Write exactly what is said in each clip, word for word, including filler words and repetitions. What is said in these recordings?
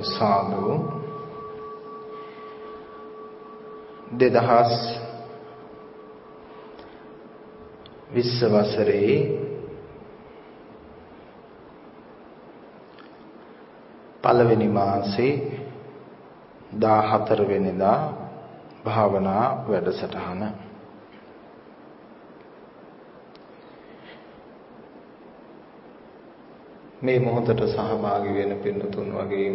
සාදු දෙදහස් විස්ස වසරේ පළවෙනි මාසේ දාහතර වෙනිදා භාවනා වැඩසටහන මේ මොහොතට සහභාගී වෙන පින්තුන් වගේම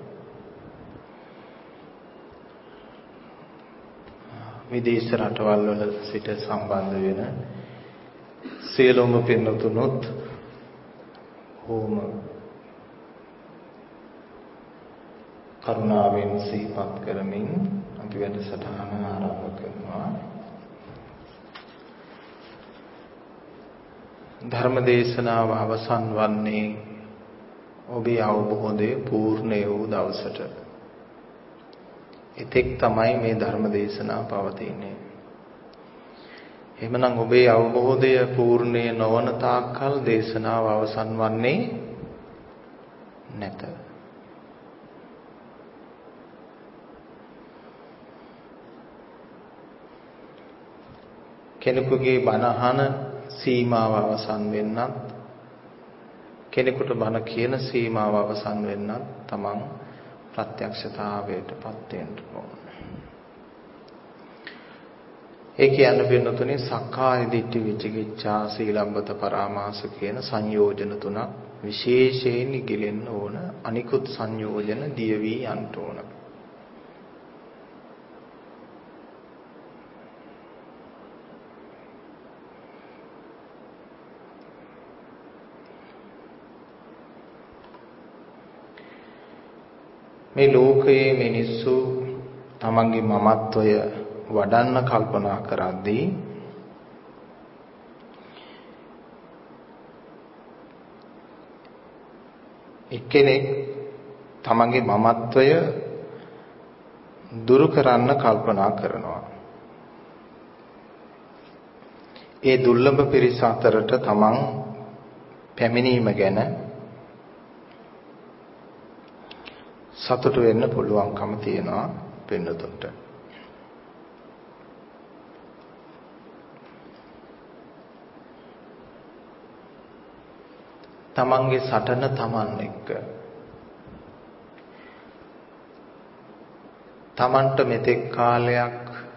විදේශ රටවල් වල සිට සම්බන්ධ වෙන සියලුම පින්තුනුත් ඕම කරුණාවෙන් සිහිපත් කරමින් අපි වැඩසටහන ආරම්භ කරනවා. ධර්ම දේශනාව අවසන් වන්නේ ඔබේ අවබෝධය පූර්ණ වූ දවසට. එතෙක් තමයි මේ ධර්ම දේශනාව පවතින්නේ. එහෙමනම් ඔබේ අවබෝධය පූර්ණේ නොවන තාක්කල් දේශනාව අවසන් වන්නේ නැත. කෙනෙකුගේ බණ අහන සීමාව අවසන් වෙන්නත් කෙනෙකුට බණ කියන සීමාව අවසන් වෙන්නත් තමන් ප්‍රත්‍යක්ෂතාවයටපත් වෙන්න ඕන. ඒ කියන්නේ වෙනතුනේ සක්කාය දිට්ඨි විචිකිච්ඡා සීලබ්බත පරාමාස කියන සංයෝජන තුනක් විශේෂයෙන් ඉගෙලෙන්න ඕන. අනිකුත් සංයෝජන දිය වී යන්න ඕන. මේ ලෝකයේ මිනිස්සු තමන්ගේ මමත්වය වඩන්න කල්පනා කරද්දී එක්කෙනෙක් තමන්ගේ මමත්වය දුරු කරන්න කල්පනා කරනවා. ඒ දුර්ලභ පිරිස අතරට තමන් පැමිණීම ගැන සතුටු වෙන්න පුළුවන්කම තියෙනවා පින්නතුන්ට. තමන්ගේ සටන තමන් එක්ක තමන්ට මෙතෙක් කාලයක්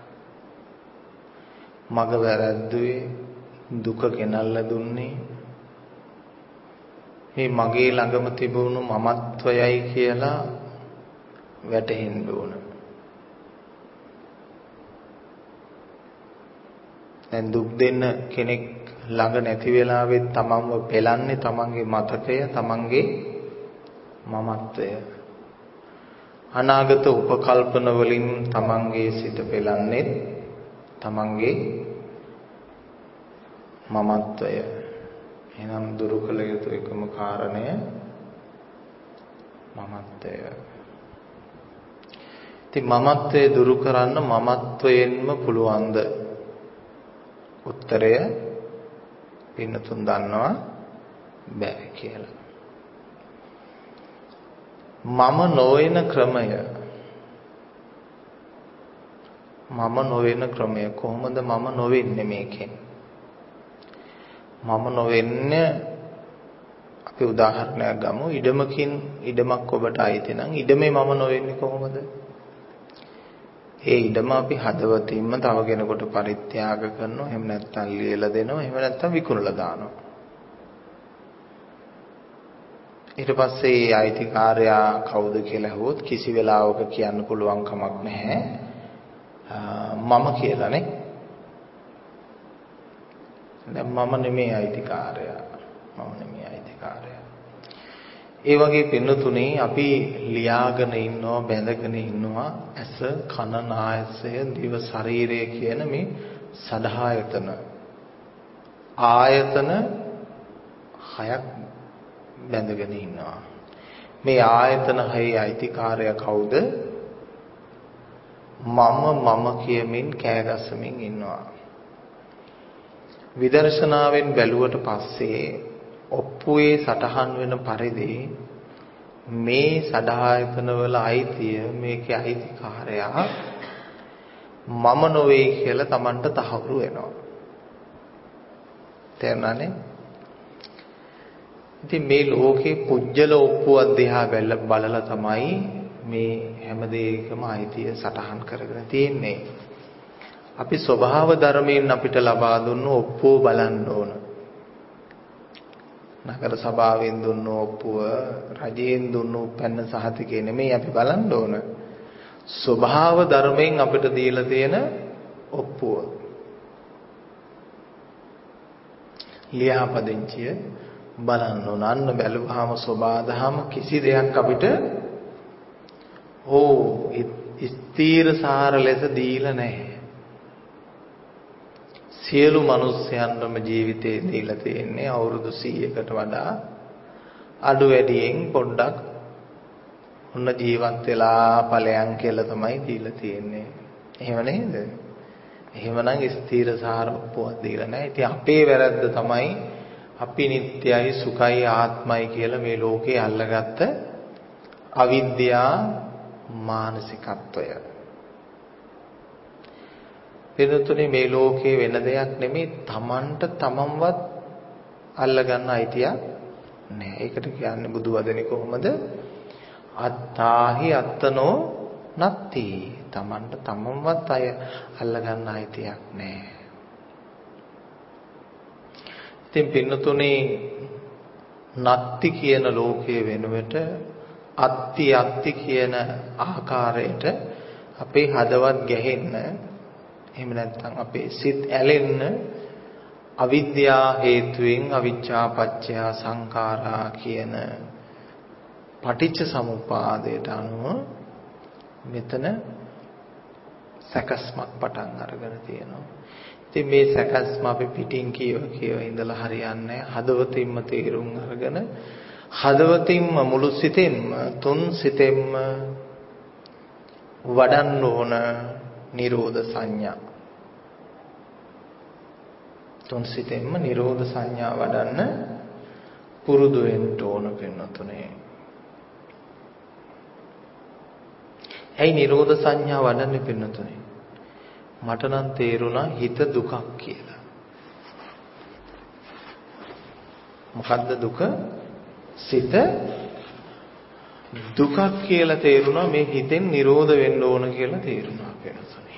මග වැරද්දුවේ දුක ගෙනල්ලා දුන්නේ මේ මගේ ළඟම තිබුණු මමත්වයයි කියලා වැටහෙන්න ඕන. දැන් දුක් දෙන්න කෙනෙක් ළඟ නැති වෙලාවෙත් තමන්ව පෙළන්නේ තමන්ගේ මතකය, තමන්ගේ මමත්වය. අනාගත උපකල්පන වලින් තමන්ගේ සිත පෙළන්නේ තමන්ගේ මමත්වය. එහෙනම් දුරු කළ යුතු එකම කාරණය මමත්වය. ඉතින් මමත්වය දුරු කරන්න මමත්වයෙන්ම පුළුවන්ද? උත්තරය පින්නතුන් දන්නවා බෑ කියලා. මම නොවන ක්‍රමය මම නොවන ක්‍රමය කොහොමද මම නොවෙන්නේ මේකෙන්? මම නොවෙන්නේ අපි උදාහරණයක් ගමු. ඉඩමකින් ඉඩමක් ඔබට අයිති නම් ඉඩමේ මම නොවෙන්නේ කොහොමද? ඒ ඉඩම අපි හදවතින්ම තව කෙනෙකුට පරිත්‍යාග කරනවා. එහෙම නැත්නම් ලියලා දෙනවා. එහෙම නැත්නම් විකුණලා දානවා. ඊට පස්සේ ඒ අයිතිකාරයා කවුද කියලා අහුවොත් කිසි වෙලාවක කියන්න පුළුවන් කමක් නැහැ. මම කියලානේ. දැන් මම නෙමෙයි අයිතිකාරයා. මම නෙමෙයි අයිතිකාරයා. ඒ වගේ පින්නතුනේ අපි ලියාගෙන ඉන්නවා, බැඳගෙන ඉන්නවා ඇස, කන, නාසය, දිව, ශරීරය කියන මේ සදහායතන. ආයතන හයක් බැඳගෙන ඉන්නවා. මේ ආයතන හයේ අයිතිකාරයා කවුද? මම මම කියමින් කෑගස්සමින් ඉන්නවා. විදර්ශනාවෙන් බැලුවට පස්සේ ඔප්පුවේ සටහන් වෙන පරිදි මේ සඩආයතන වල අයිතිය මේකේ අයිතිකාරයා මම නොවේ කියලා Tamanට තහවුරු වෙනවා. තේරුණානේ? ඉතින් මේ ලෝකේ පුජ්‍යල ඔප්පුවක් දිහා බලලා තමයි මේ හැම දෙයකම අයිතිය සටහන් කරගෙන තියෙන්නේ. අපි ස්වභාව ධර්මයෙන් අපිට ලබා දුන්න ඔප්පුව බලන්න ඕන. නගර සභාවෙන් දුන්න ඔප්පුව, රජයෙන් දුන්න උපැන්න සහතිකේ නෙමෙයි අපි බලන්න ඕන. ස්වභාව ධර්මයෙන් අපිට දීලා තියෙන ඔප්පුව. ලියාපදිංචිය බලන්න ඕන. අන්න බැලුවාම සබාධම කිසි දෙයක් අපිට ඕ ස්ථීරසාර ලෙස දීලා නැහැ. සියලු මිනිස්යන්ටම ජීවිතේ දීලා තියෙන්නේ අවුරුදු සීයකට වඩා අඩු වැඩියෙන් පොඩ්ඩක් උන්න ජීවත් වෙලා ඵලයන් කියලා තමයි දීලා තියෙන්නේ. එහෙම නේද? එහෙමනම් ස්ථීරසාර ඔප්පුවක් දීලා නැහැ. ඉතින් අපේ වැරද්ද තමයි අපි නිට්ටයයි සුඛයි ආත්මයි කියලා මේ ලෝකේ අල්ලගත්ත අවිද්‍යා මානසිකත්වය. පිළිතුරේ මේ ලෝකේ වෙන දෙයක් නෙමෙයි තමන්ට තමන්වත් අල්ලගන්න අයිතියක් නෑ. ඒකට කියන්නේ බුදු වදනේ කොහොමද? අත්තාහි අත්තනෝ නත්ති. තමන්ට තමන්වත් අය අල්ලගන්න අයිතියක් නෑ. ඉතින් පින්නතුනේ නත්ති කියන ලෝකයේ වෙනුවට අත්ති අත්ති කියන ආකාරයට අපේ හදවත් ගැහෙන්න, එහෙම නැත්නම් අපේ සිත් ඇලෙන්න අවිද්‍යා හේතුවෙන් අවිච්ඡා පත්‍ය සංඛාරා කියන පටිච්ච සමුප්පාදයට අනුව මෙතන සැකස්මක් පටන් අරගෙන තියෙනවා. ඉතින් මේ සැකස්ම අපි පිටින් කියව කියව ඉඳලා හරියන්නේ නැහැ. හදවතින්ම තේරුම් අරගෙන හදවතින්ම මුළු සිතෙන්ම තුන් සිතෙන්ම වඩන්න ඕන නිරෝධ සංඥා. තුන් සිතෙන්ම නිරෝධ සංඥා වඩන්න පුරුදු වෙන්න ඕන පින්නතුනේ. ඇයි නිරෝධ සංඥා වඩන්නේ පින්නතුනේ? මට නම් තේරුණා හිත දුකක් කියලා. මොකද්ද දුක? සිත දුකක් කියලා තේරුණා. මේ හිතෙන් නිරෝධ වෙන්න ඕන කියලා තේරුණා පින්නතුනේ.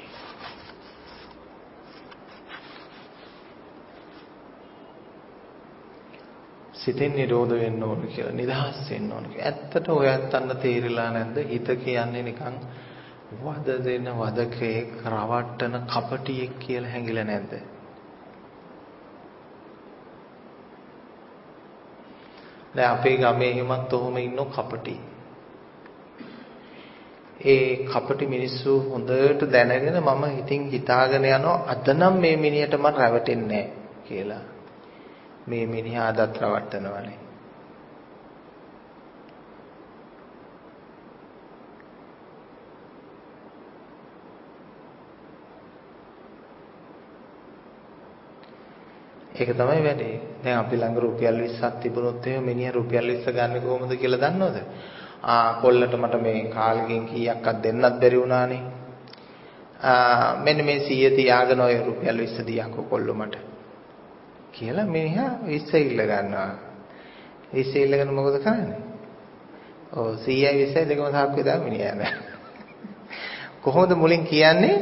සිතෙන් නිරෝධ වෙන්න ඕන කියලා, නිදහස් වෙන්න ඕන කියලා. ඇත්තට ඔයත් අන්න තේරිලා නැද්ද? හිත කියන්නේ නිකන් වද දෙන වදකෙක්, රවට්ටන කපටියෙක් කියලා හැංගිලා නැද්ද? දැන් අපේ ගමේ හිමත් ඔහොම ඉන්නෝ කපටි. ඒ කපටි මිනිස්සු හොඳට දැනගෙන මම හිතින් හිතාගෙන යනවා අද නම් මේ මිනිහට මම රැවටෙන්නේ නැහැ කියලා. මේ මිනිහා අදත් රවට්ටනවනේ. ඒක තමයි වැඩේ. දැන් අපි ළඟ රුපියල් විස්සක් තිබුණොත් එහෙම මිනිහා රුපියල් විස්ස ගන්න කොහොමද කියලා දන්නවද? ආ කොල්ලට මට මේ කාලෙකින් කීයක්වත් දෙන්නත් බැරි වුණානේ. ආ මෙන්න මේ සීය තියාගෙන ඔය රුපියල් විස්ස දියන්කෝ කොල්ලෝ මට කියලා මිනිහා විස්ස ඉල්ල ගන්නවා. විස්ස ඉල්ලගෙන මොකද කරන්නේ? ඔව් සීයයි විස්සයි දෙකම සාක්කුවේ දාලා මිනිහා යනවා. කොහොමද මුලින් කියන්නේ?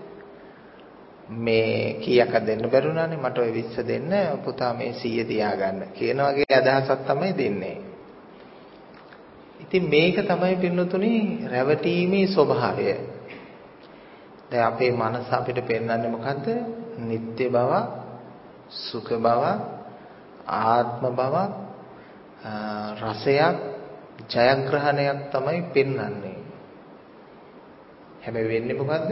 මේ කීයක් දෙන්න බැරුණානේ මට ඔය විස්ස දෙන්න පුතා මේ සීය තියාගන්න කියන වගේ අදහසක් තමයි දෙන්නේ. ඉතින් මේක තමයි පින්නතුනේ රැවටීමේ ස්වභාවය. දැන් අපේ මනස අපිට පෙන්වන්නේ මොකද්ද? නිත්‍ය බව, සුඛ බව, ආත්ම බව, රසයක්, ජයග්‍රහණයක් තමයි පෙන්වන්නේ. හැබැයි වෙන්නේ මොකද්ද?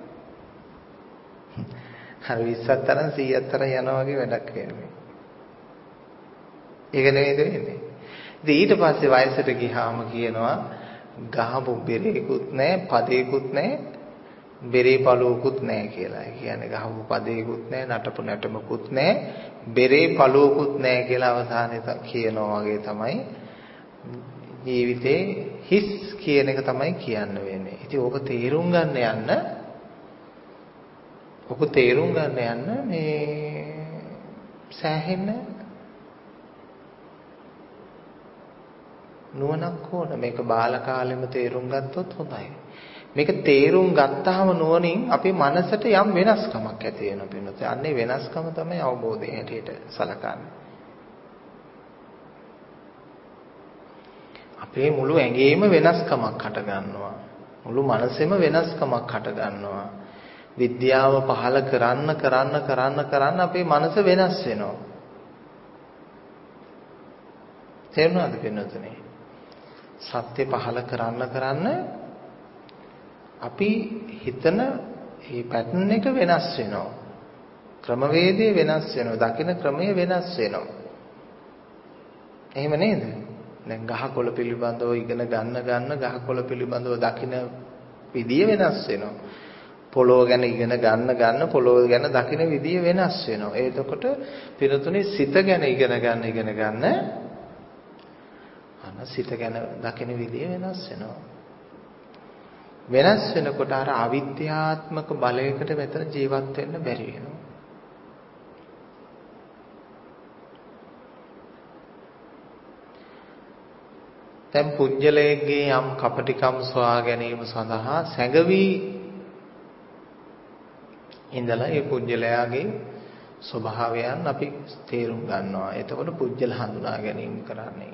හර විස්සක් තරම් සීයක් තරම් යනවා වගේ වැඩක් වෙන්නේ. ඒක නෙවෙයිද වෙන්නේ. ඉතින් ඊට පස්සේ වයසට ගියාම කියනවා ගහපු බෙරේකුත් නැහැ, පදේකුත් නැහැ, බෙරේ පළුවකුත් නැහැ කියලා. ඒ කියන්නේ ගහපු පදේකුත් නැහැ, නටපු නටමකුත් නැහැ, බෙරේ පළුවකුත් නැහැ කියලා අවසානයේ කියනවා වගේ තමයි ජීවිතේ හිස් කියන එක තමයි කියන්න වෙන්නේ. ඉතින් ඕක තේරුම් ගන්න යන්න ඕක තේරුම් ගන්න යන්න මේ සෑහෙන්න නුවණක් ඕන. මේක බාල කාලෙම තේරුම් ගත්තොත් හොඳයි. මේක තේරුම් ගත්තාම නුවණින් අපේ මනසට යම් වෙනස්කමක් ඇති වෙනවා පින්නත්. අන්නේ වෙනස්කම තමයි අවබෝධය හැටියට සලකන්නේ. අපේ මුළු ඇඟේම වෙනස්කමක් හට ගන්නවා. මුළු මනසෙම වෙනස්කමක් හට ගන්නවා. විද්‍යාව පහල කරන්න කරන්න කරන්න කරන්න අපේ මනස වෙනස් වෙනවා. තේරුණාද පින්නතුනේ? සත්‍ය පහල කරන්න කරන්න අපි හිතන මේ පැටර්න් එක වෙනස් වෙනවා. ක්‍රමවේදය වෙනස් වෙනවා. දකින ක්‍රමය වෙනස් වෙනවා. එහෙම නේද? දැන් ගහකොළ පිළිබඳව ඉගෙන ගන්න ගන්න ගහකොළ පිළිබඳව දකින විදිය වෙනස් වෙනවා. පොළොව ගැන ඉගෙන ගන්න ගන්න පොළොව ගැන දකින විදිය වෙනස් වෙනවා. එතකොට පිරතුනේ සිත ගැන ඉගෙන ගන්න ඉගෙන ගන්න අන සිත ගැන දකින විදිය වෙනස් වෙනවා. වෙනස් වෙනකොට අර අවිද්‍යාත්මක බලයකට මෙතන ජීවත් වෙන්න බැරි වෙනවා. දැන් පුජ්‍යලයේගේ යම් කපටිකම් සොයා ගැනීම සඳහා සැඟවි ඉඳලා ඒ පුජ්‍යලයාගේ ස්වභාවයන් අපි තේරුම් ගන්නවා. එතකොට පුජ්‍යල හඳුනා ගැනීම කරන්නේ.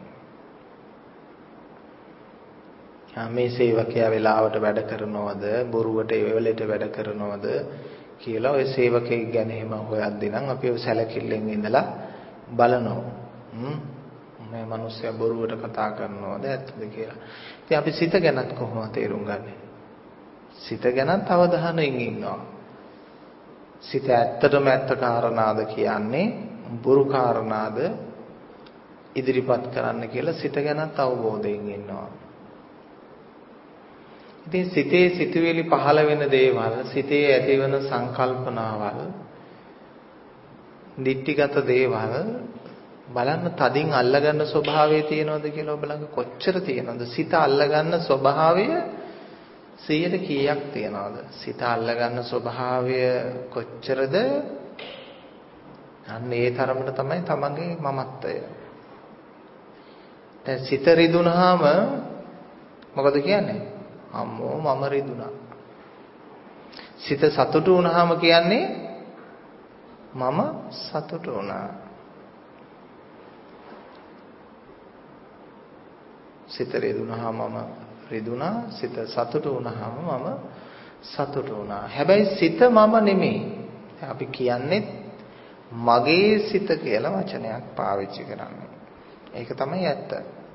මේ සේවකයා වෙලාවට වැඩ කරනවද බොරුවට ඒ වෙලෙට වැඩ කරනවද කියලා ඔය සේවකයෙක් ගැන එහෙම හොයද්දී නම් අපි ඔය සැලකිල්ලෙන් ඉඳලා බලනවා. හ්ම් මේ මිනිස්සයා බොරුවට කතා කරනවද ඇත්තද කියලා. ඉතින් අපි සිත ගැනත් කොහොමද තේරුම් ගන්නෙ? සිත ගැනත් අවධානයෙන් ඉන්නවා. සිත ඇත්තටම ඇත්ත කාරණාද කියන්නේ බොරු කාරණාද ඉදිරිපත් කරන්න කියලා සිත ගැනත් අවබෝධයෙන් ඉන්නවා. ඉතින් සිතේ සිතුවිලි පහළ වෙන දේවල්, සිතේ ඇතිවන සංකල්පනාවල්, දිට්ඨිගත දේවල් බලන්න තදින් අල්ලගන්න ස්වභාවය තියෙනවද කියලා ඔබ ළඟ කොච්චර තියෙනවද? සිත අල්ලගන්න ස්වභාවය සියයට කීයක් තියෙනවද? සිත අල්ලගන්න ස්වභාවය කොච්චරද? අන්න ඒ තරමට තමයි තමන්ගේ මමත්වය. දැන් සිත රිදුනහම මොකද කියන්නේ? අම්මෝ මම රිදුනා. සිත සතුටු වුණාම කියන්නේ මම සතුටු වුණා. සිත රිදුනහම මම රිදුනා. සිත සතුටු වුණාම මම සතුටු වුණා. හැබැයි සිත මම නෙමෙයි. අපි කියන්නේ මගේ සිත කියලා වචනයක් පාවිච්චි කරන්නේ. ඒක තමයි ඇත්ත.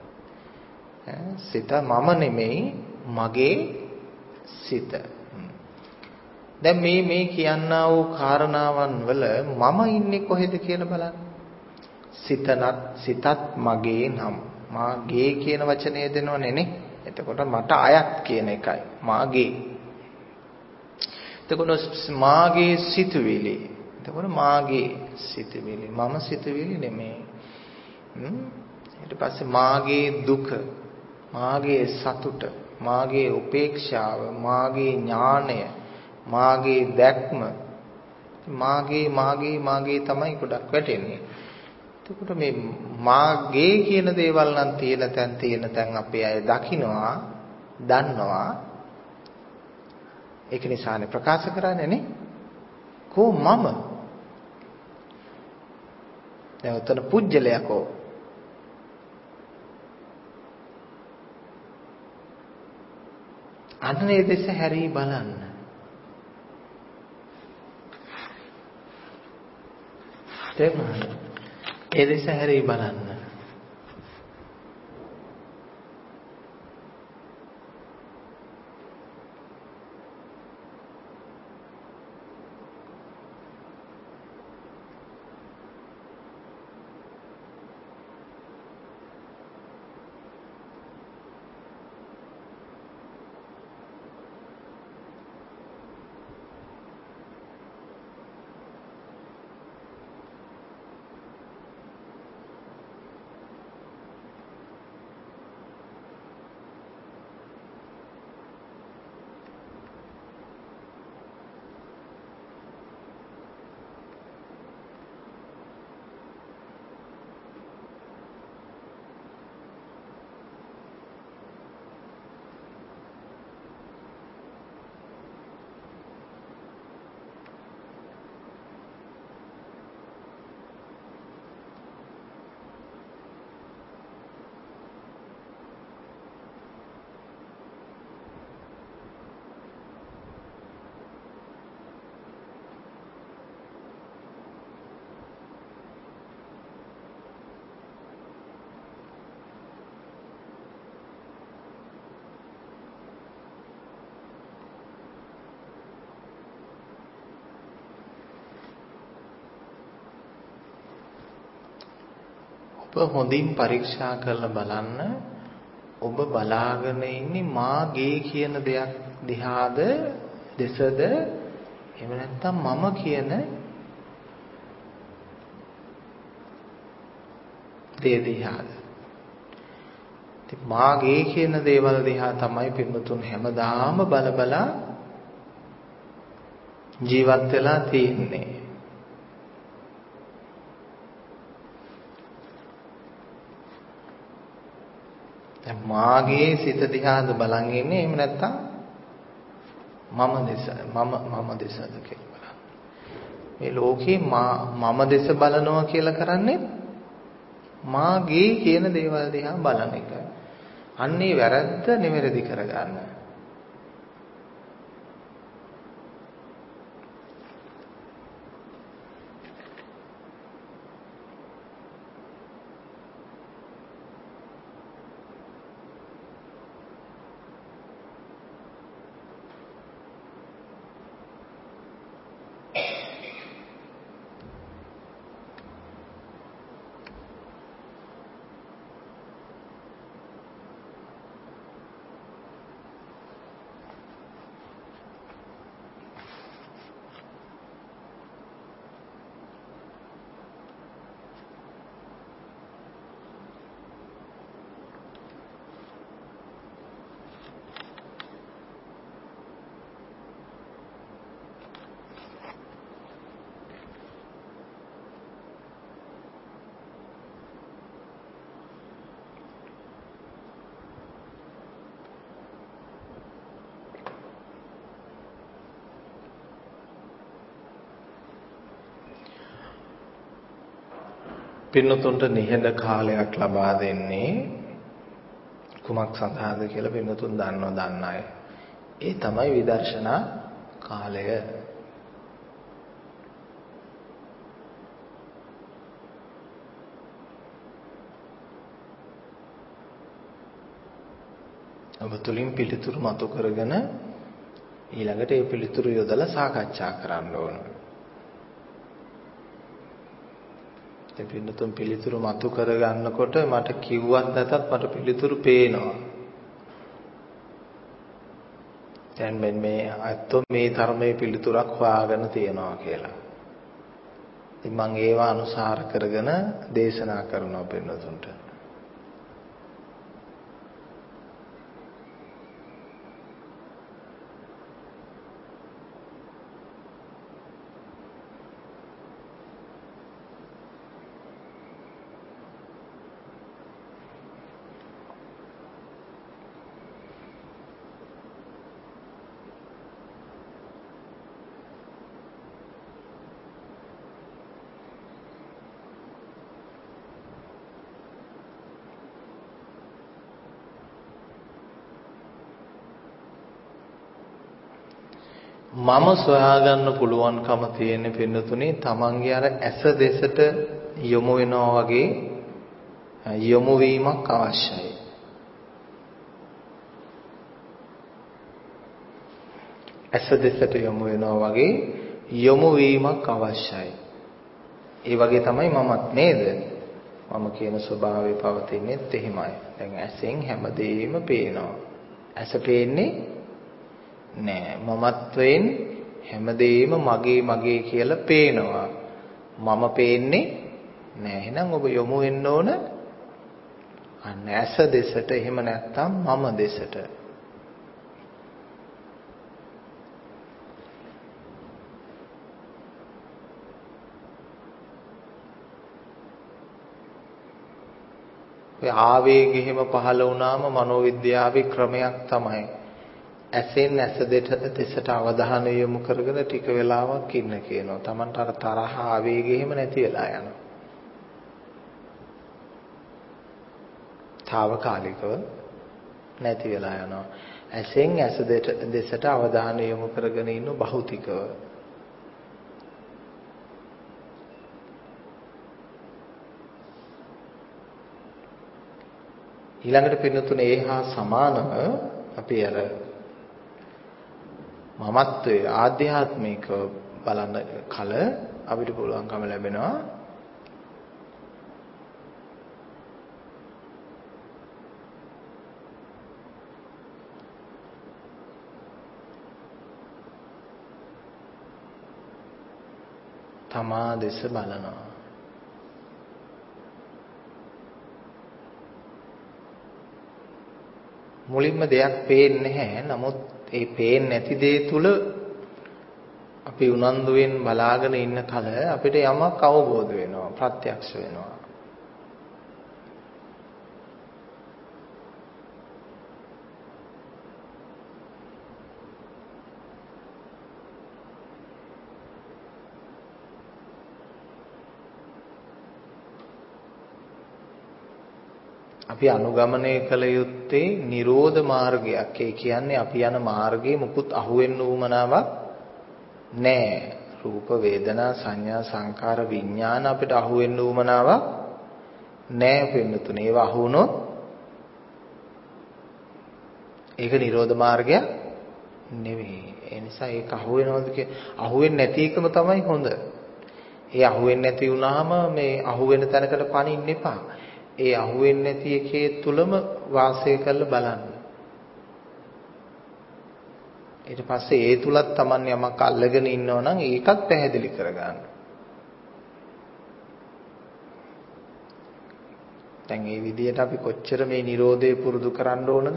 සිත මම නෙමෙයි මගේ සිත. දැන් මේ මේ කියනා වූ කාරණාවන් වල මම ඉන්නේ කොහෙද කියලා බලන්න. සිතනත් සිතත් මගේ නම් මාගේ කියන වචනය දෙනවනේ නේ. එතකොට මට අයත් කියන එකයි මාගේ. එතකොට මාගේ සිතුවිලි. එතකොට මාගේ සිතුවිලි මම සිතුවිලි නෙමෙයි. ඊට පස්සේ මාගේ දුක, මාගේ සතුට, මාගේ උපේක්ෂාව, මාගේ ඥාණය, මාගේ දැක්ම, මාගේ මාගේ මාගේ තමයි ගොඩක් වැටෙන්නේ. එතකොට මේ මාගේ කියන දේවල් නම් තියෙන තැන් තියෙන තැන් අපේ අය දකින්නවා, දන්නවා. ඒක නිසානේ ප්‍රකාශ කරන්නේ නේ. කෝ මම? දැන් උතන පුජ්‍යලයා කෝ? අන්නේ දෙස හැරී බලන්න. තේරුණාද? ඒ දෙස හැරී බලන්න. ඔබ හොඳින් පරීක්ෂා කරලා බලන්න. ඔබ බලාගෙන ඉන්නේ මාගේ කියන දෙයක් දිහාද දෙසද එහෙම නැත්නම් මම කියන දේ දිහාද? ඉතින් මාගේ කියන දේවල් දිහා තමයි පින්වතුන් හැමදාම බල බලා ජීවත් වෙලා තියෙන්නේ. දැන් මාගේ සිත දිහාද බලන් ඉන්නේ එහෙම නැත්නම් මම දෙස මම මම දෙසද කියලා බලන්න. මේ ලෝකේ මම දෙස බලනවා කියලා කරන්නේ මාගේ කියන දේවල් දිහා බලන එක. අන්නේ වැරද්ද නිවැරදි කරගන්න. පින්නතුන්ට නිහඬ කාලයක් ලබා දෙන්නේ කුමක් සඳහාද කියලා පින්නතුන් දන්නව දන්න අය. ඒ තමයි විදර්ශනා කාලය. ඔබ තුලින් පිළිතුරු මතු කරගෙන ඊළඟට ඒ පිළිතුරු යොදලා සාකච්ඡා කරන්න ඕන. ඒ පින්නතුන් පිළිතුරු මතු කරගන්නකොට මට කිව්වත් නැතත් මට පිළිතුරු පේනවා. දැන් මේ අතෝ මේ ධර්මයේ පිළිතුරක් හොයාගෙන තියනවා කියලා. ඉතින් මම ඒවා අනුසාර කරගෙන දේශනා කරනවා පින්නතුන්ට. මම සොයාගන්න පුළුවන්කම තියෙන පින්නතුනේ තමන්ගේ අර ඇස දෙසට යොමු වෙනවා වගේ යොමු වීමක් අවශ්‍යයි. ඇස දෙසට යොමු වෙනවා වගේ යොමු වීමක් අවශ්‍යයි. ඒ වගේ තමයි මමත් නේද? මම කියන ස්වභාවය පවතින්නේත් එහෙමයි. දැන් ඇසෙන් හැමදේම පේනවා. ඇස පේන්නේ නෑ. මමත්වයෙන් හැමදේම මගේ මගේ කියලා පේනවා. මම පේන්නේ නෑ. එහෙනම් ඔබ යොමු වෙන්න ඕන අන්න ඇස දෙසට. එහෙම නැත්නම් මම දෙසට. ඔය ආවේග එහෙම පහළ වුණාම මනෝවිද්‍යාවේ ක්‍රමයක් තමයි ඇසෙන් ඇස දෙසට අවධානය යොමු කරගෙන ටික වෙලාවක් ඉන්න කියනවා. Tamanට අර තරහ ආවේග එහෙම නැති වෙලා යනවා. తాවකාලිකව නැති වෙලා යනවා. ඇසෙන් ඇස දෙසට අවධානය යොමු කරගෙන ඉන්න භෞතිකව. ඊළඟට පින්නතුනේ ඒ හා සමානව අපි අර මමත්වයේ ආධ්‍යාත්මික බලන කල අපිට පුළුවන්කම ලැබෙනවා තමා දෙස බලනවා. මුලින්ම දෙයක් පේන්නේ නැහැ. නමුත් ඒ පේන්නේ නැති දේ තුල අපි උනන්දුවෙන් බලාගෙන ඉන්න කල අපිට යමක් අවබෝධ වෙනවා, ප්‍රත්‍යක්ෂ වෙනවා. අපි අනුගමනය කළ යුත්තේ නිරෝධ මාර්ගයක්. ඒ කියන්නේ අපි යන මාර්ගයේ මුකුත් අහුවෙන්න උවමනාවක් නැහැ. රූප වේදනා සංඥා සංකාර විඥාන අපිට අහුවෙන්න උවමනාවක් නැහැ පින්නතුනේ. ඒවා අහු වුණොත් ඒක නිරෝධ මාර්ගයක් නෙවෙයි. ඒ නිසා ඒක අහුවෙනවද කිය අහුවෙන්නේ නැති එකම තමයි හොඳ. ඒ අහුවෙන්නේ නැති වුනහම මේ අහුවෙන තැනකට පනින්න එපා. ඒ අහුවෙන්නේ නැති එකේ තුලම වාසය කරලා බලන්න. ඊට පස්සේ ඒ තුලත් Taman යමක් අල්ලගෙන ඉන්නවා නම් ඒකත් පැහැදිලි කරගන්න. දැන් මේ විදිහට අපි කොච්චර මේ Nirodhe පුරුදු කරන්න ඕනද?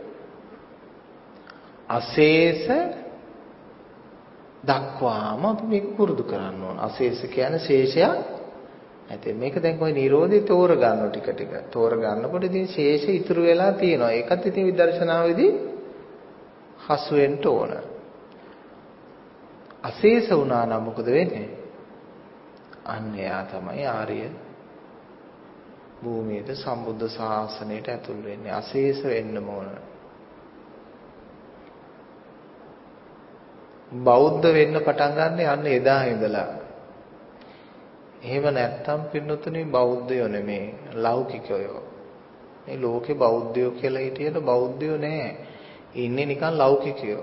අශේෂ දක්වාම අපි මේක පුරුදු කරන්න ඕන. අශේෂ කියන්නේ ශේෂයක් නැතේ. මේක දැන් කොයි Nirodhe තෝර ගන්න ටික ටික. තෝර ගන්නකොට ඉතින් ශේෂ ඉතුරු වෙලා තියෙනවා. ඒකත් ඉතින් විදර්ශනාවේදී හසු වෙන්න ඕන. අශේෂ වුණා නම් මොකද වෙන්නේ? අන්න එයා තමයි ආර්ය භූමියට සම්බුද්ධ ශාසනයට ඇතුල් වෙන්නේ. අශේෂ වෙන්න ඕන. බෞද්ධ වෙන්න පටන් ගන්න යන්න එදා ඉඳලා. එහෙම නැත්තම් පින්නතුනේ බෞද්ධයෝ නෙමේ ලෞකිකයෝ. මේ ලෝකේ බෞද්ධයෝ කියලා හිටියට බෞද්ධයෝ නෑ. ඉන්නේ නිකන් ලෞකිකයෝ.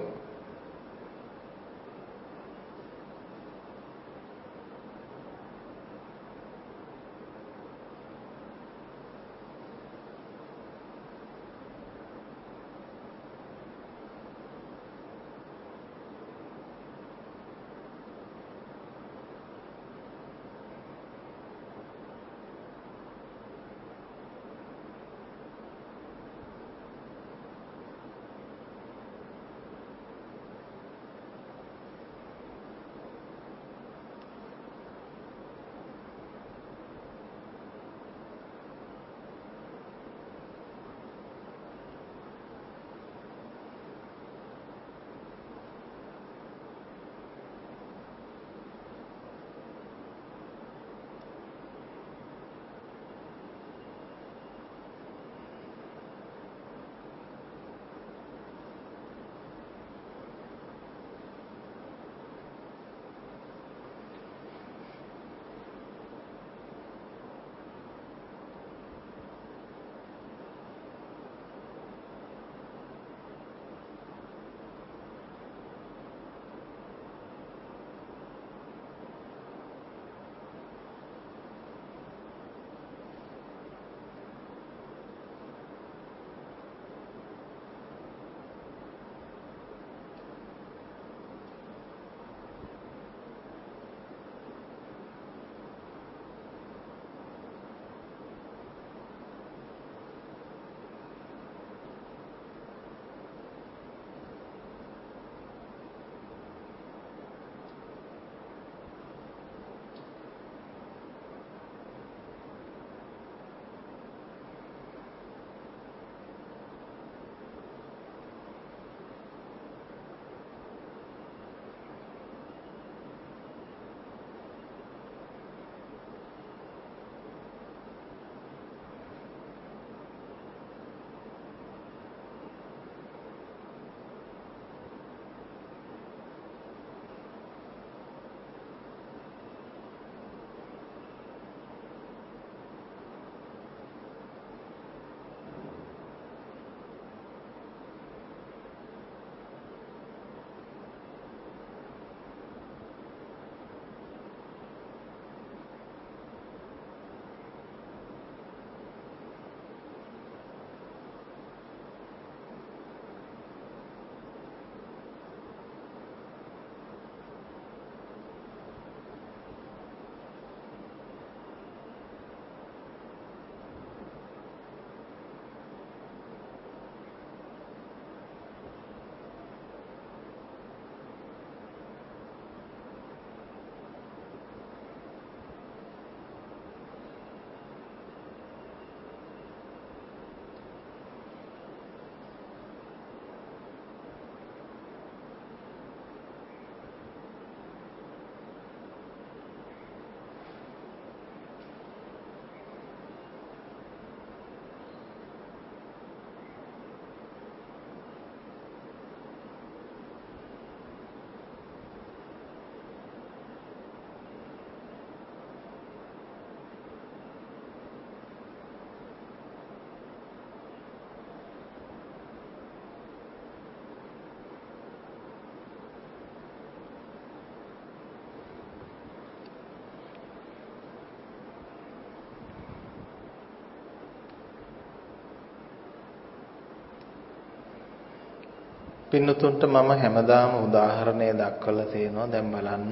පින්නතුන්ට මම හැමදාම උදාහරණය දක්වලා තියෙනවා. දැන් බලන්න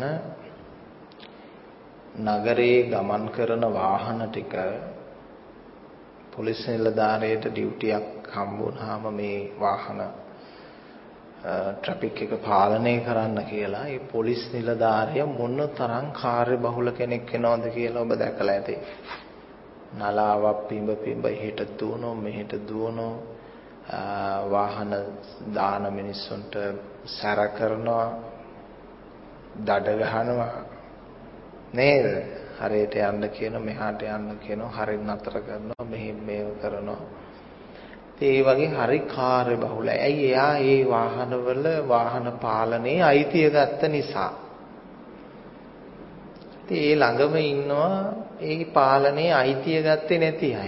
නගරේ ගමන් කරන වාහන ටික පොලිස් නිලධාරියට ඩියුටියක් හම්බුනහම මේ වාහන ට්‍රැෆික් එක පාලනය කරන්න කියලා ඒ පොලිස් නිලධාරියා මොන තරම් කාර්යබහුල කෙනෙක් වෙනවද කියලා ඔබ දැකලා ඇති. නලාවක් පිඹ පිඹ එහෙට දුවනෝ මෙහෙට දුවනෝ වාහන දාන මිනිස්සුන්ට සැර කරනවා දඩ ගහනවා නේද? හරියට යන්න කියන මෙහාට යන්න කියනවා හරිය නතර කරනවා මෙහෙම මේව කරනවා. ඒ වගේ හරි කාර්යබහුලයි. ඇයි එයා ඒ වාහනවල වාහන පාලනයේ අයිතිය ගත්ත නිසා. ඉතින් ඒ ළඟම ඉන්නවා ඒ පාලනයේ අයිතිය ගත්තේ නැති අය.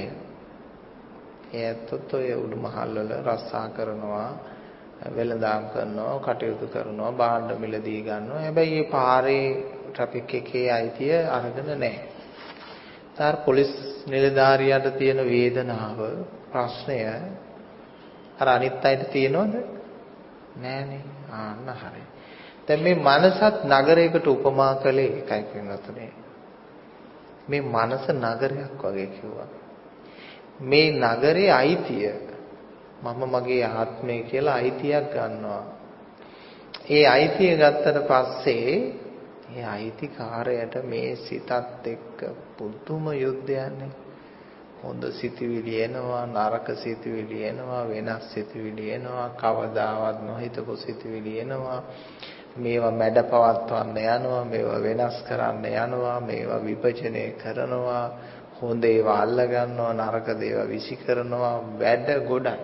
ඒත් ඔය උඩුමහල් වල රස්සා කරනවා, වෙළඳාම් කරනවා, කටයුතු කරනවා, භාණ්ඩ මිලදී ගන්නවා. හැබැයි මේ පාරේ ට්‍රැෆික් එකේ අයිතිය අරගෙන නැහැ. තර පොලිස් නිලධාරියාට තියෙන වේදනාව ප්‍රශ්නය අර අනිත් අයට තියෙනවද? නෑනේ. ආන්න හරි. දැන් මේ මනසත් නගරයකට උපමා කළේ එකයි පින්වතුනි. මේ මනස නගරයක් වගේ කිව්වා. මේ නගරේ අයිතිය මම මගේ ආත්මය කියලා අයිතියක් ගන්නවා. ඒ අයිතිය ගත්තට පස්සේ ඒ අයිතිකාරයට මේ සිතත් එක්ක පුදුම යුද්ධයක්නේ. හොඳ සිතුවිලි එනවා, නරක සිතුවිලි එනවා, වෙනස් සිතුවිලි එනවා, කවදාවත් නොහිතපු සිතුවිලි එනවා. මේවා මැඩ පවත්වන්න යනවා, මේවා වෙනස් කරන්න යනවා, මේවා විභජනය කරනවා, හොඳ ඒවා අල්ල ගන්නවා, නරක දේවා විසි කරනවා, වැඩ ගොඩයි.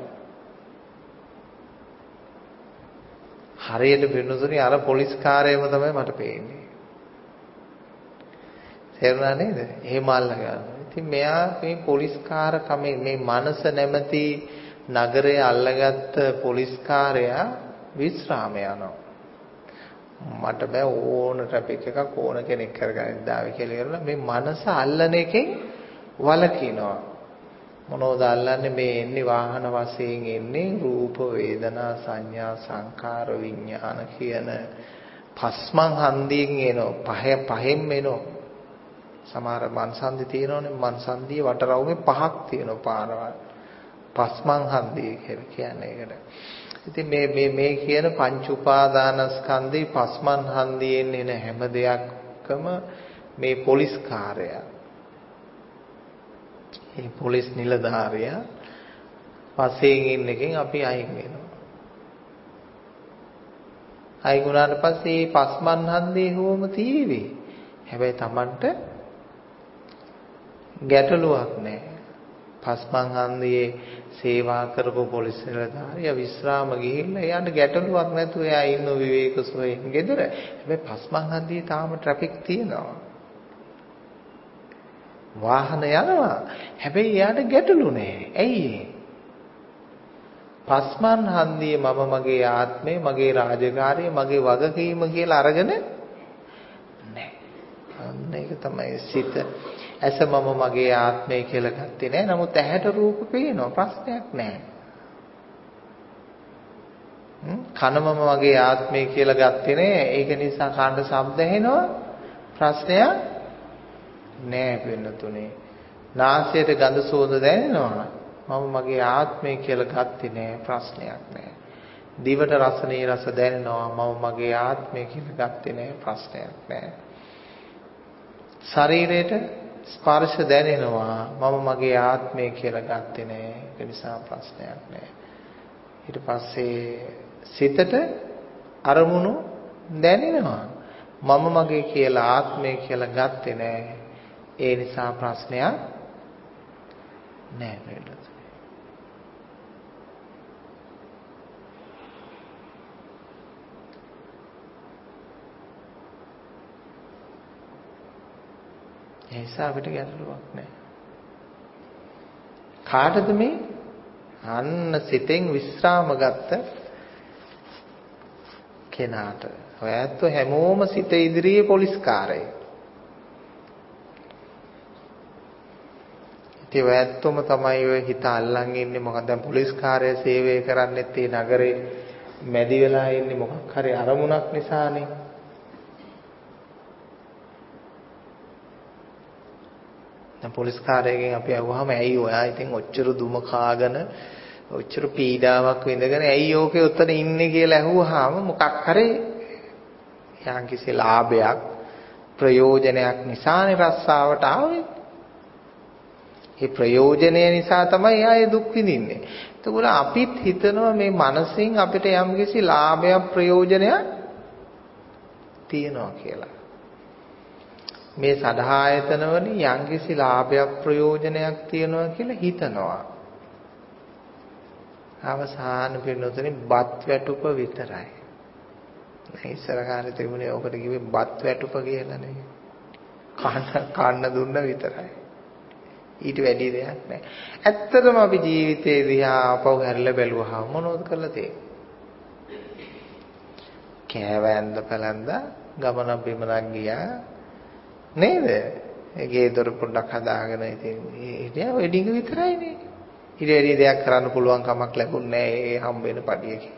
හරියට පින්නතුනි අර පොලිස් කාර්යයම තමයි මට පේන්නේ. තේරුණා නේද? එහෙම අල්ල ගන්නවා. ඉතින් මෙයා මේ පොලිස් කාර්කමේ මේ මනස නැමැති නගරය අල්ලගත්ත පොලිස් කාර්යයා විශ්‍රාම යනවා. මට බෑ ඕන ට්‍රැෆික් එකක් ඕන කෙනෙක් කරගන්න දාවි කියලා කරලා මේ මනස අල්ලන එකෙන් වලකිනවා. මොනවද අල්ලන්නේ? මේ එන්නේ වාහන වශයෙන් එන්නේ රූප වේදනා සංඥා සංකාර විඥාන කියන පස්මන් හන්දියෙන් එනවා. පහ පහෙන් එනවා. සමහර මන්සන්දි තියෙනවනේ, මන්සන්දිය වටරවුමේ පහක් තියෙනවා පාරවල්. පස්මන් හන්දිය කියලා කියන්නේ ඒකට. ඉතින් මේ මේ මේ කියන පංච උපාදානස්කන්ධේ පස්මන් හන්දියෙන් එන හැම දෙයක්ම මේ පොලිස් කාර්යය. මේ පොලිස් නිලධාරියා පස්සේ ඉන්න එකෙන් අපි අයින් වෙනවා. අයින් වුණාට පස්සේ මේ පස්මන් හන්දිය හොම තීවි. හැබැයි Tamanට ගැටලුවක් නැහැ. පස්මන් හන්දියේ සේවා කරපු පොලිස් නිලධාරියා විශ්‍රාම ගිහිල්ලා එයාට ගැටලුවක් නැතුව එයා ඉන්න විවේක සුවයෙන් ගෙදර. හැබැයි පස්මන් හන්දියේ තාම ට්‍රැෆික් තියෙනවා. වාහන යනවා. හැබැයි එයාට ගැටලු නැහැ. ඇයි පස්මන් හන්දියේ මම මගේ ආත්මය, මගේ රාජකාරිය, මගේ වගකීම කියලා අරගෙන නැහැ. අන්න ඒක තමයි සිත. ඇස මම මගේ ආත්මය කියලා ගත්තේ නැහැ. නමුත් ඇහැට රූප පේනවා. ප්‍රශ්නයක් නැහැ. කන මම මගේ ආත්මය කියලා ගත්තේ නැහැ. ඒක නිසා කනට ශබ්ද ඇහෙනවා. ප්‍රශ්නයක් නෑ වෙනතුනේ. නාසයට ගඳ සුවඳ දැනෙනවා. මම මගේ ආත්මය කියලා ගත්තේ නෑ. ප්‍රශ්නයක් නෑ. දිවට රස නීරස දැනෙනවා. මම මගේ ආත්මය කියලා ගත්තේ නෑ. ප්‍රශ්නයක් නෑ. ශරීරයට ස්පර්ශ දැනෙනවා. මම මගේ ආත්මය කියලා ගත්තේ නෑ. ඒ නිසා ප්‍රශ්නයක් නෑ. ඊට පස්සේ සිතට අරමුණු දැනෙනවා. මම මගේ කියලා ආත්මය කියලා ගත්තේ නෑ. ඒ නිසා ප්‍රශ්නයක් නෑ නේද? ඒ නිසා අපිට ගැටලුවක් නෑ. කාටද මේ අන්න සිතෙන් විස්රාම ගත්ත කෙනාට. ඔයත් හැමෝම සිත ඉදිරියේ පොලිස් කාර්යය. ඒ වැත්තොම තමයි ඔය හිත අල්ලන් ඉන්නේ. මොකද දැන් පොලිස් කාර්යය සේවය කරන්නේත් මේ නගරේ මැදි වෙලා ඉන්නේ මොකක් හරි අරමුණක් නිසානේ. දැන් පොලිස් කාර්යයෙන් අපි අහුවාම ඇයි ඔයා ඉතින් ඔච්චර දුම කාගෙන ඔච්චර පීඩාවක් විඳගෙන ඇයි ඕකේ උතන ඉන්නේ කියලා ඇහුවාම මොකක් හරි යම්කිසි ලාභයක් ප්‍රයෝජනයක් නිසානේ රස්සාවට ආවේ. ඒ ප්‍රයෝජනය නිසා තමයි ආයේ දුක් විඳින්නේ. එතකොට අපිත් හිතනවා මේ මනසින් අපිට යම්කිසි ලාභයක් ප්‍රයෝජනයක් තියෙනවා කියලා. මේ සදහායතන වලින් යම්කිසි ලාභයක් ප්‍රයෝජනයක් තියෙනවා කියලා හිතනවා. අවසාන පින්නොතනේ බත් වැටුප විතරයි. ඉස්සර කාලේ තිබුණේ ඔකට කිව්වේ බත් වැටුප කියලා නේ. කන්න කන්න දුන්න විතරයි. ඊට වැඩි දෙයක් නැහැ. ඇත්තටම අපි ජීවිතේ දිහා අපව හැරිලා බැලුවා මොනවද කරලා තියෙන්නේ? කෑවැන්ද පැලඳ ගමන බිමනක් ගියා නේද? ගේ දොර පොඩ්ඩක් හදාගෙන ඉතින් ඉතින් ඔය ඩිංග විතරයිනේ. ඊට වැඩි දෙයක් කරන්න පුළුවන් කමක් ලැබුණේ නැහැ ඒ හම්බ වෙන පඩියකින්.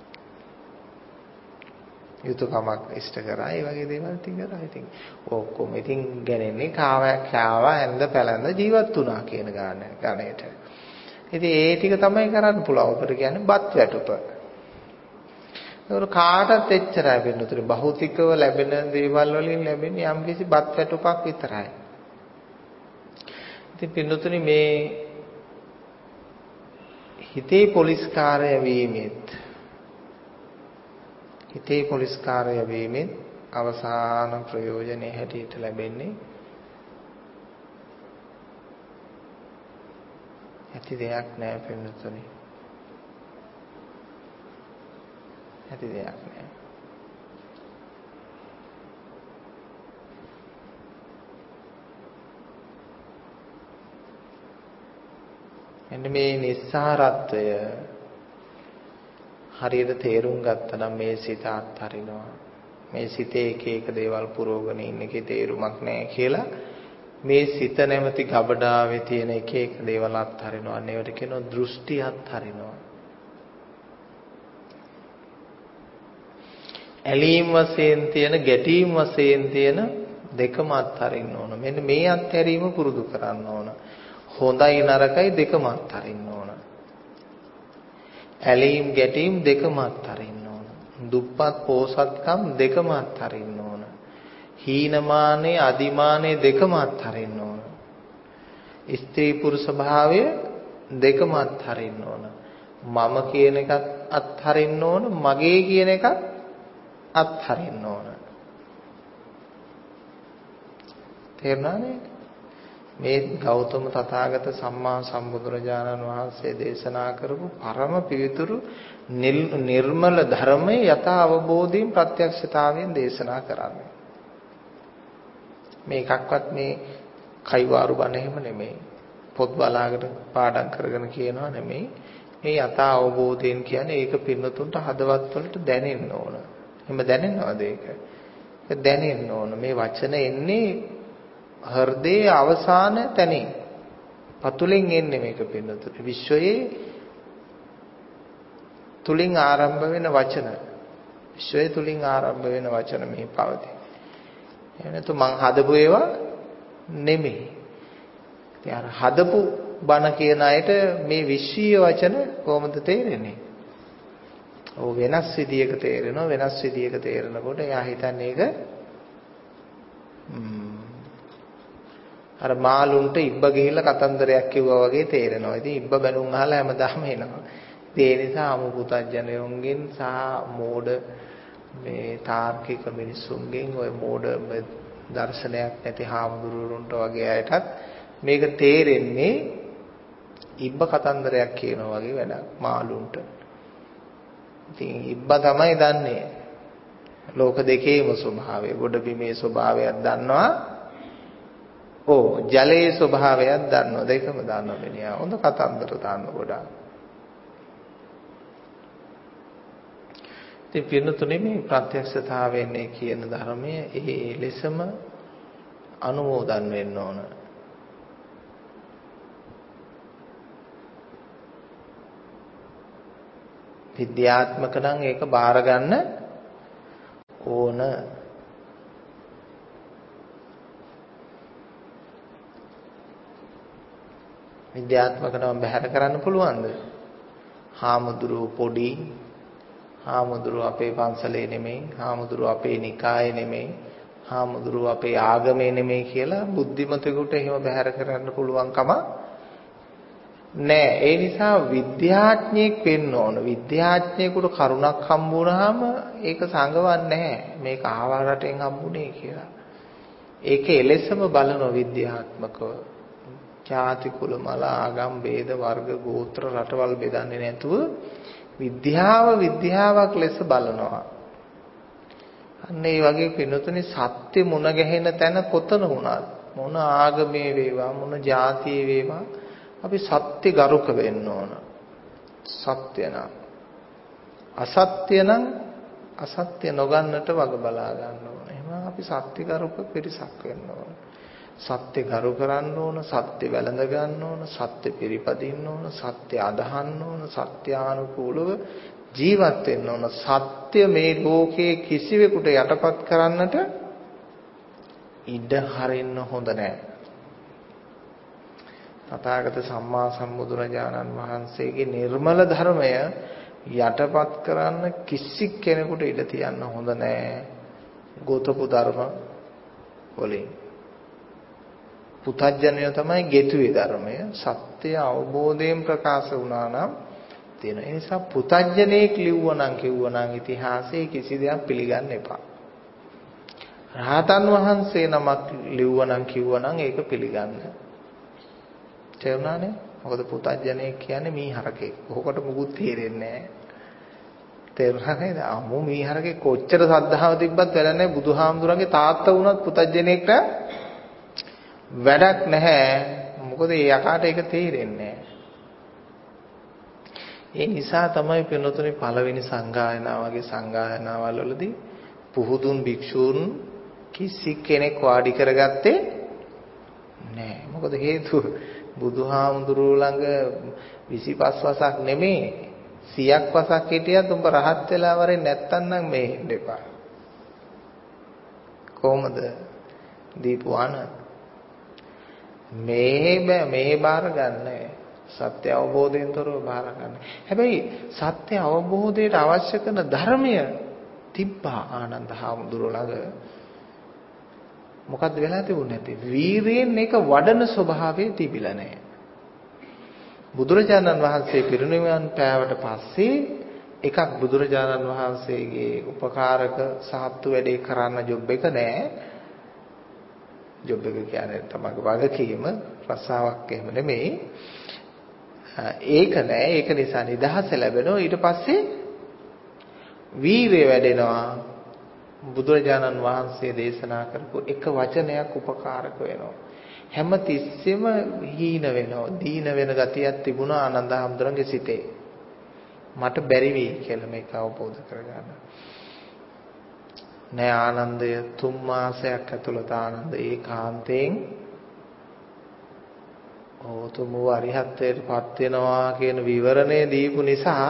යුතුයකමක් ඉෂ්ට කරා ඒ වගේ දේවල් ඉතින් කරා ඉතින් ඔක්කොම ඉතින් ගන්නේ කාවයක් කාවා ඇඳ පැලඳ ජීවත් වුණා කියන ගාන ගණේට. ඉතින් ඒ ටික තමයි කරන්න පුළුවන්. ඔකට කියන්නේ බත් වැටුප. ඒක කාටත් එච්චරයි වෙනුතුනේ භෞතිකව ලැබෙන දේවල් වලින් ලැබෙන්නේ යම්කිසි බත් වැටුපක් විතරයි. ඉතින් පින්නතුනේ මේ හිතේ පොලිස්කාරය වීමෙත් හිතේ පොලිස්කාරය වීමෙන් අවසාන ප්‍රයෝජනෙ හැටියට ලැබෙන්නේ ඇති දෙයක් නෑ පින්නතුනි. ඇති දෙයක් නෑ. එන්න මේ නිස්සාරත්වය හරියට තේරුම් ගත්තා නම් මේ සිත අත්හරිනවා. මේ සිතේ එක එක දේවල් පුරවගෙන ඉන්න එකේ තේරුමක් නැහැ කියලා මේ සිත නැමැති ගබඩාවේ තියෙන එක එක දේවල් අත්හරිනවා. අනේවට කියනවා දෘෂ්ටි අත්හරිනවා. ඇලීම් වශයෙන් තියෙන ගැටීම් වශයෙන් තියෙන දෙකම අත්හරින්න ඕන. මෙන්න මේ අත්හැරීම පුරුදු කරන්න ඕන. හොඳයි නරකයි දෙකම අත්හරින්න ඕන. ඇලීම් ගැටීම් දෙකම අත්හරින්න ඕන. දුප්පත් පෝසත්කම් දෙකම අත්හරින්න ඕන. හීනමානේ අදිමානේ දෙකම අත්හරින්න ඕන. ස්ත්‍රී පුරුෂ භාවය දෙකම අත්හරින්න ඕන. මම කියන එකත් අත්හරින්න ඕන. මගේ කියන එකත් අත්හරින්න ඕන. තේරුණානේ? මේ ගෞතම තථාගත සම්මා සම්බුදුරජාණන් වහන්සේ දේශනා කරපු පරම පිවිතුරු නිර්මල ධර්මයේ යථා අවබෝධයෙන් ප්‍රත්‍යක්ෂතාවයෙන් දේශනා කරන්නේ. මේ එකක්වත් මේ කයිවාරු බණ එහෙම නෙමෙයි. පොත් බලාගෙන පාඩම් කරගෙන කියනවා නෙමෙයි. මේ යථා අවබෝධයෙන් කියන්නේ ඒක පින්නතුන්ට හදවත් වලට දැනෙන්න ඕන. එහෙම දැනෙනවද ඒක? ඒක දැනෙන්න ඕන. මේ වචන එන්නේ හෘදයේ අවසාන තැනින් පතුලෙන් එන්නේ මේක පින්නතුනේ විශ්වයේ තුලින් ආරම්භ වෙන වචන විශ්වයේ තුලින් ආරම්භ වෙන වචන මේ පවතී. එහෙම නැතු මං හදපු ඒවා නෙමෙයි. ඉතින් අර හදපු බණ කියන අයට මේ විශ්වීය වචන කොහොමද තේරෙන්නේ? ඔව් වෙනස් විදියක තේරෙනවා. වෙනස් විදියක තේරෙනකොට එයා හිතන්නේ ඒක අර මාළුන්ට ඉබ්බ ගිහිල්ලා කතන්දරයක් කිව්වා වගේ තේරෙනවා. ඉතින් ඉබ්බ බැනුම් අහලා හැමදාම එනවා. ඒ නිසා අමු පුතඥයන්ගෙන් සහ මෝඩ මේ තාර්කික මිනිසුන්ගෙන් ওই මෝඩ දර්ශනයක් නැති හාමුදුරුවන්ට වගේ අයටත් මේක තේරෙන්නේ ඉබ්බ කතන්දරයක් කියනවා වගේ වැඩක් මාළුන්ට. ඉතින් ඉබ්බ තමයි දන්නේ ලෝක දෙකේම ස්වභාවය. ගොඩ බිමේ ස්වභාවයක් දන්නවා. ඕ ජලයේ ස්වභාවයක් දන්නවා. දෙකම දන්නවා මිනිහා. හොඳ කතන්දර දාන්න ගොඩාක්. ඉතින් පින්නතුනේ මේ ප්‍රත්‍යක්ෂතාවයෙන් කියන ධර්මයේ ඒ ලෙසම අනුමෝදන් වෙන්න ඕන. විද්‍යාත්මක නම් ඒක බාර ගන්න ඕන. විද්‍යාත්මක නම් බැහැර කරන්න පුළුවන්ද? හාමුදුරුවෝ පොඩි, හාමුදුරුවෝ අපේ පන්සලේ නෙමෙයි, හාමුදුරුවෝ අපේ නිකායේ නෙමෙයි, හාමුදුරුවෝ අපේ ආගමේ නෙමෙයි කියලා බුද්ධිමතෙකුට එහෙම බැහැර කරන්න පුළුවන්කම නෑ. ඒ නිසා විද්‍යාඥයෙක් වෙන්න ඕන. විද්‍යාඥයෙකුට කරුණක් හම්බ වුණාම ඒක සංගවන්නේ නැහැ. මේක ආවා රටෙන් හම්බුනේ කියලා. ඒක එලෙසම බලන විද්‍යාත්මකව ජාති කුල මල ආගම් ભેද වර්ග ගෝත්‍ර රටවල් බෙදන්නේ නැතුව විද්‍යාව විද්‍යාවක් ලෙස බලනවා. අන්න ඒ වගේ පින්නතුනි සත්‍ය මුණ ගැහෙන තැන කොතන වුණත් මොන ආගමේ වේවා මොන ජාතියේ වේවා අපි සත්‍ය ගරුක වෙන්න ඕන. සත්‍ය නම් අසත්‍ය නම් අසත්‍ය නොගන්නට වග බලා ගන්න ඕන. එහෙනම් අපි සත්‍ය ගරුක පිරිසක් වෙන්න ඕන. සත්‍ය ගරු කරන්න ඕන, සත්‍ය වැළඳ ගන්න ඕන, සත්‍ය පිළිපදින්න ඕන, සත්‍ය අදහන්න ඕන, සත්‍යානුකූලව ජීවත් වෙන්න ඕන. සත්‍ය මේ ලෝකයේ කිසිවෙකුට යටපත් කරන්නට ඉඩ හරින්න හොඳ නැහැ. තථාගත සම්මා සම්බුදුරජාණන් වහන්සේගේ නිර්මල ධර්මය යටපත් කරන්න කිසි කෙනෙකුට ඉඩ තියන්න හොඳ නැහැ. ගෝතපු ධර්ම වලින් පුතඥය තමයි ගෙතුවේ ධර්මය. සත්‍ය අවබෝධයෙන් ප්‍රකාශ වුණා නම් තියෙන. ඒ නිසා පුතඥයෙක් ලිව්වනම් කිව්වනම් ඉතිහාසයේ කිසි දෙයක් පිළිගන්න එපා. රහතන් වහන්සේ නමක් ලිව්වනම් කිව්වනම් ඒක පිළිගන්න. තේරුණානේ? මොකද පුතඥයෙක් කියන්නේ මීහරකෙක්. ඔහොකට මුකුත් තේරෙන්නේ නැහැ. තේරුණා නේද? අම්මෝ මීහරකේ කොච්චර සද්ධාව තිබ්බත් වැඩක් නැහැ. බුදුහාමුදුරන්ගේ තාත්තා වුණත් පුතඥයෙක්ට වැඩක් නැහැ. මොකද ඒ යකාට ඒක තේරෙන්නේ නැහැ. ඒ නිසා තමයි පින්නතුනි පළවෙනි සංගායනාව වගේ සංගායනාවල් වලදී පුහුදුන් භික්ෂූන් කිසි කෙනෙක් වාඩි කරගත්තේ නැහැ. මොකද හේතුව බුදුහාමුදුරුවෝ ළඟ විසිපස් වසක් නෙමෙයි සියක් වසක් හිටියත් උඹ රහත් වෙලා වරේ නැත්තම් නම් මේ ඉන්න එපා. කොහොමද දීපුවාන මේ බෑ මේ බාර ගන්න සත්‍ය අවබෝධයෙන් තොරව බාර ගන්න. හැබැයි සත්‍ය අවබෝධයට අවශ්‍ය කරන ධර්මය තිබ්බා ආනන්ද හාමුදුරුවෝ ළඟ. මොකද්ද වෙලා තිබුණේ නැති? වීරයෙන් මේක වඩන ස්වභාවය තිබිලා නැහැ. බුදුරජාණන් වහන්සේ පිරිනිවන් පෑවට පස්සේ එකක් බුදුරජාණන් වහන්සේගේ උපකාරක සහත්තු වැඩේ කරන්න ජොබ් එක නැහැ. ජොබ් එක කියන්නේ තමගේ වගකීම රස්සාවක් එහෙම නෙමෙයි. ඒක නෑ. ඒක නිසා නිදහස ලැබෙනවා. ඊට පස්සේ වීරිය වැඩෙනවා. බුදුරජාණන් වහන්සේ දේශනා කරපු එක වචනයක් උපකාරක වෙනවා. හැම තිස්සෙම හීන වෙනවා. දීන වෙන ගතියක් තිබුණා ආනන්ද හැඳුනගේ සිතේ. මට බැරි වෙයි කියලා මේක අවබෝධ කරගන්න. නෑ ආනන්දය තුන් මාසයක් ඇතුළත ආනන්ද ඒකාන්තයෙන් ඕතුම අරිහත්ත්වයට පත් වෙනවා කියන විවරණය දීපු නිසා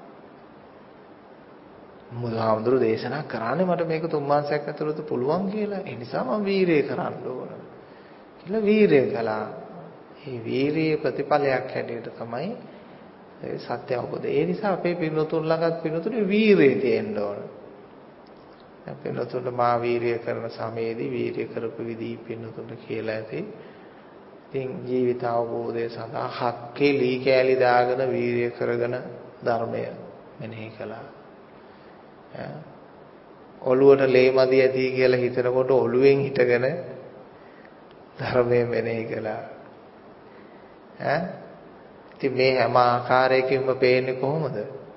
බුදුහාමුදුරු දේශනා කරන්නේ මට මේක තුන් මාසයක් ඇතුළත පුළුවන් කියලා. ඒ නිසා මම වීරිය කරන්න ඕන කියලා වීරිය කළා. මේ වීරියේ ප්‍රතිඵලයක් හැටියට තමයි සත්‍ය අවබෝධය. ඒ නිසා අපේ පින්වතුන් ළඟත් පින්වතුන්ගේ වීරිය තියෙන්න ඕන. පින්නතුන්ට මා වීරිය කරන සමයේදී වීරිය කරපු විදිහ පින්නතුන්ට කියලා ඇති. ඉතින් ජීවිත අවබෝධය සඳහා හක්කේ ලී කෑලි දාගෙන වීරිය කරගෙන ධර්මය මෙනෙහි කළා. ඔළුවට ලේ මදි ඇති කියලා හිතනකොට ඔළුවෙන් හිටගෙන ධර්මය මෙනෙහි කළා. ඈ ඉතින් මේ හැම ආකාරයකින්ම පේන්නේ කොහොමද?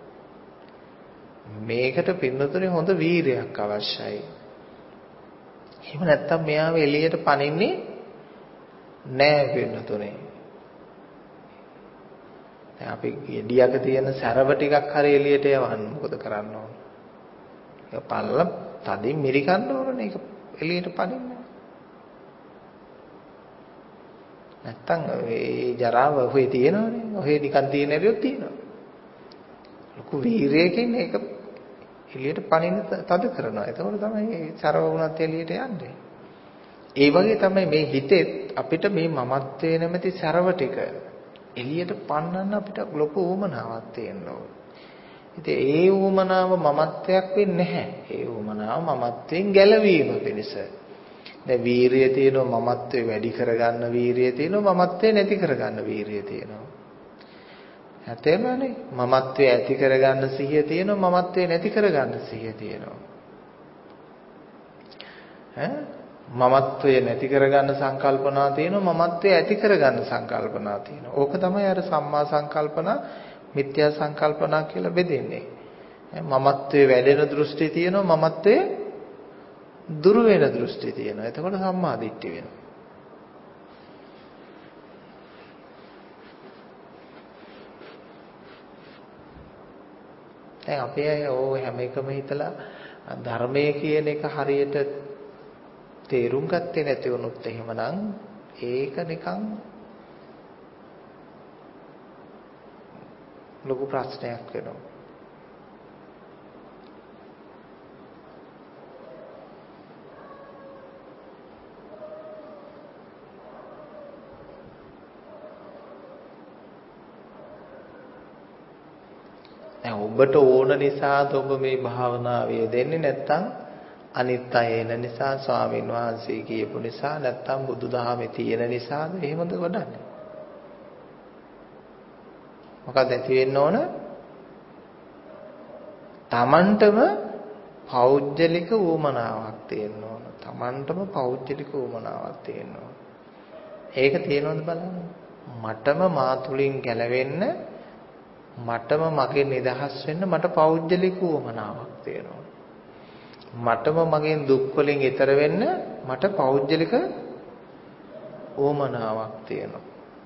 මේකට පින්නතුනේ හොඳ වීරයක් අවශ්‍යයි. එහෙම නැත්තම් මෙයාව එළියට පනින්නේ නෑ පින්නතුනේ. දැන් අපි ගෙඩියක තියෙන සැරව ටිකක් හරි එළියට යවන්න මොකද කරන්න ඕන? ඒක පල්ල තදින් මිරිකන්න ඕනනේ ඒක එළියට පනින්න. නැත්තම් ඒ ජරාව ඔහේ තියෙනවනේ. ඔහේ නිකන් තියෙන ඇරියොත් තියෙනවා. ලොකු වීරියකින් ඒක එළියට පනින්න තද කරනවා. එතකොට තමයි සරව වුණත් එළියට යන්නේ. ඒ වගේ තමයි මේ හිතෙත් අපිට මේ මමත්වයේ නැමැති සරව ටික එළියට පන්නන්න අපිට ලොකු උවමනාවක් තියෙන්න ඕන. ඉතින් ඒ උවමනාව මමත්වයක් වෙන්නේ නැහැ. ඒ උවමනාව මමත්වයෙන් ගැලවීම පිණිස. දැන් වීරිය තියෙනවා මමත්වේ වැඩි කරගන්න වීරිය තියෙනවා මමත්වේ නැති කරගන්න වීරිය තියෙනවා. හැතැම්මනේ මමත්වේ ඇති කරගන්න සිහිය තියෙනවා මමත්වේ නැති කරගන්න සිහිය තියෙනවා. ඈ මමත්වය නැති කරගන්න සංකල්පනා තියෙනවා මමත්වය ඇති කරගන්න සංකල්පනා තියෙනවා. ඕක තමයි අර සම්මා සංකල්පනා මිත්‍යා සංකල්පනා කියලා බෙදෙන්නේ. මමත්වයේ වැඩෙන දෘෂ්ටි තියෙනවා මමත්වයේ දුරු වෙන දෘෂ්ටි තියෙනවා. එතකොට සම්මා දිට්ඨි වෙනවා. දැන් අපේ අය ඕ හැම එකම හිතලා ධර්මයේ කියන එක හරියට තේරුම් ගත්තේ නැති වුණොත් එහෙමනම් ඒක නිකන් ලොකු ප්‍රශ්නයක් වෙනවා. දැන් ඔබට ඕන නිසාද ඔබ මේ භාවනාවේ දෙන්නේ නැත්නම් අනිත් අය එන නිසා ස්වාමීන් වහන්සේ කියපු නිසා නැත්නම් බුදුදහමේ තියෙන නිසාද එහෙමද වඩන්නේ? මොකක්ද ඇති වෙන්න ඕන? Tamanටම පෞද්ගලික උවමනාවක් තියෙන්න ඕන. Tamanටම පෞද්ගලික උවමනාවක් තියෙන්න ඕන. ඒක තියෙනවද බලන්න. මටම මා තුලින් ගැලවෙන්න මටම මගේ නිදහස් වෙන්න මට පෞද්ගලික උවමනාවක් තියෙනවා. මටම මගෙන් දුක් වලින් ඈතර වෙන්න මට පෞද්ගලික උවමනාවක් තියෙනවා.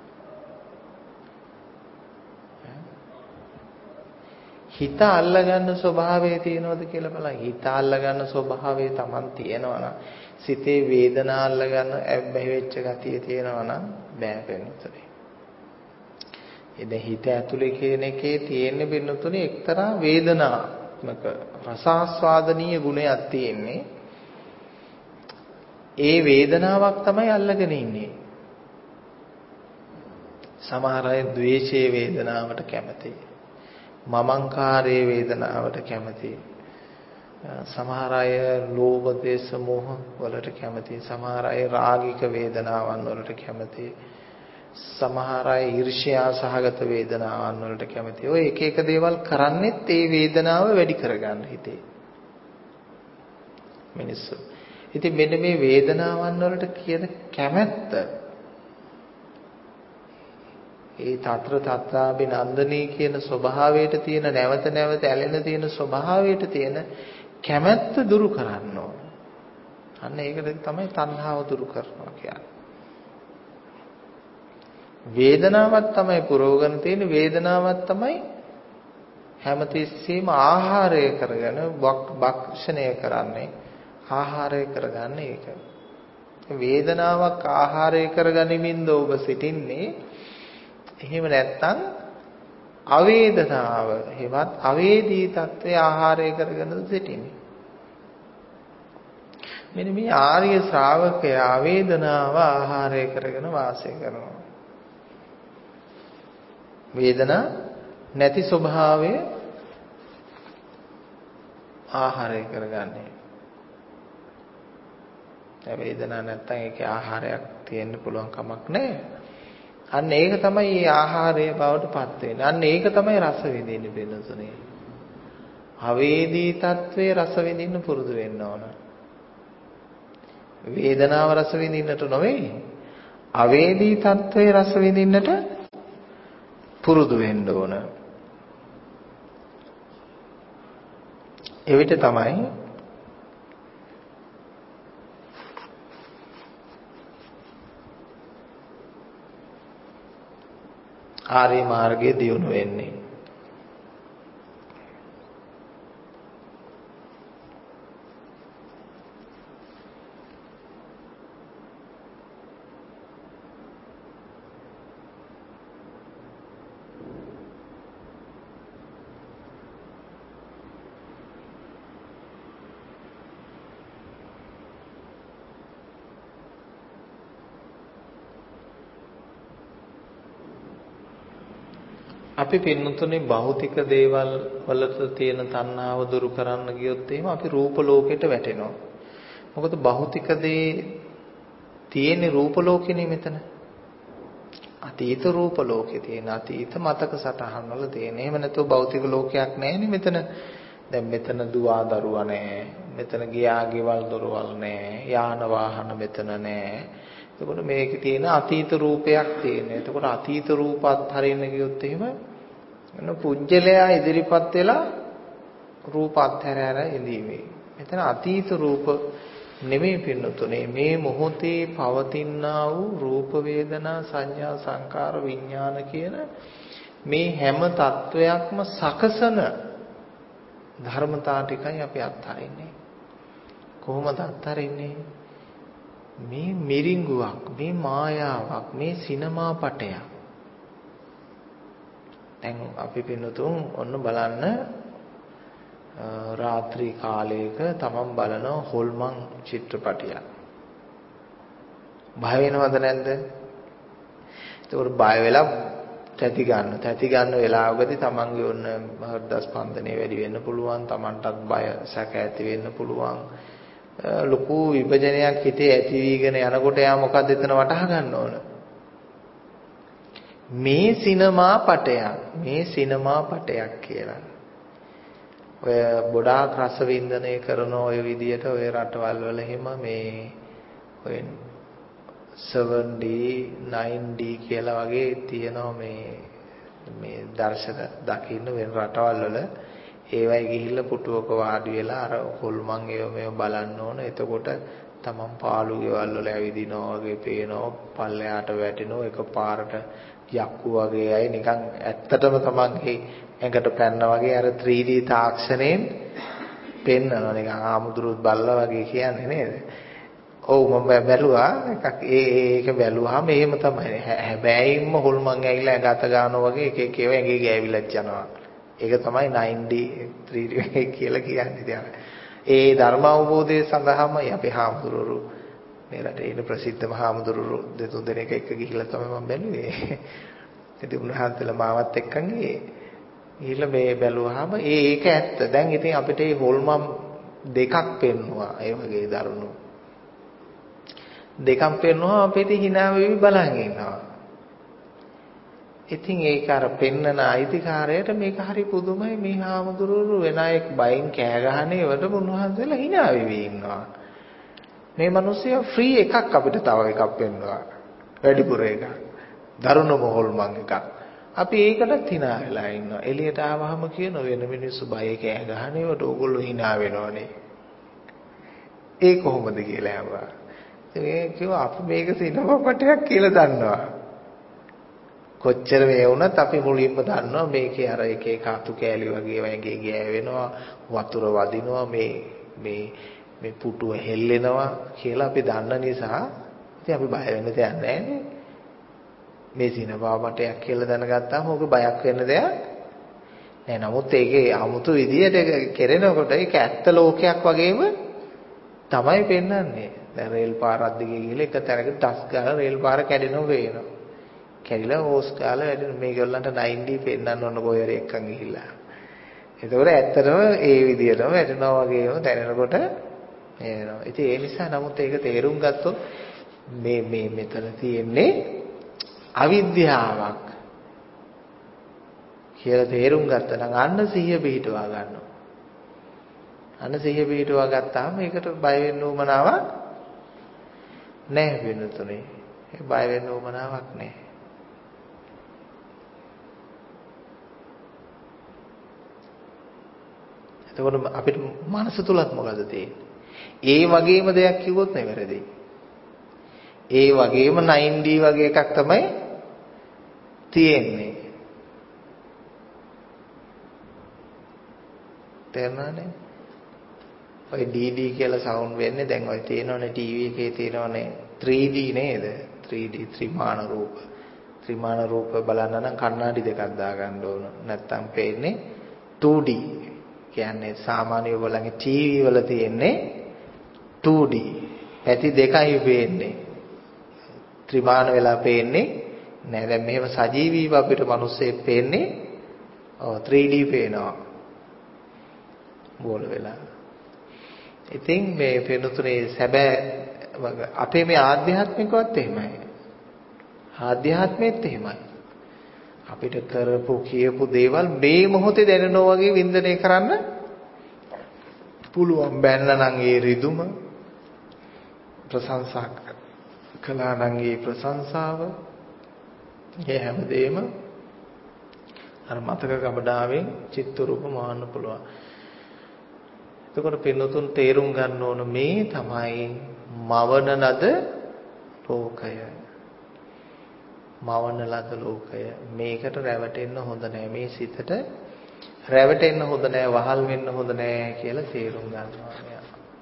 හිත අල්ලගන්න ස්වභාවය තියෙනවද කියලා බලන්න. හිත අල්ලගන්න ස්වභාවය Taman තියෙනවා නම් සිතේ වේදනා අල්ලගන්න ඇබ්බැහි වෙච්ච ගතිය තියෙනවා නම් බෑ වෙනතුනේ. එදේ හිත ඇතුලේ කියන එකේ තියෙන වෙනතුනේ එක්තරා වේදනාත්මක රසාස්වාදනීය ගුණයක් තියෙන්නේ. ඒ වේදනාවක් තමයි අල්ලගෙන ඉන්නේ. සමහර අය ද්වේෂයේ වේදනාවට කැමතියි. මමංකාරයේ වේදනාවට කැමතියි. සමහර අය ලෝභ දේශ මොහ වලට කැමතියි. සමහර අය රාගික වේදනාවන් වලට කැමතියි. සමහර අය ඊර්ෂ්‍යා සහගත වේදනාවන් වලට කැමතියි. ඔය එක එක දේවල් කරන්නේත් ඒ වේදනාව වැඩි කරගන්න හිතේ. මිනිස්සු. ඉතින් මෙන්න මේ වේදනාවන් වලට කියන කැමැත්ත ඒ తත්‍ර తත්‍රාබි නන්දනී කියන ස්වභාවයට තියෙන නැවත නැවත ඇලෙන තියෙන ස්වභාවයට තියෙන කැමැත්ත දුරු කරන්න ඕන. අන්න ඒකට තමයි තණ්හාව දුරු කරනවා කියන්නේ. වේදනාවක් තමයි පුරවගෙන තියෙන වේදනාවක් තමයි හැමතිස්සෙම ආහාරය කරගෙන භක්ෂණය කරන්නේ ආහාරය කරගන්නේ ඒක. වේදනාවක් ආහාරය කරගනිමින්ද ඔබ සිටින්නේ. එහෙම නැත්නම් අවේදනාව හෙවත් අවේදී තත්ත්වයේ ආහාරය කරගෙන සිටින්නේ. මෙන්න මේ ආර්ය ශ්‍රාවකයා වේදනාව ආහාරය කරගෙන වාසය කරනවා. වේදනා නැති ස්වභාවය ආහාරය කරගන්නේ. ඒ වේදනා නැත්තම් ඒකේ ආහාරයක් තියෙන්න පුළුවන් කමක් නැහැ. අන්න ඒක තමයි මේ ආහාරය බවට පත් වෙන්නේ. අන්න ඒක තමයි රස විඳින්න වෙනසනේ. අවේදී තත්වයේ රස විඳින්න පුරුදු වෙන්න ඕන. වේදනාව රස විඳින්නට නොවේ. අවේදී තත්වයේ රස විඳින්නට පුරුදු වෙන්න ඕන. එවිට තමයි ආර්ය මාර්ගයේ දියුණු වෙන්නේ. අපි පින්නතුනේ භෞතික දේවල් වලට තියෙන තණ්හාව දුරු කරන්න ගියොත් එහෙම අපි රූප ලෝකෙට වැටෙනවා. මොකද භෞතික දේ තියෙන රූප ලෝකෙනේ මෙතන. අතීත රූප ලෝකේ තියෙන අතීත මතක සටහන් වල තියෙන. එහෙම නැතුව භෞතික ලෝකයක් නැහැනේ මෙතන. දැන් මෙතන දුවා දරුවා නැහැ. මෙතන ගියා ගෙවල් දොරවල් නැහැ. යාන වාහන මෙතන නැහැ. එතකොට මේකේ තියෙන අතීත රූපයක් තියෙන. එතකොට අතීත රූපات හරින්න ගියොත් එහෙම එන පුජ්‍යලයා ඉදිරිපත් වෙලා රූපات හැර ඉඳීමේ. මෙතන අතීත රූප නෙමෙයි පින්නතුනේ මේ මොහොතේ පවතිනා වූ රූප වේදනා සංඥා සංකාර විඥාන කියන මේ හැම තත්වයක්ම සකසන ධර්මතා ටිකයි අපි අත්හරින්නේ. කොහොමද අත්හරින්නේ? මේ මිරිඟුවක්, මේ මායාවක්, මේ සිනමා පටයක්. දැන් අපි පින්නතුන් ඔන්න බලන්න රාත්‍රී කාලයක තමන් බලන හොල්මන් චිත්‍රපටියක්. බය වෙනවද නැද්ද? ඒකට බය වෙලා තැති ගන්න. තැති ගන්න වෙලාවකදී තමන්ගේ ඔන්න හෘද ස්පන්දනය වැඩි වෙන්න පුළුවන්. තමන්ටත් බය සැක ඇති වෙන්න පුළුවන්. ලොකු විභජනයක් හිතේ ඇති වීගෙන යනකොට යා මොකද්ද එතන වටහා ගන්න ඕන? මේ සිනමා පටයක්, මේ සිනමා පටයක් කියලා. ඔය ගොඩාක් රස වින්දනය කරන ඔය විදියට ඔය රටවල් වල එහෙම මේ ඔය සෙවන් ඩී නයින් ඩී කියලා වගේ තියෙනවා මේ මේ දර්ශන දකින්න වෙන රටවල් වල ඒවයි ගිහිල්ලා පුටුවක වාඩි වෙලා අර හොල්මන් ඒව මේව බලන්න ඕන. එතකොට තමන් පාළු ගෙවල් වල ඇවිදිනවා වගේ පේනවා, පල්ලෙහාට වැටෙනවා, එකපාරට යක්කු වගේ අය නිකන් ඇත්තටම තමන්ගේ ඇඟට පැන්න වගේ අර ත්‍රී ඩී තාක්ෂණයෙන් පෙන්නනවා නිකන් ආමුදුරුත් බල්ලා වගේ කියන්නේ නේද? ඔව් මම බැලුවා එකක් ඒ ඒක බැලුවාම එහෙම තමයි. හැබැයිම හොල්මන් ඇවිල්ලා ඇඟ අත ගන්නවා වගේ එක එක ඒවා ඇඟේ ගෑවිලක් යනවා. ඒක තමයි නයින් ඩී ත්‍රී ඩී කියලා කියන්නේ. දැන් ඒ ධර්ම අවබෝධය සඳහාමයි අපි හාමුදුරුවෝ මේ රටේ ඉන්න ප්‍රසිද්ධම හාමුදුරුවෝ දෙතුන් දෙනෙක් එක්ක ගිහිල්ලා තමයි මම බැලුවේ. ඉතින් උන්වහන්සේලා මාවත් එක්කන් ගියේ. ගිහිල්ලා මේ බැලුවාම ඒ ඒක ඇත්ත. දැන් ඉතින් අපිට මේ හොල්මන් දෙකක් පෙන්නවා. ඒ වගේ දරුණු දෙකක් පෙන්නවා අපිට hina වෙවි බලන් ඉන්නවා. ඉතින් ඒක අර පෙන්නන අයිතිකාරයට මේක හරි පුදුමයි. මේ හාමුදුරුවෝ වෙන අයෙක් බයින් කෑ ගහන ඒවට උන්වහන්සේලා hina වෙවි ඉන්නවා. මේ මිනිස්සු ෆ්‍රී එකක් අපිට තව එකක් පෙන්නවා. වැඩිපුර එකක්. දරුණුම හොල්මන් එකක්. අපි ඒකටත් hina වෙලා ඉන්නවා. එළියට ආවහම කියන වෙන මිනිස්සු බය කෑ ගහන ඒවට ඕගොල්ලෝ hina වෙනවනේ. ඒ කොහොමද කියලා අහුවා. ඒ කිව්වා අපි මේක සිනමා පටයක් කියලා දන්නවා. කොච්චර මේ වුණත් අපි මුලින්ම දන්නවා මේකේ අර එක එක අතු කෑලි වගේ වගේ ගෑවෙනවා, වතුර වදිනවා, මේ මේ මේ පුටුව හෙල්ලෙනවා කියලා අපි දන්න නිසා ඉතින් අපි බය වෙන්න දෙයක් නැහැ නේ. මේ සිනමා පටයක් කියලා දැනගත්තාම ඕක බයක් වෙන්න දෙයක් නෑ. නමුත් ඒකේ 아무තු විදියට කෙරෙනකොට ඒක ඇත්ත ලෝකයක් වගේම තමයි පෙන්වන්නේ. දැන් රේල් පාරක් දිගේ ගිහලා එක තැනක ටස් ගාලා රේල් පාර කැඩෙනවා වේනවා. කැඩිලා ඕස් ගාලා වැඩෙන මේගොල්ලන්ට නයින් ඩී පෙන්වන්න ඕන කොහෙර එක්කන් ගිහිල්ලා. ඒතකොට ඇත්තටම ඒ විදියටම වැඩෙනවා වගේම දැනෙනකොට එනවා. ඉතින් ඒ නිසා නමුත් ඒක තේරුම් ගත්තොත් මේ මේ මෙතන තියෙන්නේ අවිද්‍යාවක් කියලා තේරුම් ගත්තා නම් අන්න සිහිය පිහිටවා ගන්නවා. අන්න සිහිය පිහිටවා ගත්තාම ඒකට බය වෙන්න උවමනාවක් නැහැ වෙනතුනේ. ඒ බය වෙන්න උවමනාවක් නැහැ. එතකොට අපිට මනස තුලත් මොකද තියෙන්නේ? ඒ වගේම දෙයක් කිව්වොත් නෙවෙයි. ඒ වගේම නයින් ඩී වගේ එකක් තමයි තියෙන්නේ. තේරුණානේ? ඔය ඩී ඩී කියලා සවුන්ඩ් වෙන්නේ දැන් ඔය තියෙනවනේ ටීවී එකේ තියෙනවනේ ත්‍රී ඩී නේද? ත්‍රී ඩී ත්‍රිමාන රූප. ත්‍රිමාන රූප බලන්න නම් කණ්ණාඩි දෙකක් දාගන්න ඕන. නැත්තම් පේන්නේ ටූ ඩී. කියන්නේ සාමාන්‍ය ඔයගොල්ලන්ගේ ටීවී වල තියෙන්නේ ටූ ඩී. පැති දෙකයි පේන්නේ. ත්‍රිමාන වෙලා පේන්නේ නෑ. දැන් මෙහෙම සජීවීව අපිට මිනිස්සෙක් පේන්නේ ඔව් three D පේනවා. බෝල වෙලා. ඉතින් මේ පෙනුතුනේ සැබෑ අපේ මේ ආධ්‍යාත්මිකවත් එහෙමයි. ආධ්‍යාත්මෙත් එහෙමයි. අපිට කරපු කියපු දේවල් මේ මොහොතේ දැනෙනවා වගේ වින්දනය කරන්න පුළුවන්. බැන්න නම් ඒ රිදුම ප්‍රශංසා කළා නම් ඒ ප්‍රශංසාව ඒ හැමදේම අර මතක ගබඩාවෙන් චිත්ත රූප මාන්න පුළුවන්. එතකොට පින්නතුන් තේරුම් ගන්න ඕන මේ තමයි මවන ලද ලෝකය. මවන ලද ලෝකය. මේකට රැවටෙන්න හොඳ නෑ. මේ සිතට රැවටෙන්න හොඳ නෑ. වහල් වෙන්න හොඳ නෑ කියලා තේරුම් ගන්නවා මෙයා.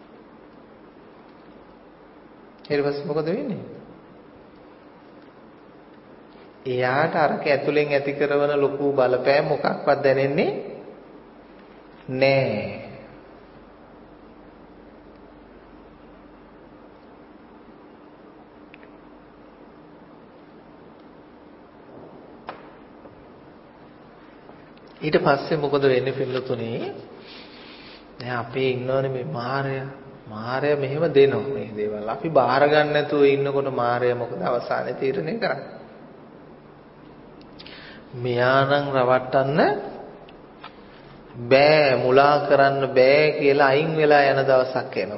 ඊට පස්සේ මොකද වෙන්නේ? එයාට අරක ඇතුලෙන් ඇති කරන ලොකු බලපෑම මොකක්වත් දැනෙන්නේ නෑ. ඊට පස්සේ මොකද වෙන්නේ පිළිතුනේ? දැන් අපේ ඉන්නවනේ මේ මායя. මායя මෙහෙම දෙනවා මේ දේවල්. අපි බාර ගන්න නැතුව ඉන්නකොට මායя මොකද අවසානයේ තීරණය කරන්නේ? මෙයානම් රවට්ටන්න බෑ, මුලා කරන්න බෑ කියලා අයින් වෙලා යන දවසක් එනවා.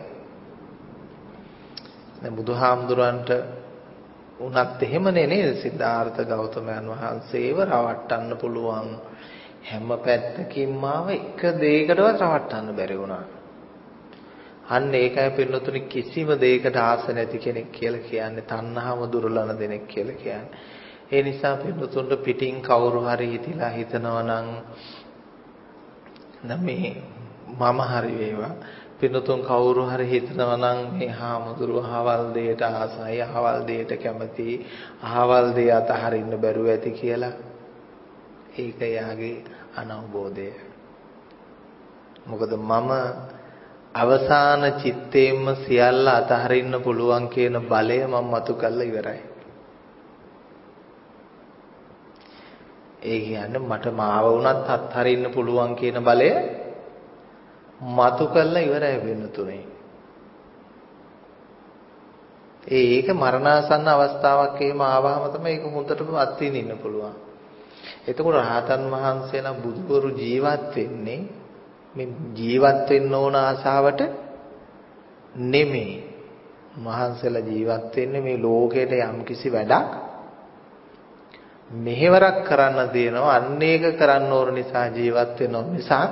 දැන් බුදුහාමුදුරන්ට උනත් එහෙමනේ නේද? සිද්ධාර්ථ ගෞතමයන් වහන්සේව රවට්ටන්න පුළුවන්. හැම පැත්තකින්ම ආව එක දෙයකටවත් රවට්ටන්න බැරි වුණා. අන්න ඒකයි පින්නතුනි කිසිම දෙයකට ආස නැති කෙනෙක් කියලා කියන්නේ තණ්හාව දුරලන දෙනෙක් කියලා කියන්නේ. ඒ නිසා පින්නතුන්ට පිටින් කවුරු හරි හිතිලා හිතනවා නම් නම් මේ මම හරි වේවා. පින්නතුන් කවුරු හරි හිතනවා නම් මේ හාමුදුරුව අහවල් දෙයට ආසයි, අහවල් දෙයට කැමති, අහවල් දෙය අතහරින්න බැරුව ඇති කියලා. ඒක යාගේ අනවබෝධය. මොකද මම අවසාන චිත්තේම සියල්ල අතහරින්න පුළුවන් කියන බලය මම මතු කළා ඉවරයි. ඒ කියන්නේ මට මාව වුණත් අත්හරින්න පුළුවන් කියන බලය මතු කළා ඉවරයි වෙනතුනේ. ඒක මරණාසන්න අවස්ථාවක් එහෙම ආවම තමයි ඒක හොඳටම අත්විඳින්න පුළුවන්. එතකොට රහතන් වහන්සේලා බුදුවරු ජීවත් වෙන්නේ මේ ජීවත් වෙන්න ඕන ආසාවට නෙමෙයි. මහන්සලා ජීවත් වෙන්නේ මේ ලෝකයට යම්කිසි වැඩක් මෙහෙවරක් කරන්න තියෙනවා. අන්න ඒක කරන්න ඕන නිසා ජීවත් වෙනවා නිසා.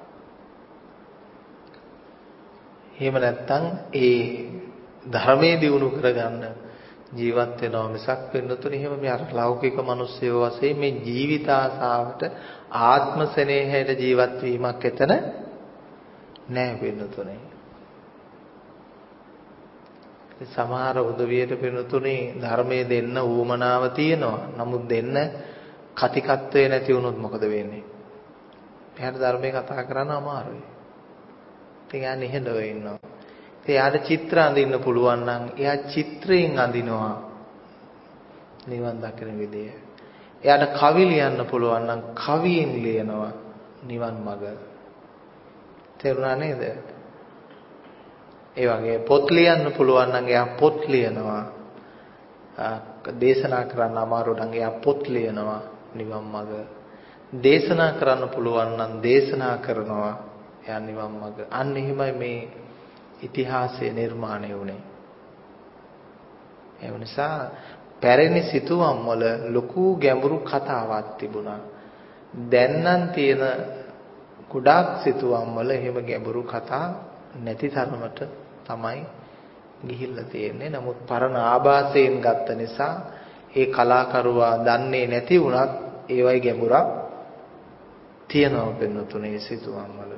එහෙම නැත්නම් ඒ ධර්මයේ දියුණු කරගන්න ජීවත් වෙනවා මිසක් වෙනතුනේ එහෙම මේ අර ලෞකික මිනිස්සුયો වශයෙන් මේ ජීවිත ආසාවට ආත්ම ස්නේහයට ජීවත් වීමක් එතන නෑ වෙනතුනේ. සමහර උදවියට වෙනතුනේ ධර්මයේ දෙන්න ඌමනාව තියෙනවා. නමුත් දෙන්න කතිකත්වේ නැති වුණොත් මොකද වෙන්නේ? එයාට ධර්මයේ කතා කරන්න අමාරුයි. ඉතින් යා නිහඬව ඉන්නවා. එයාට චිත්‍ර අඳින්න පුළුවන් නම් එයා චිත්‍රයෙන් අඳිනවා නිවන් දකින විදිය. එයාට කවි ලියන්න පුළුවන් නම් කවියෙන් ලියනවා නිවන් මඟ. තේරුණා නේද? ඒ වගේ පොත් ලියන්න පුළුවන් නම් එයා පොත් ලියනවා. දේශනා කරන්න අමාරු නම් එයා පොත් ලියනවා නිවන් මඟ. දේශනා කරන්න පුළුවන් නම් දේශනා කරනවා එයා නිවන් මඟ. අන්න එහෙමයි මේ ඉතිහාසයේ නිර්මාණය වුණේ. ඒ නිසා පැරණි සිතුවම් වල ලොකු ගැඹුරු කතාවක් තිබුණා. දැන් නම් තියෙන ගොඩාක් සිතුවම් වල එහෙම ගැඹුරු කතා නැති තරමට තමයි ගිහිල්ලා තියෙන්නේ. නමුත් පරණ ආభాසයෙන් ගත්ත නිසා ඒ කලාකරුවා දන්නේ නැති වුණත් ඒවයි ගැඹුරක් තියෙනවා වෙනතුනේ සිතුවම් වල.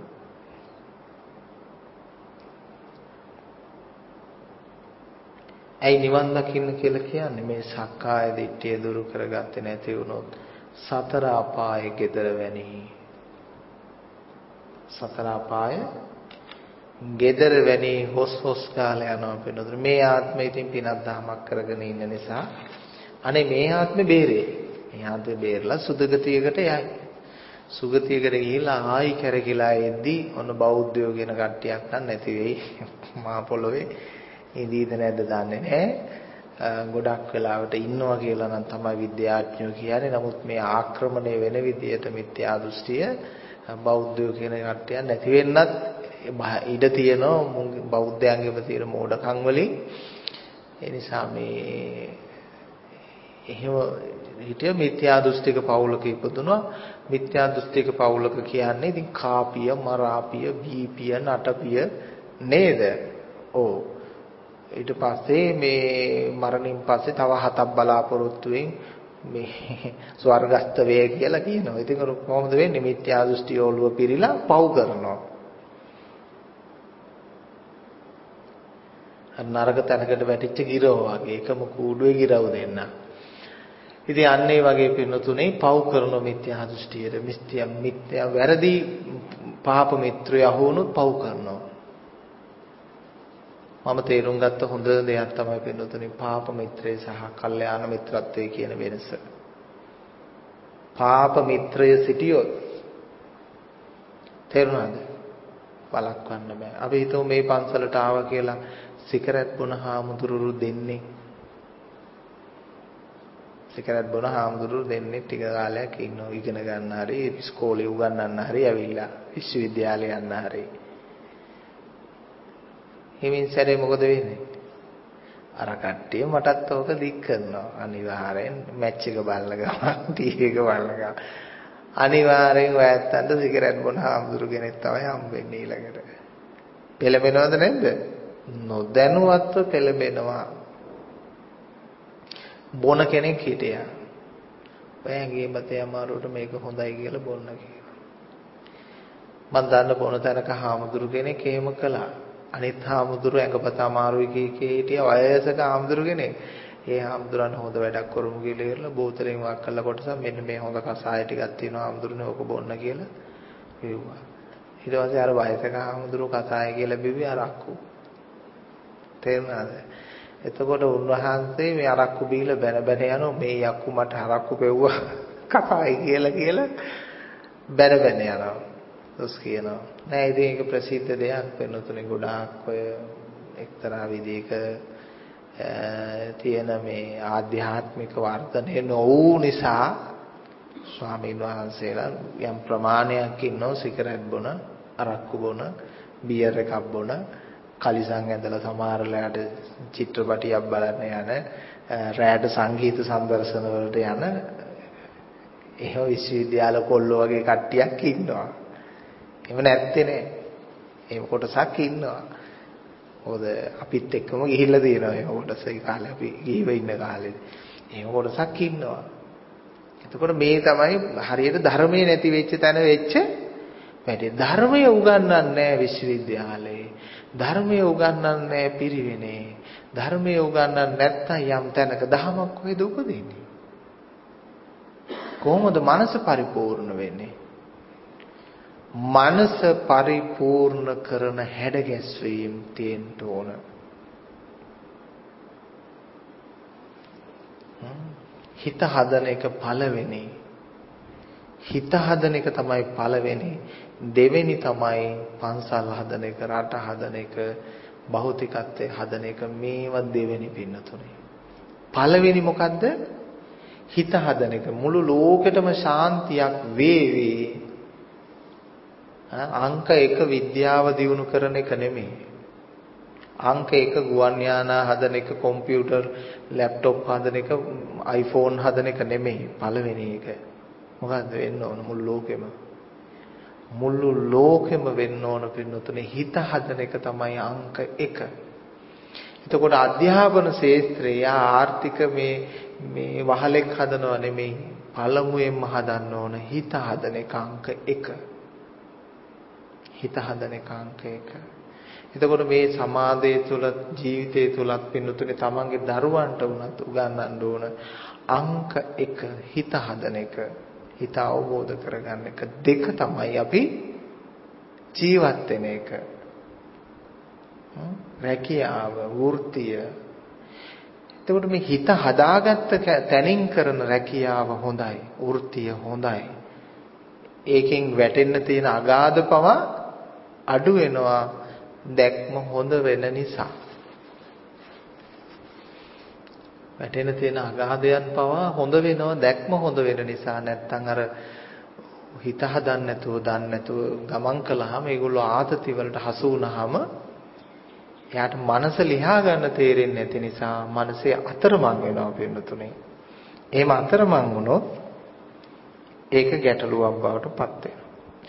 ඇයි නිවන් දකින්න කියලා කියන්නේ? මේ සක්කාය දිට්ඨිය දුරු කරගත්තේ නැති වුණොත් සතර අපායේ gedara වැනි. සතර අපාය gedara වැනි හොස් හොස් කාලේ යනවා වෙනතුනේ. මේ ආත්මෙ ඉතින් පිනක් දහමක් කරගෙන ඉන්න නිසා අනේ මේ ආත්මෙ බේරේ. මේ ආත්මෙ බේරලා සුදගතියකට යයි. සුගතියකට ගිහිල්ලා ආයි කැරකිලා එද්දි ඔන්න බෞද්ධයෝ කියන කට්ටියක් නම් නැති වෙයි. මා පොළොවේ ඉඳීද නැද්ද දන්නේ නැහැ. ගොඩක් වෙලාවට ඉන්නවා කියලා නම් තමයි විද්‍යාඥයෝ කියන්නේ. නමුත් මේ ආක්‍රමණය වෙන විදියට මිත්‍යා දෘෂ්ටිය බෞද්ධයෝ කියන කට්ටියක් නැති වෙන්නත් ඉඩ තියෙනවා බෞද්ධයන්ගේම තියෙන මෝඩකම් වලින්. ඒ නිසා මේ එහෙම හිටිය මිත්‍යා දෘෂ්ටික පවුලක ඉපදුනා. මිත්‍යා දෘෂ්ටික පවුලක කියන්නේ ඉතින් කාපිය, මරාපිය, බීපිය, නටපිය නේද? ඔව්. ඊට පස්සේ මේ මරණින් පස්සේ තව හතක් බලාපොරොත්තුෙන් මේ ස්වර්ගස්ත වේ කියලා කියනවා. ඉතින් කොහොමද වෙන්නේ? මිත්‍යා දෘෂ්ටි ඔළුව පිරීලා පව් කරනවා. නරක තැනකට වැටිච්ච ගිරව වගේ එකම කූඩුවේ ගිරව දෙන්න. ඉතින් අන්නේ වගේ පින්නතුනේ පව් කරන මිත්‍යා දෘෂ්ටියේ මිත්‍යා මිත්‍යා වැරදි පාප මිත්‍රය අහුවුනොත් පව් කරනවා. මම තේරුම් ගත්ත හොඳ දෙයක් තමයි පින්නතුනේ පාප මිත්‍රය සහ කල්යාණ මිත්‍රත්වයේ කියන වෙනස. පාප මිත්‍රය සිටියොත් තේරුණාද? වළක්වන්න බෑ. අපි හිතමු මේ පන්සලට ආවා කියලා සිගරට් බොන හාමුදුරුවෝ දෙන්නේ සිගරට් බොන හාමුදුරුවෝ දෙන්නේ ටික කාලයක් ඉන්නවා ඉගෙන ගන්න හරි ඉස්කෝලේ උගන්වන්න හරි ඇවිල්ලා විශ්වවිද්‍යාලේ යන්න හරි. හිමින් සැරේ මොකද වෙන්නේ? අර කට්ටිය මටත් ඕක දික් කරනවා. අනිවාර්යෙන් මැච් එක බලන ගමන් ටීවී එක බලන ගමන් අනිවාර්යෙන් ඔයත්තන්ට සිගරට් බොන හාමුදුරු කෙනෙක් තමයි හම්බෙන්නේ ඊළඟට. පෙළඹෙනවද නැද්ද? නොදැනුවත්ව පෙළඹෙනවා. බොන කෙනෙක් හිටියා. ඔයගේ මතය අමාරුවට මේක හොඳයි කියලා බොන්න කියලා. මම දන්න බොන තැනක හාමුදුරු කෙනෙක් එහෙම කළා. අනිත් හාමුදුරු ඇඟපත අමාරුයි කී කී හිටියා වයසක හාමුදුරු කෙනෙක්. ඒ හාමුදුරන් හොඳ වැඩක් කරමු කියලා ඉවරලා බෝතලෙන් වක් කරලා කොටස මෙන්න මේ හොඳ කසාය ටිකක් තියෙනවා හාමුදුරනේ ඔක බොන්න කියලා කිව්වා. ඊට පස්සේ අර වයසක හාමුදුරු කසාය කියලා බිව්වේ අරක්කු. තේරුණාද? එතකොට උන්වහන්සේ මේ අරක්කු බීලා බැන බැන යනවා මේ යක්කු මට අරක්කු පෙව්වා කසාය කියලා කියලා බැන බැන යනවා. දොස් කියනවා. නෑ ඉතින් ඒක ප්‍රසිද්ධ දෙයක් වෙනතුනේ ගොඩාක් ඔය එක්තරා විදිහක තියෙන මේ ආධ්‍යාත්මික වර්ධනය නොවූ නිසා ස්වාමීන් වහන්සේලා යම් ප්‍රමාණයක් ඉන්නෝ සිගරට් බොන, අරක්කු බොන, බියර් එකක් බොන, කලිසම් ඇඳලා සමහරලාට චිත්‍රපටියක් බලන්න යන, රැට සංගීත සම්දර්ශන වලට යන එහෙම විශ්වවිද්‍යාල කොල්ලෝ වගේ කට්ටියක් ඉන්නවා. එහෙම නැත්තේ නෑ. එහෙම කොටසක් ඉන්නවා. මොකද අපිත් එක්කම ගිහිල්ලා තියෙනවා එහෙම කොටස ඒ කාලේ අපි ගිහිව ඉන්න කාලේ. එහෙම කොටසක් ඉන්නවා. එතකොට මේ තමයි හරියට ධර්මයේ නැති වෙච්ච තැන වෙච්ච වැඩි. ධර්මය උගන්වන්නේ නැහැ විශ්වවිද්‍යාලේ. ධර්මය උගන්වන්නේ නැහැ පිරිවෙනේ. ධර්මය උගන්වන්නේ නැත්නම් යම් තැනක දහමක් කොහෙද උපදින්නේ? කොහොමද මනස පරිපූර්ණ වෙන්නේ? මනස පරිපූර්ණ කරන හැඩ ගැස්වීම තියෙන්න ඕන. හිත හදන එක පළවෙනි. හිත හදන එක තමයි පළවෙනි. දෙවෙනි තමයි පන්සල් හදන එක, රට හදන එක, භෞතිකත්වයේ හදන එක. මේවා දෙවෙනි පින්නතුනේ. පළවෙනි මොකද්ද? හිත හදන එක. මුළු ලෝකෙටම ශාන්තියක් වේවි. අංක එක විද්‍යාව දියුණු කරන එක නෙමෙයි. අංක එක ගුවන් යානා හදන එක, කම්පියුටර්, ලැප්ටොප් හදන එක, iPhone හදන එක නෙමෙයි. පළවෙනි එක. මොකද්ද වෙන්න ඕන මුළු ලෝකෙම? මුළු ලෝකෙම වෙන්න ඕන පින්නතුනේ හිත හදන එක තමයි අංක එක. එතකොට අධ්‍යාපන ශාස්ත්‍රයේ ආර්ථික මේ මේ වහලෙක් හදනව නෙමෙයි. පළමුවෙන්ම හදන්න ඕන හිත හදන එක අංක එක. හිත හදන එක අංක එක. එතකොට මේ සමාජය තුළ ජීවිතය තුලත් පින්නතුනේ තමන්ගේ දරුවන්ට උනත් උගන්වන්න ඕන අංක එක හිත හදන එක. හිත අවබෝධ කරගන්න එක. දෙක තමයි අපි ජීවත් වෙන එක. රැකියාව, වෘත්තිය. එතකොට මේ හිත හදාගත්ත තැනින් කරන රැකියාව හොඳයි, වෘත්තිය හොඳයි. ඒකෙන් වැටෙන්න තියෙන අගාධ පවා අඩු වෙනවා දැක්ම හොඳ වෙන නිසා. වැටෙන්න තියෙන අගාධයන් පවා හොඳ වෙනවා දැක්ම හොඳ වෙන නිසා. නැත්තම් අර හිත හදන්න නැතුව දන්නේ නැතුව ගමන් කළාම ඒගොල්ලෝ ආතති වලට හසු වුණාම එයාට මනස ලියා ගන්න තේරෙන්නේ නැති නිසා මනසේ අතරමං වෙනවා පින්නතුනේ. එහෙම අතරමං වුණොත් ඒක ගැටලුවක් බවට පත් වෙනවා.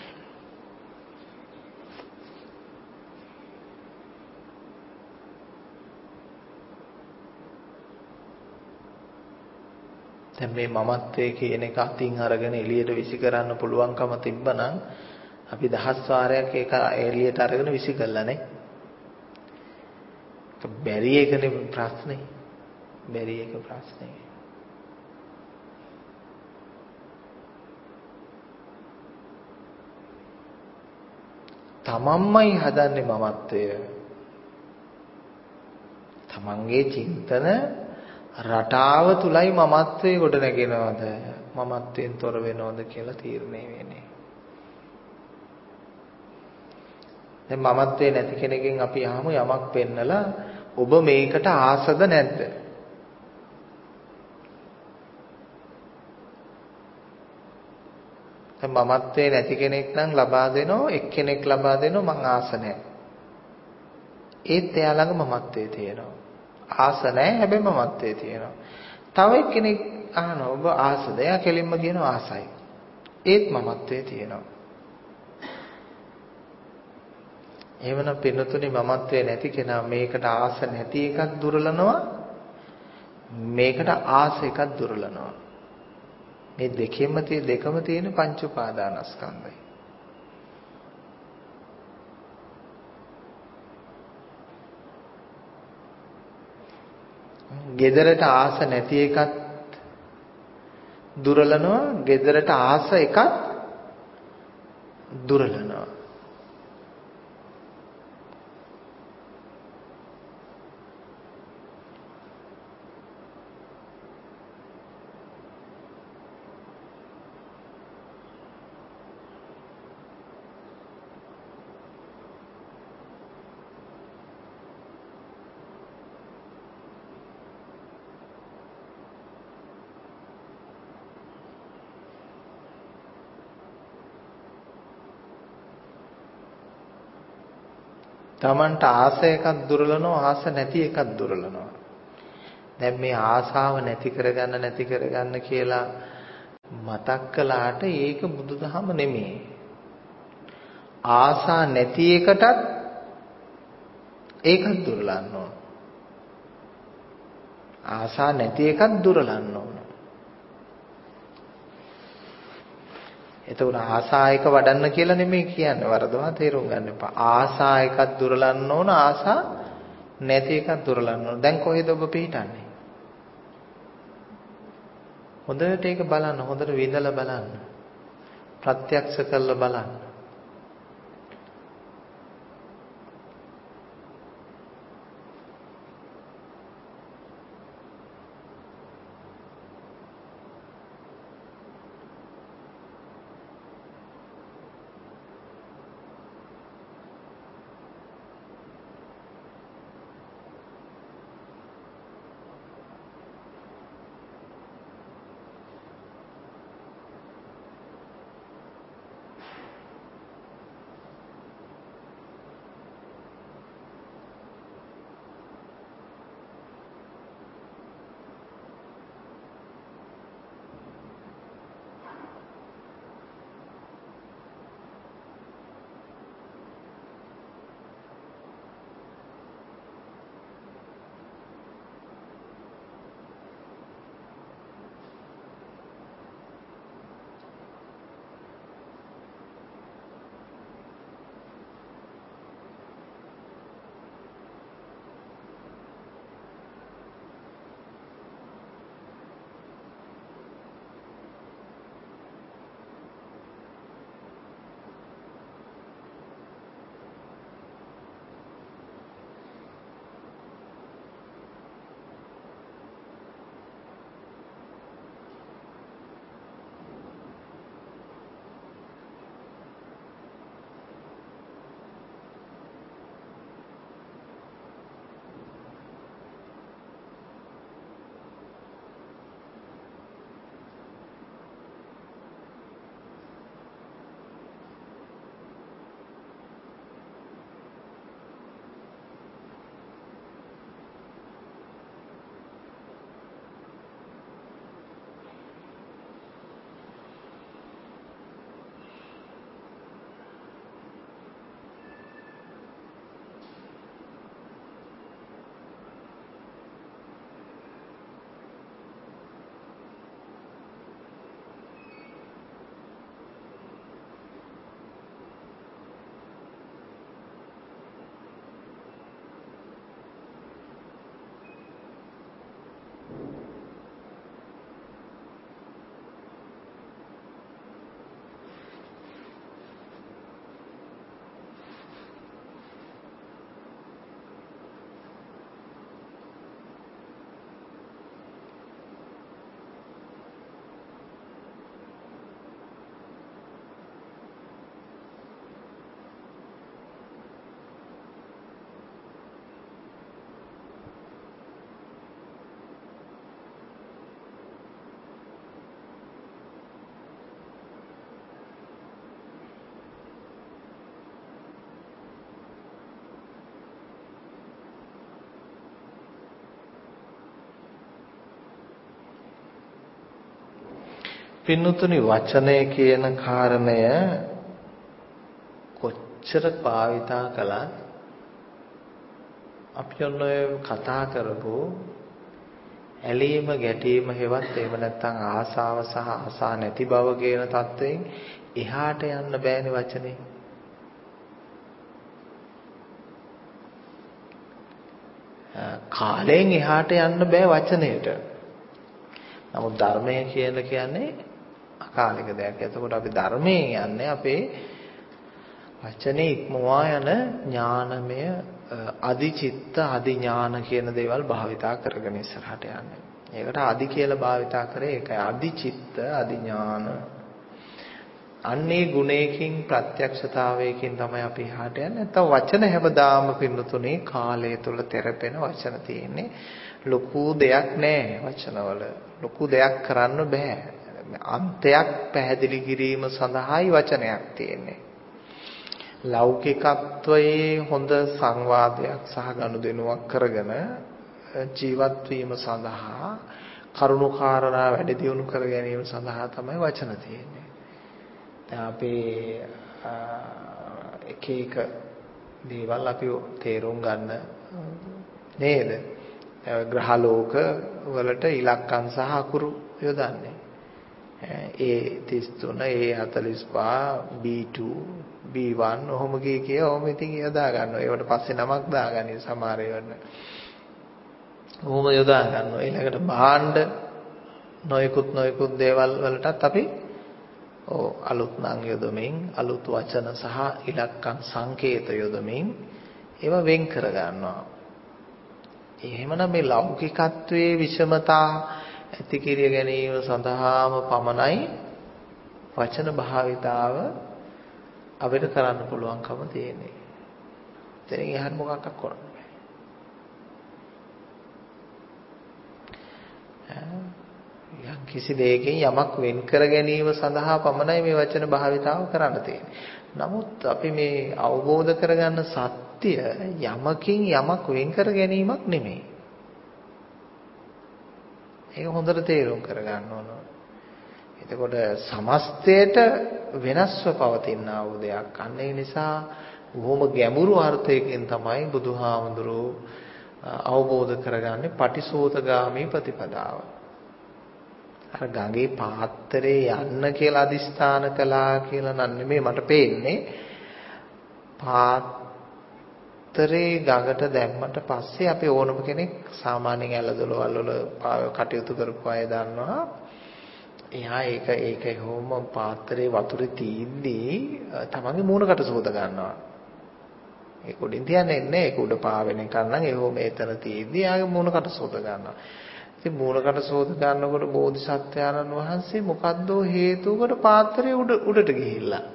දැන් මේ මමත්වයේ කියන එක අතින් අරගෙන එළියට විසි කරන්න පුළුවන්කම තිබ්බනම් අපි දහස් වාරයක් ඒක එළියට අරගෙන විසි කළා නේ. බැරි එකනේ ප්‍රශ්නේ. බැරි එක ප්‍රශ්නේ. තමන්මයි හදන්නේ මමත්වය. තමන්ගේ චින්තන රටාව තුලයි මමත්වයේ ගොඩ නැගෙනවද මමත්වයෙන් තොර වෙනවද කියලා තීරණය වෙන්නේ. දැන් මමත්වයේ නැති කෙනකින් අපි අහමු යමක් පෙන්නලා ඔබ මේකට ආසද නැද්ද? දැන් මමත්වයේ නැති කෙනෙක් නම් ලබා දෙනෝ එක්කෙනෙක් ලබා දෙනෝ මං ආස නැහැ. ඒත් එයා ළඟ මමත්වයේ තියෙනවා. ආස නැහැ හැබැයි මමත්වයේ තියෙනවා. තව එක්කෙනෙක් අහනවා ඔබ ආසද? එයා කෙලින්ම කියනවා ආසයි. ඒත් මමත්වයේ තියෙනවා. එහෙමනම් පින්නතුනේ මමත්වයේ නැති කෙනා මේකට ආස නැති එකක් දුරලනවා මේකට ආස එකක් දුරලනවා. මේ දෙකෙම තියෙන දෙකම තියෙන පංච උපාදානස්කන්ධයි. ගෙදරට ආස නැති එකත් දුරලනවා ගෙදරට ආස එකත් දුරලනවා. තමන්ට ආස එකක් දුරලනවා ආස නැති එකක් දුරලනවා. දැන් මේ ආසාව නැති කරගන්න නැති කරගන්න කියලා මතක් කළාට ඒක බුදුදහම නෙමෙයි. ආසා නැති එකටත් ඒකත් දුරලන්න ඕන. ආසා නැති එකත් දුරලන්න ඕන. එතකොට ආසා එක වඩන්න කියලා නෙමෙයි කියන්නේ වරදවා තේරුම් ගන්න එපා. ආසා එකක් දුරලන්න ඕන ආසා නැති එකක් දුරලන්න ඕන. දැන් කොහෙද ඔබ පිහිටන්නේ? හොඳට ඒක බලන්න හොඳට විඳලා බලන්න. ප්‍රත්‍යක්ෂ කරලා බලන්න. පින්නුතුනි වචනය කියන කාරණය කොච්චර භාවිතා කළත් අපි ඔය කතා කරපු ඇලීම ගැටීම හෙවත් එහෙම නැත්නම් ආසාව සහ ආසා නැති බව කියන தත්වයෙන් එහාට යන්න බෑනේ වචනේ. කාලයෙන් එහාට යන්න බෑ වචනයට. නමුත් ධර්මය කියලා කියන්නේ අකාලික දෙයක්. එතකොට අපි ධර්මයෙන් යන්නේ අපේ වචනේ ඉක්මවා යන ඥානමය අදිචිත්ත අදිඥාන කියන දේවල් භාවිතා කරගෙන ඉස්සරහට යන්නේ. ඒකට අදි කියලා භාවිතා කරේ ඒකයි අදිචිත්ත අදිඥාන. අන්නේ ගුණයකින් ප්‍රත්‍යක්ෂතාවයකින් තමයි අපි එහාට යන්නේ. නැත්නම් වචන හැමදාම පින්නතුනේ කාලය තුල තෙරපෙන වචන තියෙන්නේ. ලොකු දෙයක් නෑ වචනවල. ලොකු දෙයක් කරන්න බෑ. අන්තයක් පැහැදිලි කිරීම සඳහායි වචනයක් තියෙන්නේ. ලෞකිකත්වයේ හොඳ සංවාදයක් සහ ගනුදෙනුවක් කරගෙන ජීවත් වීම සඳහා කරුණු කාරණා වැඩි දියුණු කර ගැනීම සඳහා තමයි වචන තියෙන්නේ. දැන් අපේ එක එක දේවල් අපි තේරුම් ගන්න නේද? ග්‍රහලෝක වලට ඉලක්කම් සහ අකුරු යොදන්නේ. A තිස් තුන A හතළිස් පහ B two B one ඔහොම කී කිය ඔහොම ඉතින් යොදා ගන්නවා. ඒවට පස්සේ නමක් දාගන්නේ සමහර ඒවට. ඔහොම යොදා ගන්නවා. ඊළඟට භාණ්ඩ නොයෙකුත් නොයෙකුත් දේවල් වලටත් අපි ඔව් අලුත් නම් යොදමින් අලුත් වචන සහ ඉලක්කම් සංකේත යොදමින් ඒවා වෙන් කර ගන්නවා. එහෙමනම් මේ ලෞකිකත්වයේ විෂමතා ඇති කර ගැනීම සඳහාම පමණයි වචන භාවිතාව අපිට කරන්න පුළුවන්කම තියෙන්නේ. එතනින් එහාට මොකක්ද කරන්න බෑ. යම් කිසි දෙයකින් යමක් වෙන් කර ගැනීම සඳහා පමණයි මේ වචන භාවිතාව කරන්න තියෙන්නේ. නමුත් අපි මේ අවබෝධ කරගන්න සත්‍ය යමකින් යමක් වෙන් කර ගැනීමක් නෙමෙයි. ඒක හොඳට තේරුම් කරගන්න ඕන. එතකොට සමස්තයට වෙනස්ව පවතින ආ දෙයක්. අන්න ඒ නිසා බොහොම ගැඹුරු අර්ථයකින් තමයි බුදුහාමුදුරුවෝ අවබෝධ කරගන්නේ පටිසෝතගාමී ප්‍රතිපදාව. අර ගඟේ පාත්‍රේ යන්න කියලා අදිස්ථාන කළා කියලා නම් නෙමෙයි මට පේන්නේ. පාත්‍රේ ගඟට දැම්මට පස්සේ අපි ඕනම කෙනෙක් සාමාන්‍යයෙන් ඇලදොලවල් වල කටයුතු කරපු අය දන්නවා. එහා ඒක ඒක හොම පාත්‍රේ වතුරේ තීද්දී තමන්ගේ මූණකට සෝද ගන්නවා. ඒක උඩින් තියන්නේ නැහැ. ඒක උඩ පාවෙන එක නම් ඒ හොම එතන තීද්දී ආගේ මූණකට සෝද ගන්නවා. ඉතින් මූණකට සෝද ගන්නකොට බෝධිසත්වයන්න් වහන්සේ මොකද්ද හේතුවකට පාත්‍රේ උඩ උඩට ගිහිල්ලා.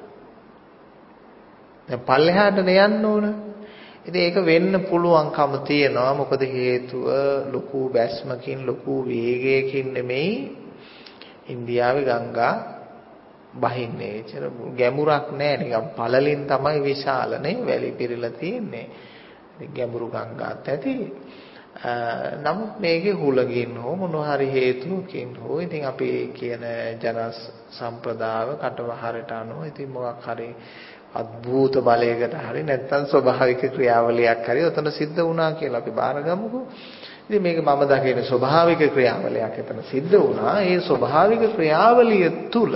දැන් පල්ලෙහාට යන්න ඕන. ඉතින් ඒක වෙන්න පුළුවන්කම තියෙනවා. මොකද හේතුව ලොකු බැස්මකින් ලොකු වේගයකින් නෙමෙයි ඉන්දියාවේ ගංගා බහින්නේ. ඒතර ගැඹුරක් නෑ නිකන් පළලින් තමයි විශාලනේ වැලි පිරලා තියෙන්නේ. ගැඹුරු ගංගාත් ඇති. නමුත් මේකේ හුලඟින් හෝ මොන හරි හේතුවකින් හෝ ඉතින් අපි කියන ජන සම්ප්‍රදාය කටවහරට අනුව ඉතින් මොකක් හරි අద్භූත බලයකට හරි නැත්නම් ස්වභාවික ක්‍රියාවලියක් හරි උතන සිද්ධ වුණා කියලා අපි බාරගමුකෝ. ඉතින් මේක මම දකින ස්වභාවික ක්‍රියාවලියක් එතන සිද්ධ වුණා. ඒ ස්වභාවික ක්‍රියාවලිය තුල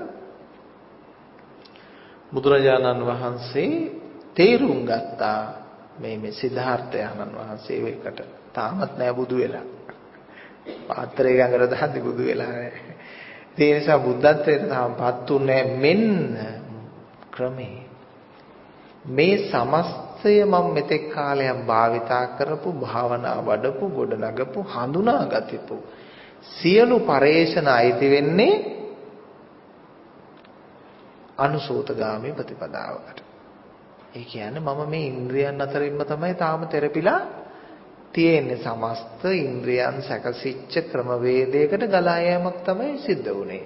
බුදුරජාණන් වහන්සේ තේරුම් ගත්තා මේ මේ සිද්ධාර්ථයන්න් වහන්සේ එකට තාමත් නෑ බුදු වෙලා. පාත්‍රය ගඟට දාද්දි බුදු වෙලා නෑ. ඒ නිසා බුද්ධත්වයට තාමපත් උන්නේ මෙන්න ක්‍රමේ. මේ සමස්තය මම මෙතෙක් කාලයක් භාවිතා කරපු භාවනා වඩපු ගොඩනගපු හඳුනාගතිපු සියලු පරේෂණ අයිති වෙන්නේ අනුසෝතගාමී ප්‍රතිපදාවකට. ඒ කියන්නේ මම මේ ඉන්ද්‍රියන් අතරින්ම තමයි තාම තෙරපිලා තියෙන්නේ. සමස්ත ඉන්ද්‍රියන් සැකසිච්ච ක්‍රමවේදයකට ගලා යෑමක් තමයි සිද්ධ වුනේ.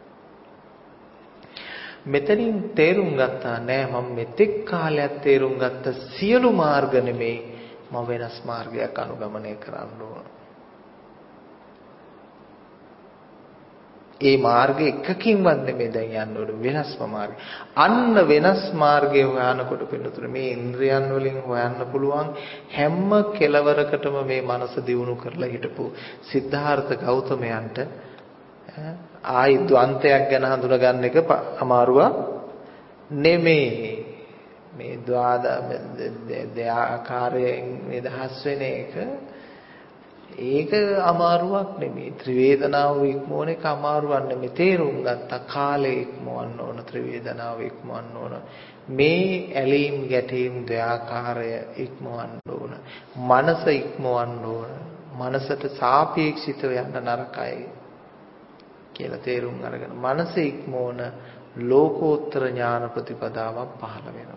මෙතනින් තේරුම් ගත්තා නෑ මම මෙතෙක් කාලයක් තේරුම් ගත්ත සියලු මාර්ග නෙමේ මම වෙනස් මාර්ගයක් අනුගමනය කරන්න ඕන. ඒ මාර්ගය එකකින්වත් නෙමෙයි දැන් යන්න ඕනේ වෙනස්ම මාර්ගය. අන්න වෙනස් මාර්ගය හොයනකොට පින්නතුනේ මේ ඉන්ද්‍රියන් වලින් හොයන්න පුළුවන් හැම කෙලවරකටම මේ මනස දියුණු කරලා හිටපු සිද්ධාර්ථ ගෞතමයන්ට ආයි ද්වන්තයක් ගැන හඳුනගන්න එක අමාරුවක් නෙමෙයි. මේ ද්වාද දෙආකාරයෙන් නිදහස් වෙන එක ඒක අමාරුවක් නෙමෙයි. ත්‍රිවේදනාව ඉක්මවන එක අමාරුවක් නෙමෙයි. තේරුම් ගත්තා කාලේ ඉක්මවන්න ඕන, ත්‍රිවේදනාව ඉක්මවන්න ඕන. මේ ඇලීම් ගැටීම් දෙආකාරය ඉක්මවන්න ඕන. මනස ඉක්මවන්න ඕන. මනසට සාපේක්ෂිතව යන්න නරකයි කියලා තේරුම් අරගෙන මනස ඉක්මවන ලෝකෝත්තර ඥාන ප්‍රතිපදාවක් පහළ වෙනවා.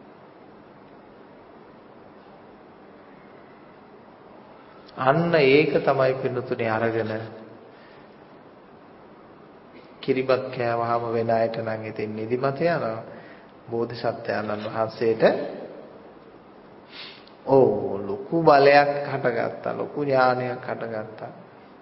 අන්න ඒක තමයි පින්නතුනේ අරගෙන කිරිබත් කෑවහම වෙන අයට නම් ඉතින් නිදිමත යනවා. බෝධිසත්වයන්න් වහන්සේට ඕ ලොකු බලයක් හටගත්තා, ලොකු ඥානයක් හටගත්තා.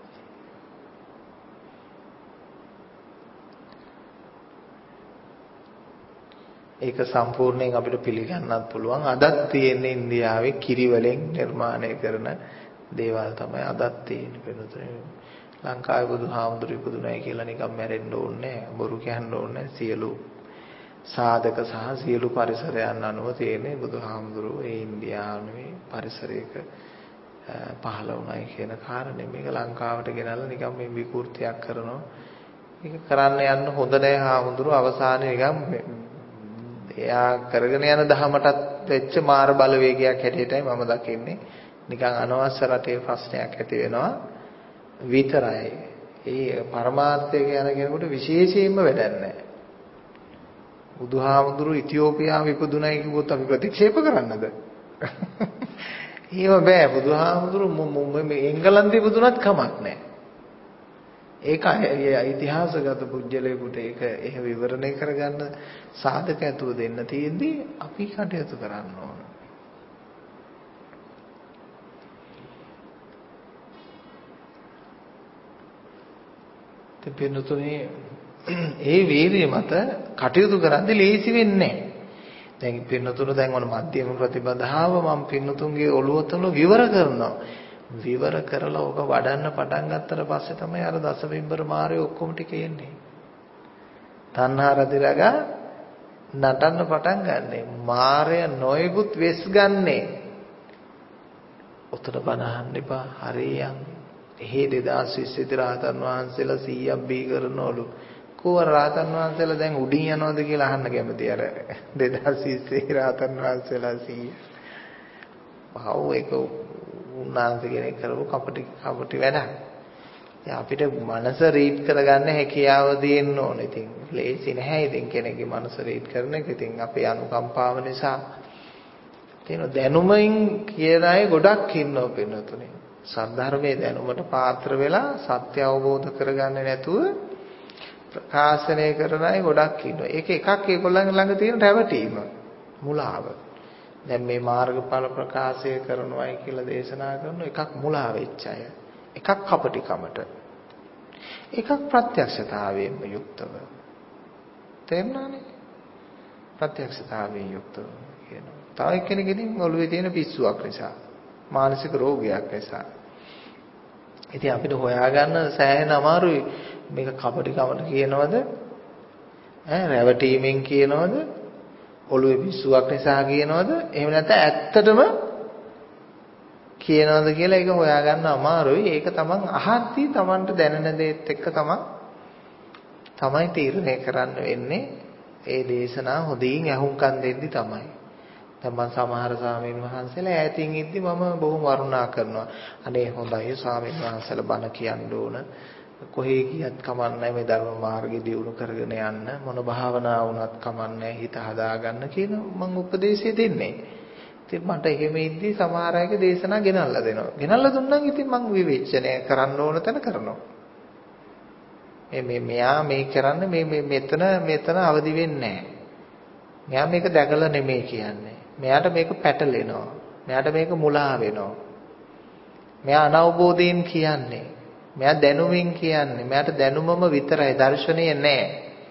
ඒක සම්පූර්ණයෙන් අපිට පිළිගන්නත් පුළුවන්. අදත් තියෙන ඉන්දියාවේ කිරි වලින් නිර්මාණය කරන දේවල් තමයි අදත් තියෙන්නේ වෙනතේ. ලංකාවේ බුදුහාමුදුරු ඉපදුනායි කියලා නිකන් මැරෙන්න ඕනේ නැහැ. බොරු කියන්න ඕනේ නැහැ. සියලු සාධක සහ සියලු පරිසරයන් අනුව තියෙන්නේ බුදුහාමුදුරු ඒ ඉන්දියාවේ පරිසරයක පහළ වුණායි කියන කාරණේ. මේක ලංකාවට ගෙනල්ලා නිකන් මේ විකෘතියක් කරනවා. ඒක කරන්න යන්න හොඳ නැහැ හාමුදුරු. අවසානයේ නිකන් එයා කරගෙන යන දහමටත් වෙච්ච මාර බලවේගයක් හැටියටයි මම දකින්නේ. නිකන් අනවශ්‍ය රටේ ප්‍රශ්නයක් ඇති වෙනවා විතරයි. ඒ පරමාර්ථය කියන කෙනෙකුට විශේෂයෙන්ම වැඩක් නැහැ. බුදුහාමුදුරු ඉතියෝපියාවේ ඉපදුණයි කිව්වොත් අපි ප්‍රතික්ෂේප කරන්නද? ඒව බෑ. බුදුහාමුදුරු මේ එංගලන්තේ ඉපදුණත් කමක් නැහැ. ඒක ඉතිහාසගත පුජ්‍යලයකට ඒක එහෙම විවරණය කරගන්න සාධක ඇතුව දෙන්න තියෙද්දි අපි කටයුතු කරන්න ඕන. දෙපෙනුතුනේ ඒ වීරිය මත කටයුතු කරද්දී ලේසි වෙන්නේ නැහැ. දැන් පින්නතුන දැන් ඔන මධ්‍යම ප්‍රතිපදාව මම පින්නතුන්ගේ ඔළුව තුන විවර කරනවා. විවර කරලා ඕක වඩන්න පටන් ගත්තට පස්සේ තමයි අර දසවිම්බර මාරේ ඔක්කොම ටික එන්නේ. තණ්හා රදිරගා නටන්න පටන් ගන්නෙ. මාරය නොයෙකුත් වෙස් ගන්නෙ. උතර බනහන්න එපා. හරියන්. එහෙ දෙදාස් විස්සේ දී රහතන් වහන්සේලා සීයක් බී කරනවලු. කොහොම රහතන් වහන්සේලා දැන් උඩින් යනවද කියලා අහන්න කැමතියි අර දෙදාස් විස්සේ රහතන් වහන්සේලා සීය. පහව එක උන්වහන්සේ කෙනෙක් කරපු කපටි කපටි වැඩක්. ඉතින් අපිට මනස රීඩ් කරගන්න හැකියාව දෙන්න ඕනේ. ඉතින් ලේසි නැහැ ඉතින් කෙනෙක්ගේ මනස රීඩ් කරන එක. ඉතින් අපේ අනුකම්පාව නිසා තියෙන දැනුමින් කියන අය ගොඩක් ඉන්නවා පින්නතුනේ. සද්ධර්මයේ දැනුමට පාත්‍ර වෙලා සත්‍ය අවබෝධ කරගන්නේ නැතුව ප්‍රකාශනය කරන අය ගොඩක් ඉන්නවා. ඒක එකක් ඒගොල්ලන් ළඟ තියෙන රැවටීම, මුලාව. දැන් මේ මාර්ගඵල ප්‍රකාශය කරනවායි කියලා දේශනා කරන එකක් මුලා වෙච්ච අය. එකක් කපටිකමට. එකක් ප්‍රත්‍යක්ෂතාවයෙන්ම යුක්තව. තේරුණානේ? ප්‍රත්‍යක්ෂතාවයෙන් යුක්තව කියනවා. තව එක්කෙනෙක් ඉතින් ඔළුවේ තියෙන පිස්සුවක් නිසා, මානසික රෝගයක් නිසා. ඉතින් අපිට හොයාගන්න සෑහෙන අමාරුයි. මේක කපටිකමට කියනවද? ඈ රැවටීමෙන් කියනවද? ඔළුවේ පිස්සුවක් නිසා කියනවද? එහෙම නැත්නම් ඇත්තටම කියනවද කියලා ඒක හොයාගන්න අමාරුයි. ඒක තමන් අහද්දී තමන්ට දැනෙන දේත් එක්ක තමන් තමයි තීරණය කරන්න වෙන්නේ. ඒ දේශනා හොඳින් අහුම්කම් දෙද්දි තමයි. දැන් මම සමහර ස්වාමීන් වහන්සේලා ඈතින් ඉද්දි මම බොහොම වරුණා කරනවා. අනේ හොඳයි ස්වාමීන් වහන්සේලා බණ කියන්න ඕන. කොහේ ගියත් කමන්නේ මේ ධර්ම මාර්ගෙ දියුණු කරගෙන යන්න මොන භාවනා වුණත් කමන්නේ හිත හදාගන්න කියන මම උපදේශය දෙන්නේ. ඉතින් මට එහෙම ඉද්දි සමහර අයක දේශනා ගෙනල්ලා දෙනවා. ගෙනල්ලා දුන්නම් ඉතින් මම විවේචනය කරන්න ඕන තැන කරනවා. මේ මේ මෙයා මේ කරන්නේ මේ මේ මෙතන මෙතන අවදි වෙන්නේ නැහැ. මෙයා මේක දැකලා නෙමෙයි කියන්නේ. මෙයාට මේක පැටලෙනවා. මෙයාට මේක මුලා වෙනවා. මෙයා අනවබෝධයෙන් කියන්නේ. මෙයා දැනුමින් කියන්නේ. මෙයාට දැනුමම විතරයි දර්ශනය නෑ.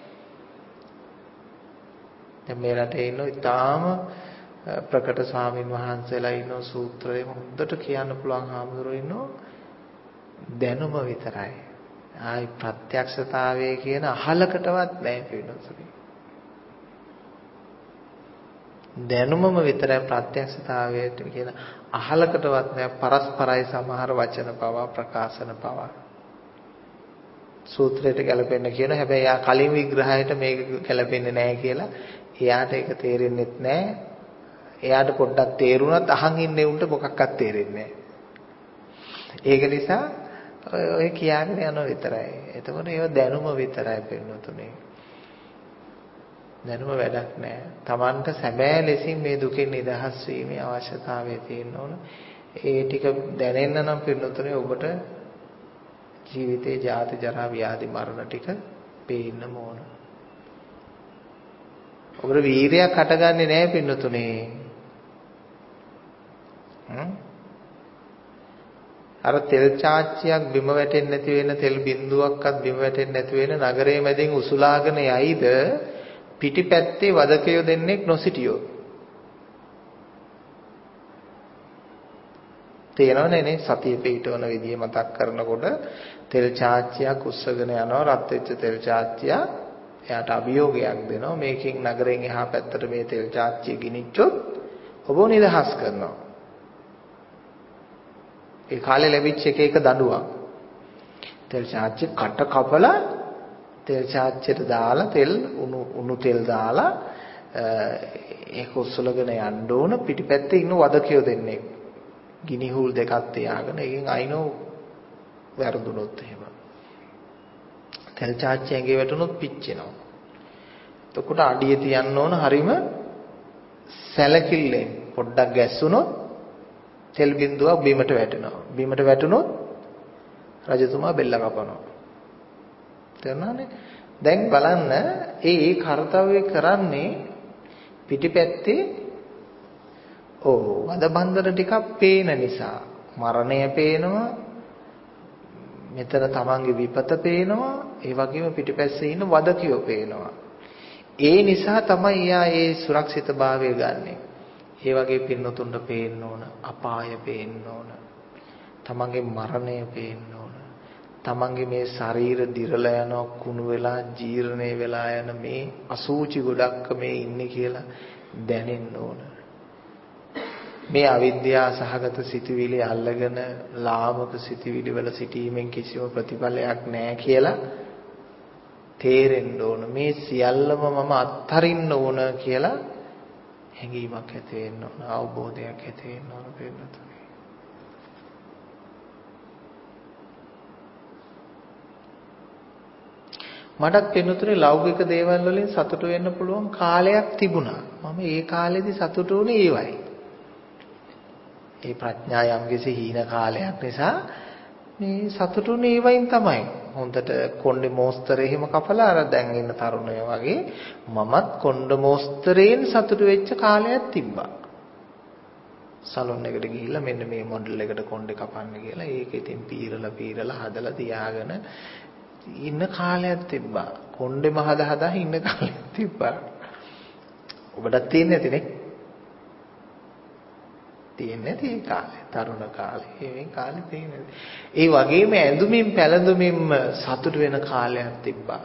දැන් මේ රටේ ඉන්න ඉතාලම ප්‍රකට ස්වාමින් වහන්සේලා ඉන්න සූත්‍රයේ හොඳට කියන්න පුළුවන් හාමුදුරුවෝ ඉන්නෝ දැනුම විතරයි. ආයි ප්‍රත්‍යක්ෂතාවය කියන අහලකටවත් නැහැ පිළිනොසුනි. දැනුමම විතරයි ප්‍රත්‍යක්ෂතාවයට කියන අහලකටවත් නැහැ. පරස්පරයි සමහර වචන පවා ප්‍රකාශන පවා සූත්‍රයට ගැලපෙන්න කියන හැබැයි යා කලින් විග්‍රහයට මේක ගැලපෙන්නේ නැහැ කියලා එයාට ඒක තේරෙන්නේ නැහැ. එයාට පොඩ්ඩක් තේරුණත් අහන් ඉන්නේ උන්ට මොකක්වත් තේරෙන්නේ නැහැ. ඒක නිසා ඔය කියන්නේ යන විතරයි. එතකොට ඒව දැනුම විතරයි පෙන්වතුනේ. දැනුම වැඩක් නැහැ. Tamanට සැබෑ ලෙසින් මේ දුකෙන් නිදහස් වීමේ අවශ්‍යතාවය තියෙන්න ඕන. ඒ ටික දැනෙන්න නම් පෙන්වතුනේ ඔබට ජීවිතේ ජාති ජරා ව්‍යාධි මරණ ටික පේන්න ඕන. ඔබට වීරයක් හටගන්නේ නැහැ පෙන්වතුනේ. හ්ම් අර තෙල් චාච්චියක් බිම වැටෙන්නේ නැති වෙන තෙල් බින්දුවක්වත් බිම වැටෙන්නේ නැති වෙන නගරයේ මැදින් උසුලාගෙන යයිද පිටිපැත්තේ වදකයෝ දෙන්නෙක් නොසිටියෝ. තේරෙනවනේ නේ සතිය පිටවන විදිය මතක් කරනකොට තෙල් චාච්චියක් උස්සගෙන යනවා රත් වෙච්ච තෙල් චාච්චිය එයාට අභියෝගයක් දෙනවා මේකෙන් නගරයෙන් එහා පැත්තට මේ තෙල් චාච්චිය ගිනිච්චොත් ඔබව නිදහස් කරනවා. ඒ කාලේ ලැබිච්ච එක එක දඬුවම්. තෙල් චාච්චිය කට කපලා තෙල් චාච්චියට දාලා තෙල් උණු උණු තෙල් දාලා ඒක උස්සලගෙන යන්න ඕන පිටිපැත්තේ ඉන්න වදකයෝ දෙන්නේ. ගිනි හූල් දෙකක් තියාගෙන එකෙන් අයිනෝ වැරදුනොත් එහෙම. තෙල් චාච්චිය ඇඟේ වැටුනොත් පිච්චෙනවා. එතකොට අඩිය තියන්න ඕන හරීම සැලකිල්ලෙන් පොඩ්ඩක් ගැස්සුනොත් තෙල් බින්දුවක් බිමට වැටෙනවා. බිමට වැටුනොත් රජතුමා බෙල්ල කපනවා. තේරුණානේ? දැන් බලන්න ඒ ඒ කාර්යය කරන්නේ පිටිපැත්තේ ඕ වද බන්දර ටිකක් පේන නිසා මරණය පේනවා. මෙතන තමන්ගේ විපත පේනවා. ඒ වගේම පිටිපැස්සේ ඉන්න වදකියෝ පේනවා. ඒ නිසා තමයි යා ඒ සුරක්ෂිතභාවය ගන්නෙ. ඒ වගේ පින්නතුන්ට පේන්න ඕන අපාය පේන්න ඕන තමන්ගේ මරණය පේන්න ඕන තමන්ගේ මේ ශරීර දිරලා යන කුණු වෙලා ජීර්ණේ වෙලා යන මේ අසූචි ගොඩක් මේ ඉන්නේ කියලා දැනෙන්න ඕන මේ අවිද්‍යාව සහගත සිතුවිලි අල්ලගෙන ලාමක සිතුවිලි වල සිටීමෙන් කිසිම ප්‍රතිඵලයක් නැහැ කියලා තේරෙන්න ඕන මේ සියල්ලම මම අත්හරින්න ඕන කියලා හැඟීමක් ඇති වෙන්න ඕන අවබෝධයක් ඇති වෙන්න ඕන පිළිතුරේ මටත් පිළිතුරේ ලෞකික දේවල් වලින් සතුටු වෙන්න පුළුවන් කාලයක් තිබුණා මම ඒ කාලෙදි සතුටු වුණේ ඒවයි ඒ ප්‍රඥා යම්කිසි හීන කාලයක් නිසා මේ සතුටු වුණේ ඒවයින් තමයි හොඳට කොණ්ඩේ මෝස්තරේ එහෙම කපලා අර දැන් ඉන්න තරුණයෝ වගේ මමත් කොණ්ඩ මෝස්තරයෙන් සතුටු වෙච්ච කාලයක් තිබ්බා. සලූන් එකට ගිහිල්ලා මෙන්න මේ මොඩල් එකට කොණ්ඩේ කපන්න කියලා ඒක ඉතින් පීරලා පීරලා හදලා තියාගෙන ඉන්න කාලයක් තිබ්බා. කොණ්ඩේම හදා හදා ඉන්න කාලයක් තිබ්බා. ඔබටත් තියෙන්නේ නැතිනේ. තියෙන්නේ නැති කාලේ තරුණ කාලේ මේ කාලේ තියෙන්නේ. ඒ වගේම ඇඳුමින් පැළඳුමින් සතුට වෙන කාලයක් තිබ්බා.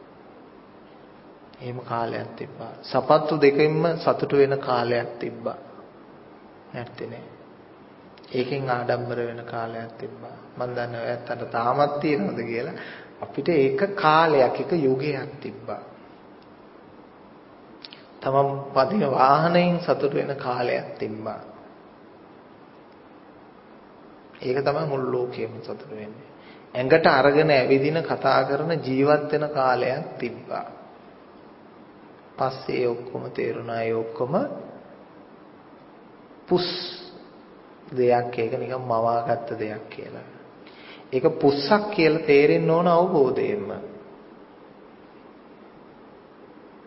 එහෙම කාලයක් තිබ්බා. සපත්තු දෙකෙන්ම සතුට වෙන කාලයක් තිබ්බා. නැත්තේ නෑ. ඒකෙන් ආඩම්බර වෙන කාලයක් තිබ්බා. මම දන්නේ ඔයත් අර තාමත් තියෙනවද කියලා. අපිට ඒක කාලයක් එක යුගයක් තිබ්බා. තමන් පදින වාහනයෙන් සතුට වෙන කාලයක් තිබ්බා. ඒක තමයි මුළු ලෝකෙම සතුට වෙන්නේ. ඇඟට අරගෙන ඇවිදින කතා කරන ජීවත් වෙන කාලයක් තිබ්බා. පස්සේ ඔක්කොම තේරුණා ඒ ඔක්කොම පුස් දෙයක් ඒක නිකන් මවාගත්ත දෙයක් කියලා. ඒක පුස්සක් කියලා තේරෙන්න ඕන අවබෝධයෙන්ම.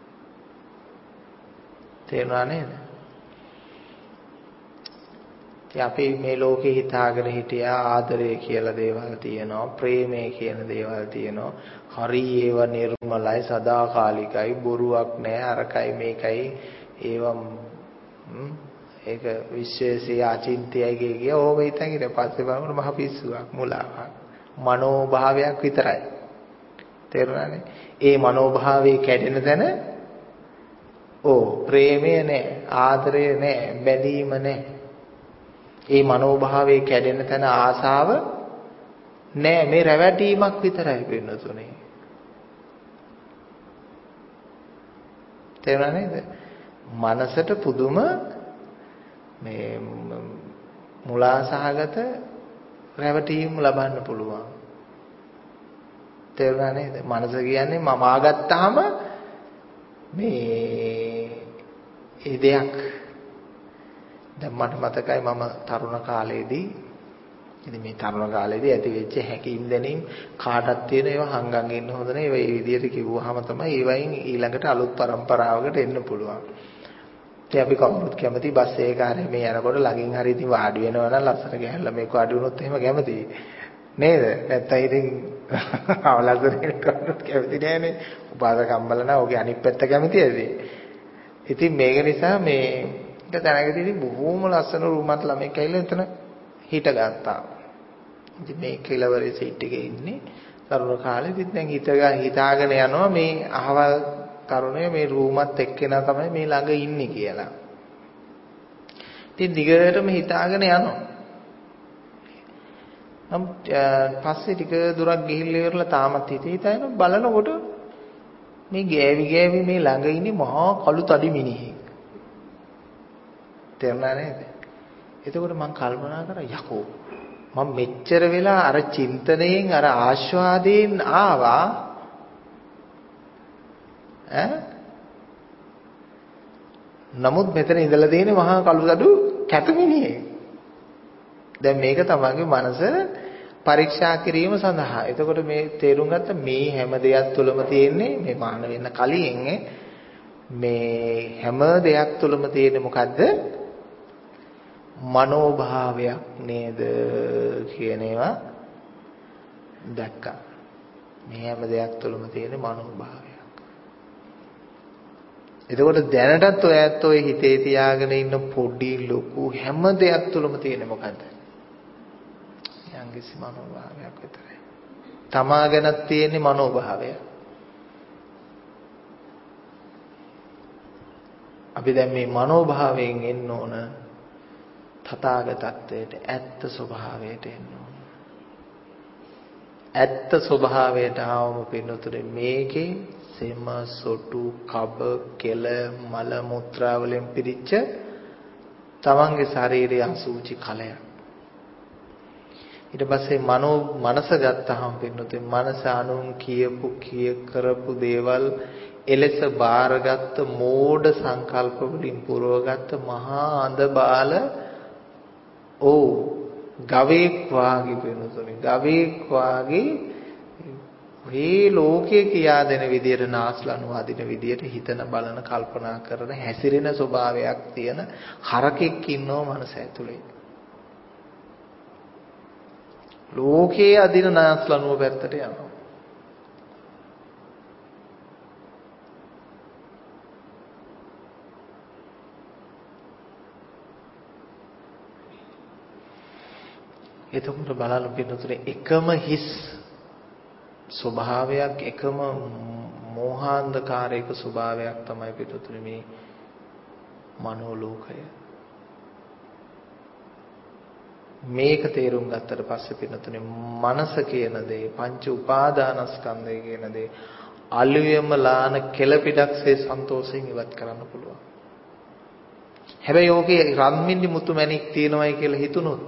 තේරුණා නේද? අපි මේ ලෝකේ හිතාගෙන හිටියා ආදරය කියලා දේවල් තියෙනවා, ප්‍රේමය කියන දේවල් තියෙනවා. හරි ඒව නිර්මලයි, සදාකාලිකයි, බොරුවක් නෑ, අරකයි මේකයි ඒවම් ඒක විශ්වේසී අචින්තයයි කිය ඕක හිතන් ඊට පස්සේ බලනකොට මහ පිස්සුවක්, මුලාවක්, මනෝභාවයක් විතරයි. තේරුණානේ? ඒ මනෝභාවයේ කැඩෙන තැන ඕ ප්‍රේමය නෑ, ආදරය නෑ, බැඳීම නෑ. ඒ මනෝභාවයේ කැඩෙන තැන ආසාව නෑ, මේ රැවටීමක් විතරයි වෙනතුනේ. තේරුණා නේද? මනසට පුදුම මේ මුලාසහගත රැවටීම් ලබන්න පුළුවන්. තේරුණා නේද? මනස කියන්නේ මම ආගත්තාම මේ ඒ දෙයක්. දැන් මට මතකයි මම තරුණ කාලේදී ඉතින් මේ තරුණ කාලේදී ඇති වෙච්ච හැකීම් දැනීම් කාටත් තියෙන ඒවා හංගන් ඉන්න හොඳ නෑ. ඒ විදිහට කිව්වහම තමයි ඒ වයින් ඊළඟට අලුත් પરම්පරාවකට එන්න පුළුවන්. ඉතින් අපි කවුරුත් කැමති බස් එකේ මේ යනකොට ළඟින් හරි ඉතින් වාඩි වෙනවා නම් ලස්සන ගෑනලා මේක වාඩි වුණොත් එහෙම කැමති නේද? නැත්තම් ඉතින් අවලස්සනේ කවුරුත් කැමති නෑනේ. උපාසකම්බල නම් ඔගේ අනිත් පැත්ත කැමති ඇති. ඉතින් මේක නිසා මේ එක තැනකදී බොහෝම ලස්සන රූමත් ළමෙක් ඇවිල්ලා එතන හිටගත්තා. ඉතින් මේ කෙළවරේ සීට් එකේ ඉන්නේ තරුණ කාලේ. ඉතින් දැන් හිතගා හිතාගෙන යනවා මේ අහවල් තරුණය මේ රූමත් එක්කෙනා තමයි මේ ළඟ ඉන්නේ කියලා. ඉතින් දිගටම හිතාගෙන යනවා. නම් පස්සේ ටික දුරක් ගිහිල්ලා ඉවරලා තාමත් හිතේ හිතන බලනකොට මේ ගෑවි ගෑවි මේ ළඟ ඉන්නේ මහා කළු තඩි මිනිහෙක්. තේරුණා නේද? එතකොට මම කල්පනා කරා යකෝ මම මෙච්චර වෙලා අර චින්තනයෙන් අර ආස්වාදයෙන් ආවා ඈ නමුත් මෙතන ඉඳලා තියෙන්නේ මහා කළුදඩු කැතමිනියෙක්. දැන් මේක තමයිගේ මනස පරීක්ෂා කිරීම සඳහා. එතකොට මේ තේරුම් ගත්ත මේ හැම දෙයක් තුළම තියෙන්නේ මේ මාන වෙන්න කලින් මේ හැම දෙයක් තුළම තියෙන්නේ මොකද්ද? මනෝභාවයක් නේද කියන ඒවා දැක්කා. මේ හැම දෙයක් තුළම තියෙන මනෝභාවයක්. එතකොට දැනටත් ඔය ඇත්ත ඔය හිතේ තියාගෙන ඉන්න පොඩි ලොකු හැම දෙයක් තුළම තියෙන මොකද්ද? යම්කිසි මනෝභාවයක් විතරයි. තමා ගැනත් තියෙන මනෝභාවය. අපි දැන් මේ මනෝභාවයෙන් එන්න ඕන තථාගතත්වයට, ඇත්ත ස්වභාවයට එන්න ඕන. ඇත්ත ස්වභාවයට ආවම පින්නතුනේ මේකේ සෙම සොටු කබ කෙල මල මුත්‍රා වලින් පිරිච්ච තමන්ගේ ශරීරයේ අසුචි කලයක්. ඊට පස්සේ මනෝ මනස ගත්තහම පින්නතුනේ මනස අනුන් කියපු කිය කරපු දේවල් එලෙස බාරගත්ත මෝඩ සංකල්ප වලින් පුරවගත්ත මහා අඳ බාල ඕ ගවේක් වාගේ වෙනසනේ ගවේක් වාගේ මේ ලෝකයේ කියා දෙන විදියට නාස්ලනු අදින විදියට හිතන බලන කල්පනා කරන හැසිරෙන ස්වභාවයක් තියෙන හරකෙක් ඉන්නව මනස ඇතුලේ. ලෝකයේ අදින නාස්ලනුව පැත්තට යනවා. එතකොට බලන්න පිටුතුනේ එකම හිස් ස්වභාවයක් එකම මෝහාන්ධකාරයක ස්වභාවයක් තමයි පිටුතුනේ මේ මනෝලෝකය. මේක තේරුම් ගත්තට පස්සේ පිටුතුනේ මනස කියන දේ පංච උපාදානස්කන්ධය කියන දේ අලුයම ලාන කෙලපිඩක්සේ සන්තෝෂයෙන් ඉවත් කරන්න පුළුවන්. හැබැයි ඕකේ රන්මින්දි මුතු මැණික් තියෙනවයි කියලා හිතුනොත්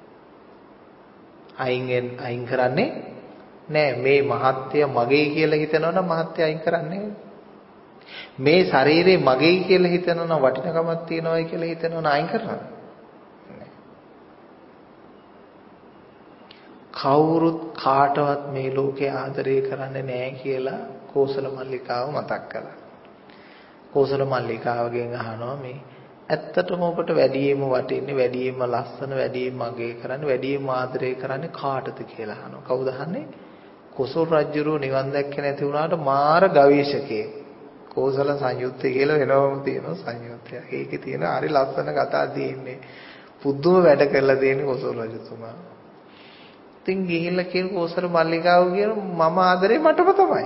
අයින් අයින් කරන්නේ නෑ. මේ මහත්ය මගේ කියලා හිතනවනම් මහත්ය අයින් කරන්නේ මේ ශරීරේ මගේ කියලා හිතනවනම් වටිනකමක් තියනවායි කියලා හිතනවනම් අයින් කරනවා. කවුරුත් කාටවත් මේ ලෝකේ ආදරය කරන්නේ නෑ කියලා කෝසල මල්ලිකාව මතක් කළා. කෝසල මල්ලිකාවගෙන් අහනවා මේ ඇත්තටම ඔබට වැඩිම වටින්නේ වැඩිම ලස්සන වැඩිම අගය කරන්නේ වැඩිම ආදරය කරන්නේ කාටද කියලා අහනවා. කවුද අහන්නේ? කොසල් රජුරෝ නිවන් දැක්කේ නැති වුණාට මාර ගවේෂකයෙක්. කෝසල සංයුත්තේ කියලා වෙනවම තියෙනවා සංයුත්තයක්. ඒකේ තියෙන හරි ලස්සන කතා තියෙන්නේ. පුදුම වැඩ කරලා තියෙන්නේ කොසල් රජතුමා. ඉතින් ගිහිල්ලා කියන කෝසල මල්ලිකාව කියන මම ආදරේ මටම තමයි.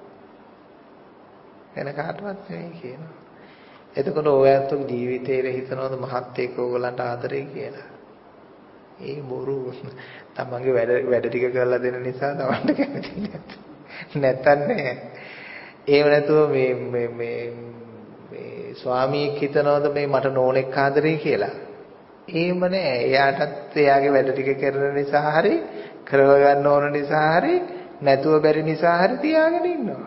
වෙන කාටවත් නෙවෙයි කියනවා. එතකොට ඔයත් ජීවිතේට හිතනවද මහත් එක්ක ඕගලන්ට ආදරේ කියලා? ඒ බොරු. තමන්ගේ වැඩ වැඩ ටික කරලා දෙන නිසා තමන්ට කැමති නැත්තම් නෑ. ඒව නැතුව මේ මේ මේ මේ ස්වාමියෙක් හිතනවද මේ මට නෝනෙක් ආදරේ කියලා? එහෙම නෑ. එයාටත් එයාගේ වැඩ ටික කරන නිසා හරි කරව ගන්න ඕන නිසා හරි නැතුව බැරි නිසා හරි තියාගෙන ඉන්නවා.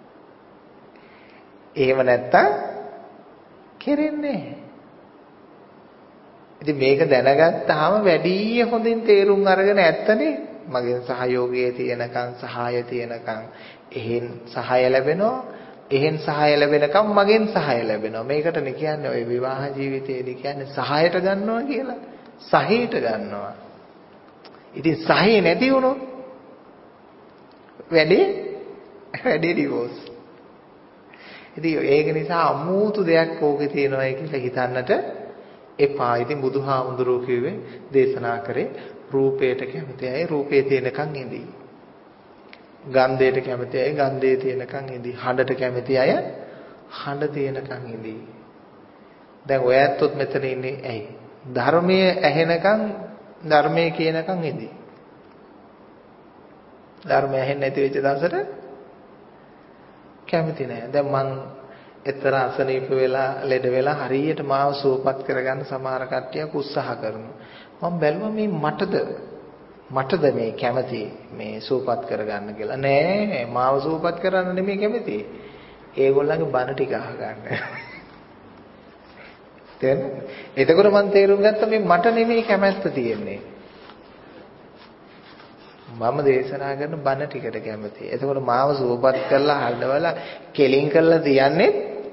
එහෙම නැත්තම් කෙරෙන්නේ නැහැ. ඉතින් මේක දැනගත්තාම වැඩි හොඳින් තේරුම් අරගෙන ඇත්තනේ මගෙන් සහයෝගයේ තියෙනකන් සහාය තියෙනකන් එහෙන් සහාය ලැබෙනවා. එහෙන් සහාය ලැබෙනකම් මගෙන් සහාය ලැබෙනවා. මේකටනේ කියන්නේ ඔය විවාහ ජීවිතයේදී කියන්නේ සහායට ගන්නවා කියලා. සහයට ගන්නවා. ඉතින් සහය නැති වුණොත් වැඩේ වැඩේ ඩිවෝස්. ඉතින් ඒක නිසා අමුතු දෙයක් ඕකේ තියෙනවා කියලා හිතන්නට එපා. ඉතින් බුදුහාමුදුරුවෝ කිව්වේ දේශනා කරේ රූපයට කැමති අය රූපේ තියෙනකන් ඉඳී. ගන්ධයට කැමති අය ගන්ධයේ තියෙනකන් ඉඳී. හඬට කැමති අය හඬ තියෙනකන් ඉඳී. දැන් ඔය ඇත්තොත් මෙතන ඉන්නේ ඇයි? ධර්මයේ ඇහෙනකන් ධර්මයේ කියනකන් ඉඳී. ධර්මය ඇහෙන්නේ නැති වෙච්ච දවසට කැමති නෑ. දැන් මං එතර අසනීප වෙලා ලෙඩ වෙලා හරියට මාව සුවපත් කරගන්න සමහර කට්ටියක් උත්සාහ කරනවා. මම බැලුවා මේ මටද මටද මේ කැමති මේ සුවපත් කරගන්න කියලා. නෑ මාව සුවපත් කරන්න නෙමෙයි කැමති. ඒගොල්ලන්ගේ බන ටික අහගන්න. තේරෙනවද? එතකොට මම තේරුම් ගත්තා මේ මට නෙමෙයි කැමැත්ත තියෙන්නේ. මම දේශනා කරන බණ ටිකට කැමතියි. එතකොට මාව සුවපත් කරලා හඬවලා කෙලින් කරලා තියන්නේ.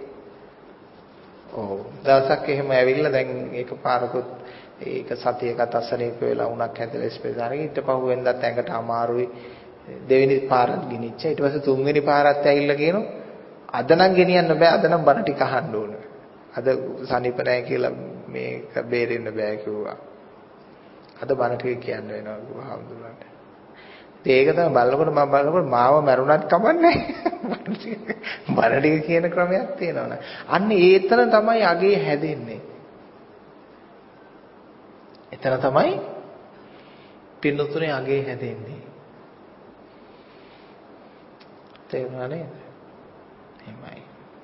ඔව්. දවසක් එහෙම ඇවිල්ලා දැන් ඒක පාරකුත් ඒක සතියකට අසනීප වෙලා උණක් හැදලා ස්පෙසාරේ ඊට පහුවෙන්දත් ඇඟට අමාරුයි. දෙවෙනි පාරත් ගිනිච්චා. ඊට පස්සේ තුන්වෙනි පාරත් ඇවිල්ලා කියනවා අද නම් ගෙනියන්න බෑ. අද නම් බණ ටික අහන්න ඕන. අද සනීප නැහැ කියලා මේක බේරෙන්න බෑ කිව්වා. අද බණ ටික කියන්න වෙනවා බුදුහාමුදුරන්ට. ඒක තමයි බලනකොට මම බලනකොට මාව මරුණත් කමන්නේ බණ ටික කියන ක්‍රමයක් තියෙනවනේ. අන්න ඒතන තමයි අගේ හැදෙන්නේ. එතන තමයි පින්නතුනේ අගේ හැදෙන්නේ. තේරුණා නේද? එහෙමයි.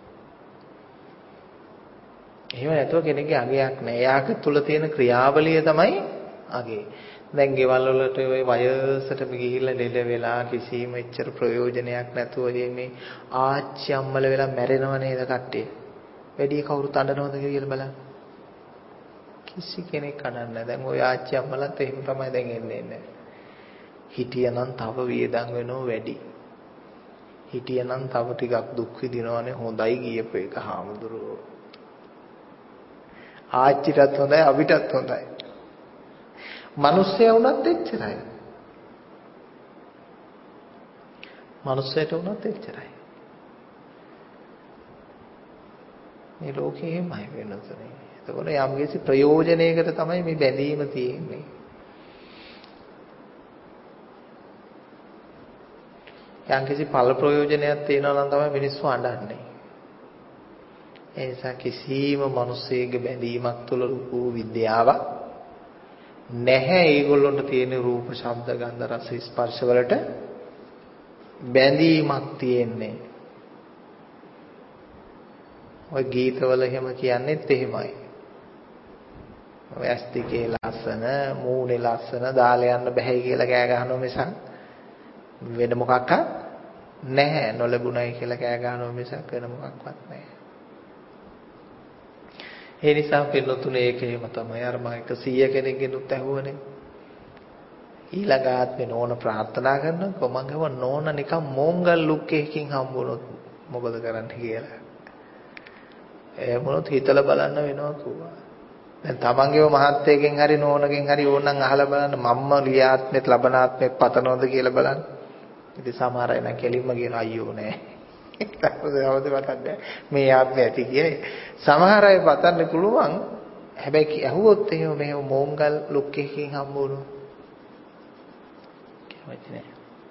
එහෙම නැතුව කෙනෙක්ගේ අගයක් නෑ. යාක තුල තියෙන ක්‍රියාවලිය තමයි අගේ. දැන් ගෙවල් වලට ওই වයසට ගිහිල්ලා ලෙඩ වෙලා කිසිම එච්චර ප්‍රයෝජනයක් නැතුව මේ ආච්චි අම්මල වෙලා මැරෙනව නේද කට්ටිය. වැඩි කවුරුත් අඬනවද කියලා බලන්න. කිසි කෙනෙක් අඬන්නේ නැහැ. දැන් ওই ආච්චි අම්මලත් එහෙම තමයි දැන් එන්නේ නැහැ. හිටියනම් තව වියදම් වෙනව වැඩි. හිටියනම් තව ටිකක් දුක් විඳිනවනේ හොඳයි ගියපු එක හාමුදුරුවෝ. ආච්චිටත් හොඳයි අපිටත් හොඳයි. මිනිස්සයා වුණත් එච්චරයි. මිනිස්සයට වුණත් එච්චරයි. මේ ලෝකේ එහෙමයි වෙනසනේ. එතකොට යම් කිසි ප්‍රයෝජනයකට තමයි මේ බැඳීම තියෙන්නේ. යම් කිසි ඵල ප්‍රයෝජනයක් තියෙනවා නම් තමයි මිනිස්සු අඬන්නේ. ඒ නිසා කිසිම මිනිසෙගේ බැඳීමක් තුළ ලොකු විද්‍යාවක් නැහැ. ඒගොල්ලොන්ට තියෙන රූප, ශබ්ද, ගන්ධ, රස, ස්පර්ශ වලට බැඳීමක් තියෙන්නේ. ඔය ගීතවල එහෙම කියන්නේත් එහෙමයි. ඔය ඇස්තිකේ ලස්සන, මූණේ ලස්සන දාලා යන්න බෑ කියලා කෑ ගහනවා මිසක් වෙන මොකක්වත් නැහැ. නොලැබුණයි කියලා කෑ ගහනවා මිසක් වෙන මොකක්වත් නැහැ. ඒ නිසා පින්නතුනේ ඒක එහෙම තමයි. අර මම එක සීය කෙනෙක්ගෙනුත් ඇහුවනේ. ඊළඟ ආත්මේ නෝන ප්‍රාර්ථනා කරනකො මම ගව නෝන නිකන් මෝංගල් ලුක් එකකින් හම්බුනොත් මොකද කරන්න කියලා. ඒ මොනොත් හිතලා බලන්න වෙනවා කිව්වා. දැන් තමන්ගේව මහත්යෙකින් හරි නෝනකින් හරි ඕනනම් අහලා බලන්න මම්ම ලියාත්මෙත් ලබනාත්මෙත් පතනවද කියලා බලන්න. ඉතින් සමහර අය නම් කෙලින්ම කියන අයියෝ නෑ. තවද පතන්නේ මේ ආත්මය ඇති කියයි. සමහර අය පතන්න පුළුවන්. හැබැයි ඇහුවොත් එහෙම මෙහෙම මොංගල් ලුක් එකකින් හම්බ වුණොත් කැමති නෑ.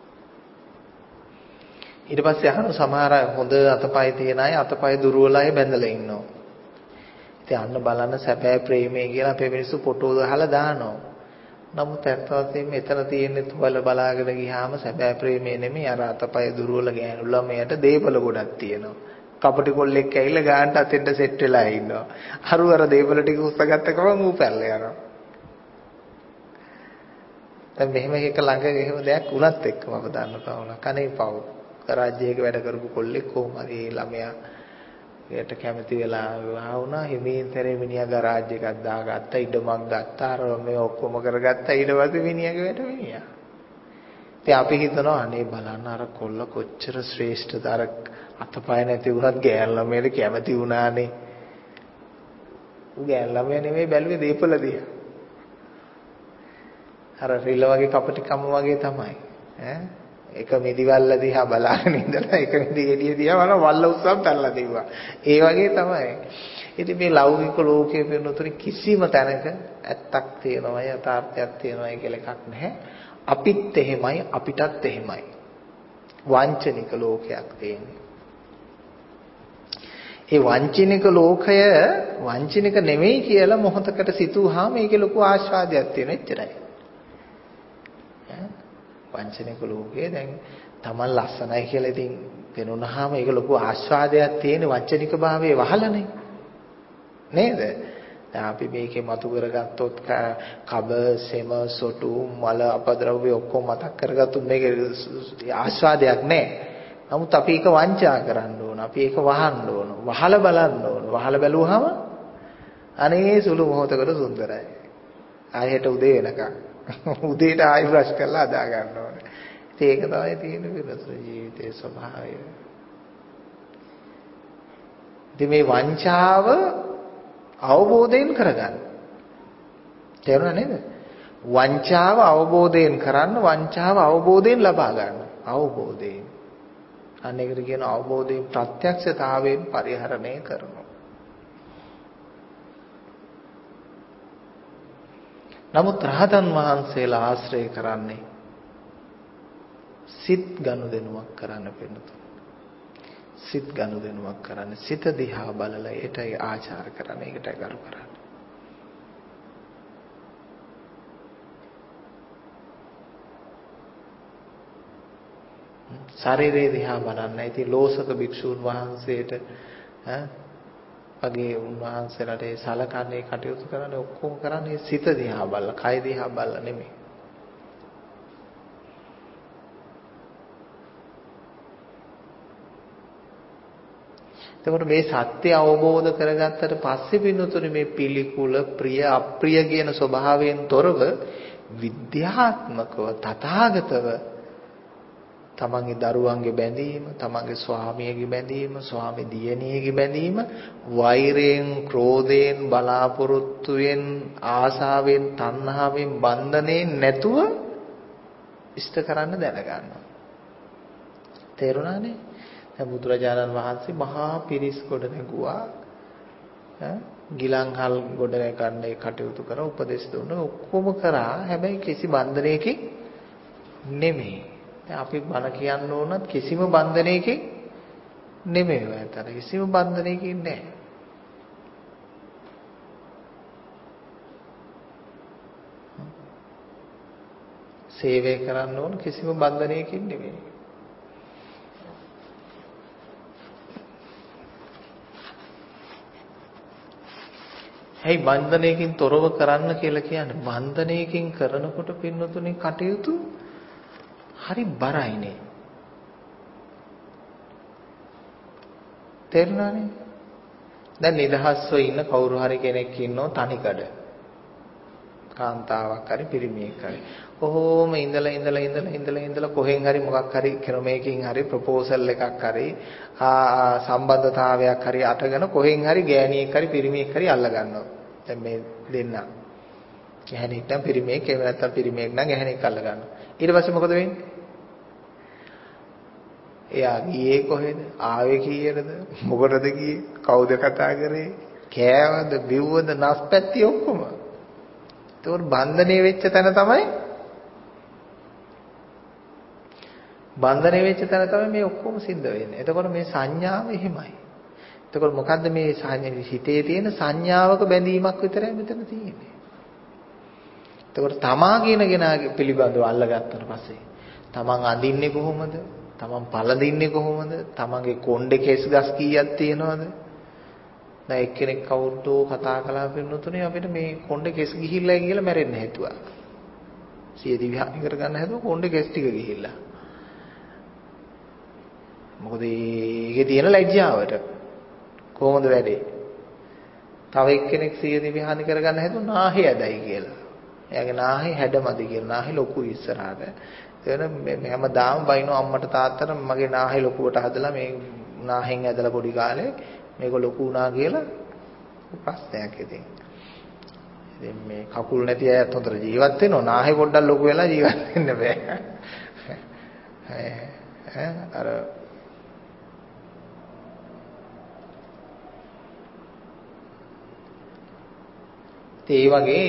ඊට පස්සේ අහන සමහර අය හොඳ අතපය තියන අය අතපය දුර්වල අය බැඳලා ඉන්නවා. ඉතින් අන්න බලන්න සැබෑ ප්‍රේමය කියලා අපේ මිනිස්සු ෆොටෝ ගහලා දානවා. නමුත් ඇත්ත වශයෙන්ම එතන තියෙන්නේ තුවල බලාගෙන ගියාම සැබෑ ප්‍රේමය නෙමෙයි අර අතපය දුර්වල ගෑනු ළමයට දේපල ගොඩක් තියෙනවා. කපටි කොල්ලෙක් ඇවිල්ලා ගානට අතෙන්ට සෙට් වෙලා ඉන්නවා. අරු අර දේපල ටික උස්සගත්ත ගමන් ඌ පැල්ල යනවා. දැන් මෙහෙම එක ළඟ එහෙම දෙයක් වුණත් එක්ක මම දන්න පවුල කනේ පවු. රාජ්‍යයක වැඩ කරපු කොල්ලෙක් කොහොම හරි ළමයා යට කැමති වෙලා විවාහ වුණා. හිමීතරේ මිනිහා ගරාජ් එකක් දාගත්තා, ඉඩමක් ගත්තා, අර මේ ඔක්කොම කරගත්තා. ඊට පස්සේ මිනිහාගේ වැඩ මිනිහා. ඉතින් අපි හිතනවා අනේ බලන්න අර කොල්ල කොච්චර ශ්‍රේෂ්ඨද, අර අතපය නැති වුණත් ගෑන් ළමයට කැමති වුණානේ. ඌ ගෑන් ළමයා නෙමෙයි බැලුවේ දීපල දිහා. අර රිල වගේ කපටිකම වගේ තමයි. ඈ එක මිදිවල්ල දිහා බලාගෙන ඉඳලා එක මිදි ගෙඩිය දිහා බලන වල්ල උස්සන් පැනලා දෙවුවා. ඒ වගේ තමයි. ඉතින් මේ ලෞකික ලෝකයේ වෙනතුරු කිසිම තැනක ඇත්තක් තියෙනවා යථාර්ථයක් තියෙනවා කියලා එකක් නැහැ. අපිත් එහෙමයි අපිටත් එහෙමයි. වංචනික ලෝකයක් තියෙන්නේ. ඒ වංචනික ලෝකය වංචනික නෙමෙයි කියලා මොහොතකට සිතුවාම මේකේ ලොකු ආශාදයක් තියෙන එච්චරයි. වංචනික ලෝකයේ දැන් Taman ලස්සනයි කියලා ඉතින් පෙනුනහම ඒක ලොකු ආස්වාදයක් තියෙන වංචනික භාවයේ වහලනේ නේද? දැන් අපි මේකේ මතු කරගත්තොත් කබ සෙම සොටු මල අපද්‍රව්‍ය ඔක්කොම මතක් කරගත්තොත් මේකේ ආස්වාදයක් නැහැ. නමුත් අපි ඒක වංචා කරන්න ඕන. අපි ඒක වහන්න ඕන. වහලා බලන්න ඕන. වහලා බැලුවහම අනේ සුළු මොහොතකට සුන්දරයි. ආයෙට උදේ වෙනකම් උදේට ආයෙ බ්‍රෂ් කරලා අදා ගන්න ඕනේ. ඉතින් ඒක තමයි තියෙන විරසන ජීවිතයේ ස්වභාවය. ඉතින් මේ වංචාව අවබෝධයෙන් කරගන්න. තේරුණා නේද? වංචාව අවබෝධයෙන් කරන්න, වංචාව අවබෝධයෙන් ලබා ගන්න. අවබෝධයෙන්. අනේකට කියන අවබෝධයෙන් ප්‍රත්‍යක්ෂතාවයෙන් පරිහරණය කරනවා. නමුත් රහතන් වහන්සේලා ආශ්‍රය කරන්නේ සිත් ගනුදෙනුවක් කරන්න වෙනතුන. සිත් ගනුදෙනුවක් කරන්නේ සිත දිහා බලලා ඒටයි ආචාර කරන්නේ, ඒකටයි කරු කරන්නේ. ශරීරය දිහා බලන්න. ඉතින් ලෝසක භික්ෂුන් වහන්සේට ඈ වගේ උන්වහන්සේලාට ඒ සලකන්නේ කටයුතු කරන්නේ ඔක්කොම කරන්නේ සිත දිහා බලලා, කය දිහා බලලා නෙමෙයි. එතකොට මේ සත්‍ය අවබෝධ කරගත්තට පස්සේ පින්නතුනේ මේ පිළිකුල, ප්‍රිය, අප්‍රිය කියන ස්වභාවයෙන් තොරව විද්‍යාත්මකව තථාගතව තමන්ගේ දරුවන්ගේ බැඳීම, තමන්ගේ ස්වාමියාගේ බැඳීම, ස්වාමි දියණියගේ බැඳීම වෛරයෙන්, ක්‍රෝධයෙන්, බලාපොරොත්තුවෙන්, ආසාවෙන්, තණ්හාවෙන්, බන්ධණයෙන් නැතුව ඉෂ්ට කරන්න දැනගන්නවා. තේරුණානේ? දැන් බුදුරජාණන් වහන්සේ මහා පිරිස් කොට නැගුවා. ඈ ගිලන්හල් ගොඩ නැගන්න ඒ කටයුතු කර උපදෙස් දුන්නා. ඔක්කොම කරා. හැබැයි කිසි බන්ධනයකින් නෙමෙයි. දැන් අපි බණ කියන්න ඕනත් කිසිම බන්ධනයකින් නෙමෙයි. වැතර කිසිම බන්ධනයකින් නැහැ. සේවය කරන්න ඕන කිසිම බන්ධනයකින් නෙමෙයි. ඇයි බන්ධනයකින් තොරව කරන්න කියලා කියන්නේ? බන්ධනයකින් කරනකොට පින්නතුනේ කටයුතු හරි බරයිනේ. තේරුණානේ? දැන් නිදහස්ව ඉන්න කවුරු හරි කෙනෙක් ඉන්නෝ තනිකඩ. කාන්තාවක් හරි පිරිමියෙක් හරි. කොහොම ඉඳලා ඉඳලා ඉඳලා ඉඳලා ඉඳලා කොහෙන් හරි මොකක් හරි ක්‍රමයකින් හරි ප්‍රොපෝසල් එකක් හරි ආ සම්බන්ධතාවයක් හරි අටගෙන කොහෙන් හරි ගෑණියෙක් හරි පිරිමියෙක් හරි අල්ල ගන්නවා. දැන් මේ දෙන්න. ගැහණියෙක් නම් පිරිමියෙක්, එහෙම නැත්නම් පිරිමියෙක් නම් ගැහණියෙක් අල්ල ගන්නවා. ඊට පස්සේ මොකද වෙන්නේ? එයා ගියේ කොහෙද? ආවේ කීයටද? මොකටද ගියේ? කවුද කතා කරේ? කෑවද, බිව්වද, නැස්පැත්ති ඔක්කොම. ඒතකොට බන්ධනේ වෙච්ච තැන තමයි බන්ධනේ වෙච්ච තැන තමයි මේ ඔක්කොම සිද්ධ වෙන්නේ. එතකොට මේ සංඥාව එහෙමයි. එතකොට මොකද්ද මේ හිතේ තියෙන සංඥාවක බැඳීමක් විතරයි මෙතන තියෙන්නේ. එතකොට තමා කියන කෙනාගේ පිළිබඳව අල්ලගත්තට පස්සේ තමන් අඳින්නේ කොහොමද? තමන් පළඳින්නේ කොහොමද? තමන්ගේ කොණ්ඩේ කෙස් ගස් කීයක් තියෙනවද? දැන් එක්කෙනෙක් කවුරුදෝ කතා කළා පින්නතුනේ අපිට මේ කොණ්ඩේ කෙස් ගිහිල්ලා කියලා මැරෙන්න හිතුවා. සිය දිව්‍යානි කරගන්න හැදුවා කොණ්ඩේ කෙස් ටික ගිහිල්ලා. මොකද ඒකේ තියෙන ලැජ්ජාවට කොහොමද වැඩේ? තව එක්කෙනෙක් සිය දිව්‍යානි කරගන්න හැදුවා නාහි ඇදයි කියලා. එයාගේ නාහි හැඩමදි කියලා. නාහි ලොකු ඉස්සරහට. එතන හැමදාම බයිනෝ අම්මට තාත්තට මගේ නාහි ලොකුවට හදලා මේ නාහෙන් ඇදලා පොඩි කාලේ මේක ලොකු වුණා කියලා ප්‍රශ්නයක් ඉතින්. ඉතින් මේ කකුල් නැති අයත් හොඳට ජීවත් වෙනවා. නාහෙ පොඩ්ඩක් ලොකු වෙලා ජීවත් වෙන්න බෑ. ඈ අර ඒ වගේ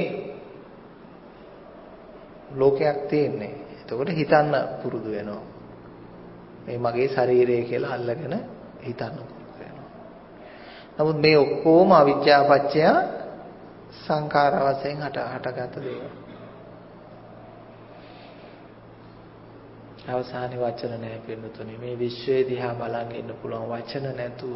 ලෝකයක් තියෙන්නේ. එතකොට හිතන්න පුරුදු වෙනවා. මේ මගේ ශරීරය කියලා අල්ලගෙන හිතන්න පුරුදු වෙනවා. නමුත් මේ ඔක්කොම අවිජ්ජාපච්චය සංඛාර වශයෙන් හට හටගත දේවල්. අවසානයේ වචන නැහැ පින්නතුනේ. මේ විශ්වයේ දිහා බලන් ඉන්න පුළුවන් වචන නැතුව.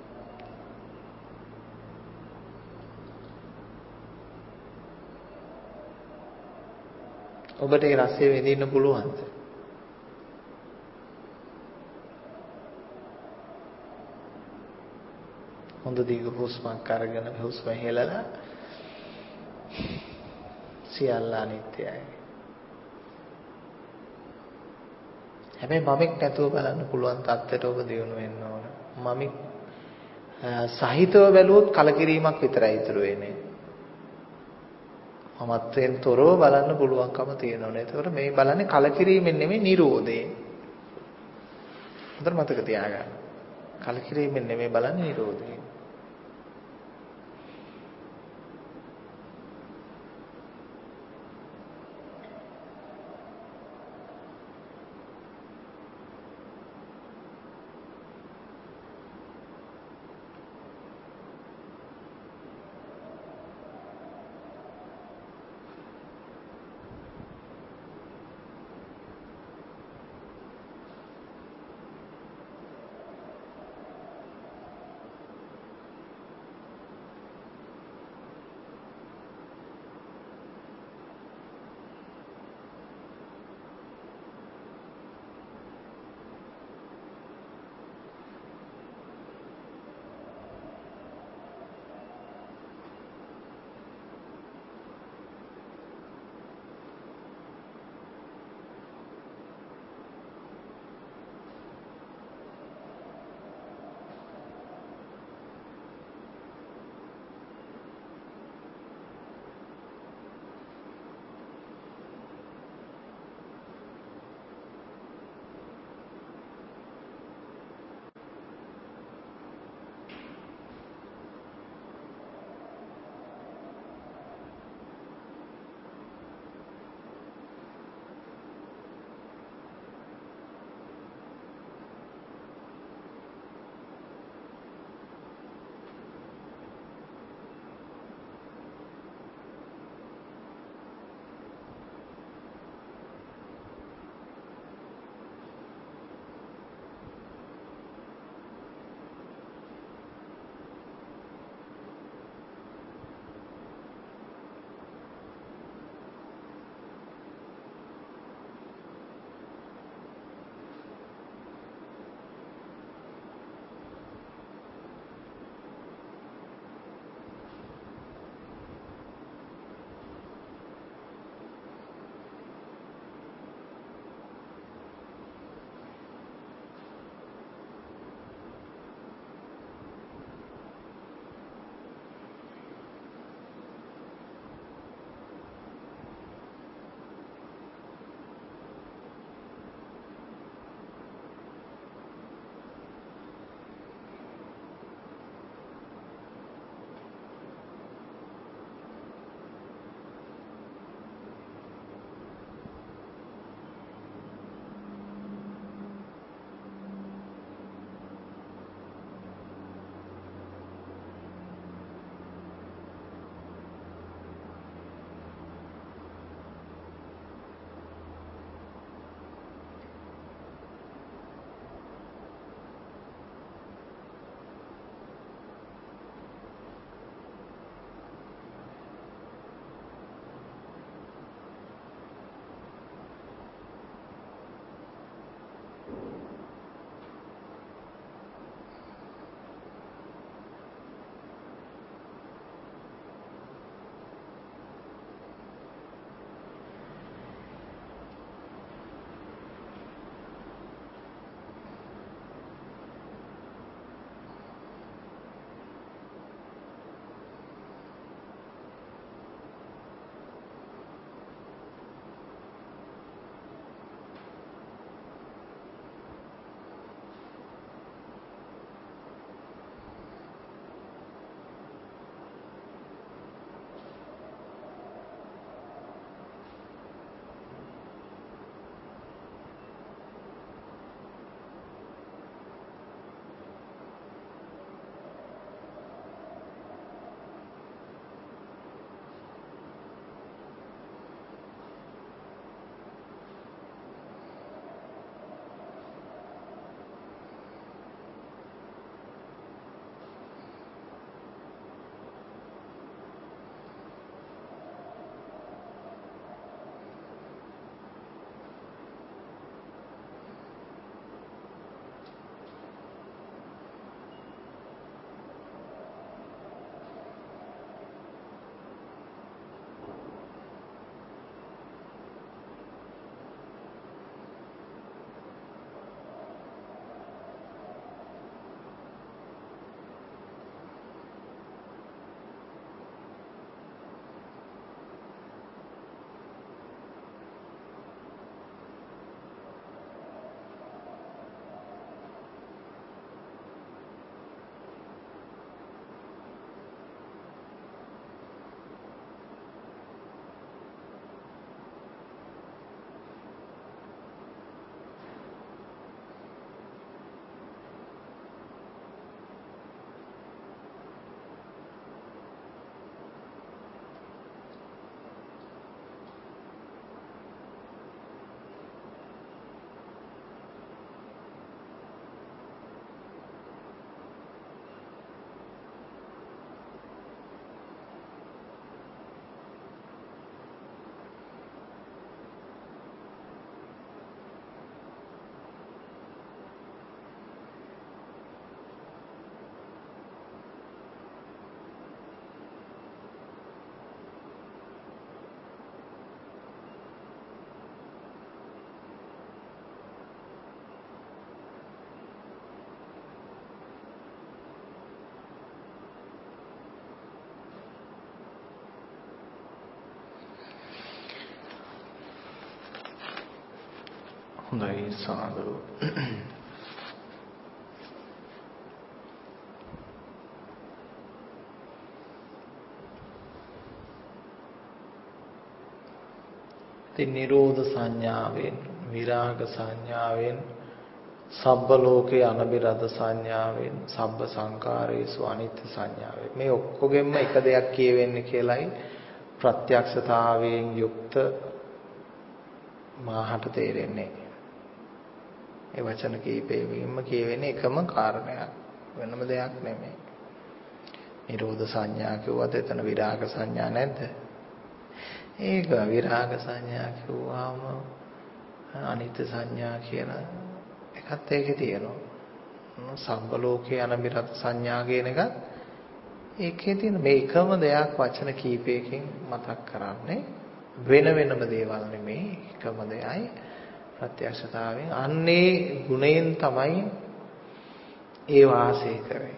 ඔබට ඒ රසය විඳින්න පුළුවන්ද? හොඳ දිග හුස්මක් අරගෙන හුස්ම හෙලලා සියල්ල අනිත්‍යයි. හැබැයි මමෙක් නැතුව බලන්න පුළුවන් තත්ත්වයට ඔබ දියුණු වෙන්න ඕන. මමෙක් සහිතව බැලුවොත් කලකිරීමක් විතරයි ඉතුරු වෙන්නේ. මමත්වෙන් තොරව බලන්න පුළුවන්කම තියෙනවනේ. ඒකට මේ බලන්නේ කලකිරීමෙන් නෙමෙයි නිරෝධයෙන්. හොඳට මතක තියාගන්න. කලකිරීමෙන් නෙමෙයි බලන්නේ නිරෝධයෙන්. හොඳයි සාදු. ඉතින් නිරෝධ සංඥාවෙන් විරාග සංඥාවෙන් සබ්බ ලෝකේ අනබිරද සංඥාවෙන් සබ්බ සංකාරේසු අනිත්‍ය සංඥාවෙන් මේ ඔක්කොගෙම එක දෙයක් කියවෙන්නේ කියලයි ප්‍රත්‍යක්ෂතාවයෙන් යුක්ත මාහට තේරෙන්නේ. ඒ වචන කීපෙකින්ම කියවෙන්නේ එකම කාරණයක් වෙනම දෙයක් නෙමෙයි. නිරෝධ සංඥා කිව්වත් එතන විරාග සංඥා නැද්ද? ඒක විරාග සංඥා කිව්වම අනිත්‍ය සංඥා කියන එකත් ඒකේ තියෙනවා. සම්බ ලෝකේ අනබිරත සංඥා කියන එක ඒකේ තියෙන මේ එකම දෙයක් වචන කීපයකින් මතක් කරන්නේ වෙන වෙනම දේවල් නෙමෙයි එකම දෙයයි ප්‍රත්‍යක්ෂතාවයෙන් අන්නේ ගුණයෙන් තමයි ඒ වාසය කරේ.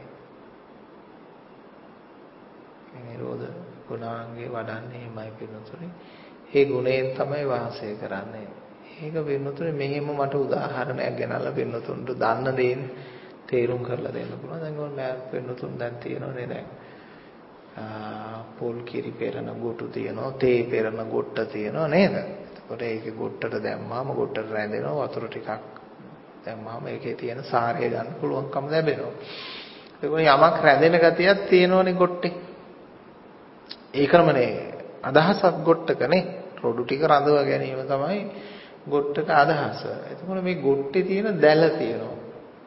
නිරෝධ ගුණාංගේ වඩන්නේ එමය පින්නතුනේ. ඒ ගුණයෙන් තමයි වාසය කරන්නේ. ඒක පින්නතුනේ මෙහෙම මට උදාහරණයක් ගෙනල්ලා පින්නතුන්ට දන්න දේ තේරුම් කරලා දෙන්න පුළුවන්. දැන් ඕන මෑත් පින්නතුන් දැන් තියෙනවනේ දැන්. පොල් කිරි පෙරන ගොටු තියෙනවා, තේ පෙරන ගොට්ට තියෙනවා නේද? එතකොට ඒකේ ගොට්ටට දැම්මාම ගොට්ටට රැඳෙනවා වතුර ටිකක් දැම්මාම ඒකේ තියෙන සාරය ගන්න පුළුවන්කම ලැබෙනවා. ඒකෝනේ යමක් රැඳෙන ගතියක් තියෙනවනේ ගොට්ටේ. ඒකමනේ අදහසක් ගොට්ටකනේ රොඩු ටික රඳව ගැනීම තමයි ගොට්ටක අදහස. එතකොට මේ ගොට්ටේ තියෙන දැල තියෙනවා.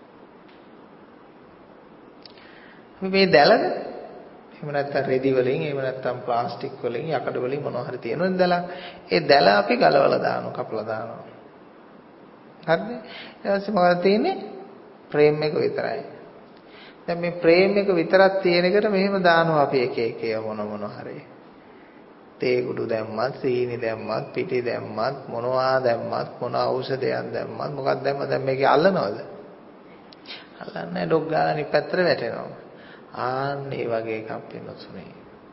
මේ දැලද එහෙම නැත්නම් රෙදි වලින් එහෙම නැත්නම් ප්ලාස්ටික් වලින් යකඩ වලින් මොනවා හරි තියෙනවද දැල? ඒ දැල අපි ගලවලා දානවා කපලා දානවා. හරිද? ඊට පස්සේ මොකද තියෙන්නේ? ෆ්‍රේම් එක විතරයි. දැන් මේ ෆ්‍රේම් එක විතරක් තියෙන එකට මෙහෙම දානවා අපි එක එක මොන මොන හරි. තේ කුඩු දැම්මත්, සීනි දැම්මත්, පිටි දැම්මත්, මොනවා දැම්මත්, මොන ඖෂධයක් දැම්මත්, මොකක්ද දැම්මත් දැන් මේකේ අල්ලනවද? අල්ලන්නේ නැහැ ඩොග් ගාලා අනිත් පැත්තට වැටෙනවා. ආන්න ඒ වගේ එකක් වෙනසුනේ.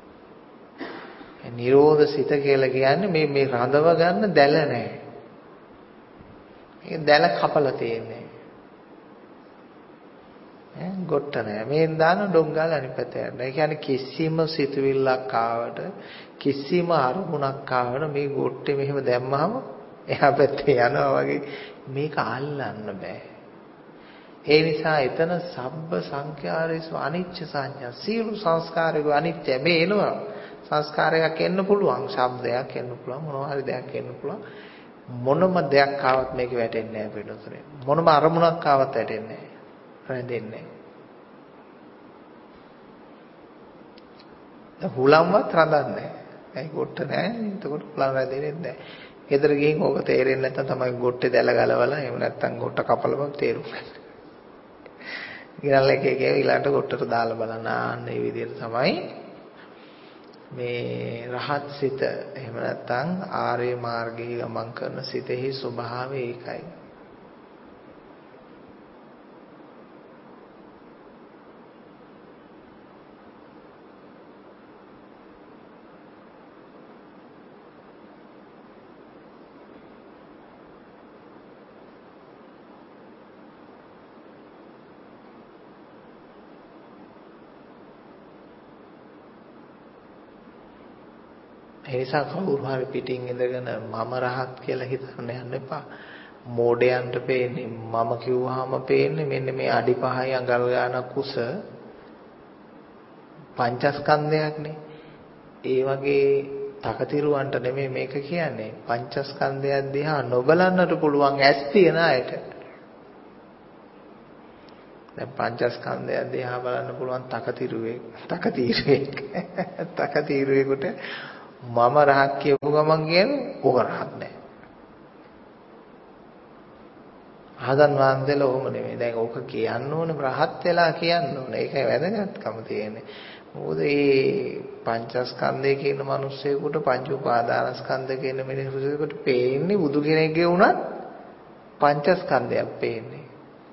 නිරෝධ සිත කියලා කියන්නේ මේ මේ රඳව ගන්න දැල නැහැ. මේ දැල කපලා තියෙන්නේ. ඈ ගොට්ට නැහැ. මේෙන් දාන ඩොග් ගාලා අනිත් පැත්තට යනවා. ඒ කියන්නේ කිසිම සිතුවිල්ලක් ආවට කිසිම අරමුණක් ආවට මේ ගොට්ටේ මෙහෙම දැම්මහම එහා පැත්තේ යනවා වගේ මේක අල්ලන්න බෑ. ඒ නිසා එතන සබ්බ සංඛාරේසු අනිච්ච සංඥා සියලු සංස්කාරයක අනිත්‍ය මේ එනවා. සංස්කාරයක් එන්න පුළුවන්, ශබ්දයක් එන්න පුළුවන්, මොනවා හරි දෙයක් එන්න පුළුවන්. මොනම දෙයක් ආවත් මේක වැටෙන්නේ නැහැ පිටුතුනේ. මොනම අරමුණක් ආවත් වැටෙන්නේ නැහැ. රැඳෙන්නේ නැහැ. හුලම්වත් රඳන්නේ නැහැ. ඒ ගොට්ට නැහැ. එතකොට හුලම් රැඳෙන්නේ නැහැ. ගෙදර ගිහින් ඕක තේරෙන්නේ නැත්නම් තමයි ගොට්ටේ දැල ගලවලා එහෙම නැත්නම් ගොට්ට කපලම තේරුම් ගන්න. ඊළඟ එක එක ඊළඟට ගොට්ටට දාලා බලන්න. ආන්න මේ විදිහට තමයි මේ රහත් සිත එහෙම නැත්නම් ආර්ය මාර්ගයේ ගමන් කරන සිතෙහි ස්වභාවය ඒකයි. ඒ නිසා කවුරු හරි පිටින් ඉඳගෙන මම රහත් කියලා හිතන්න යන්න එපා. මෝඩයන්ට පේන්නේ මම කිව්වහම පේන්නේ මෙන්න මේ අඩි පහයි අඟල් ගාන කුස පංචස්කන්ධයක්නේ. ඒ වගේ තකතිරුවන්ට නෙමෙයි මේක කියන්නේ. පංචස්කන්ධයක් දිහා නොබලන්නට පුළුවන් ඇස් තියන අයට. දැන් පංචස්කන්ධයක් දිහා බලන්න පුළුවන් තකතිරුවෙක්. තකතිරුවෙක්. තකතිරුවෙකුට මම රහත් කියපු ගමන් කියන්නේ ඕක රහත් නෑ. ආදන් වහන්සේලා ඔහොම නෙමෙයි. දැන් ඕක කියන්න ඕනේ රහත් වෙලා කියන්න ඕනේ. ඒකයි වැදගත්කම තියෙන්නේ. මොකද මේ පංචස්කන්ධය කියන මිනිස්සෙකුට පංච උපාදානස්කන්ධ කියන මිනිස්සෙකුට පේන්නේ බුදු කෙනෙක්ගේ උනත් පංචස්කන්ධයක් පේන්නේ.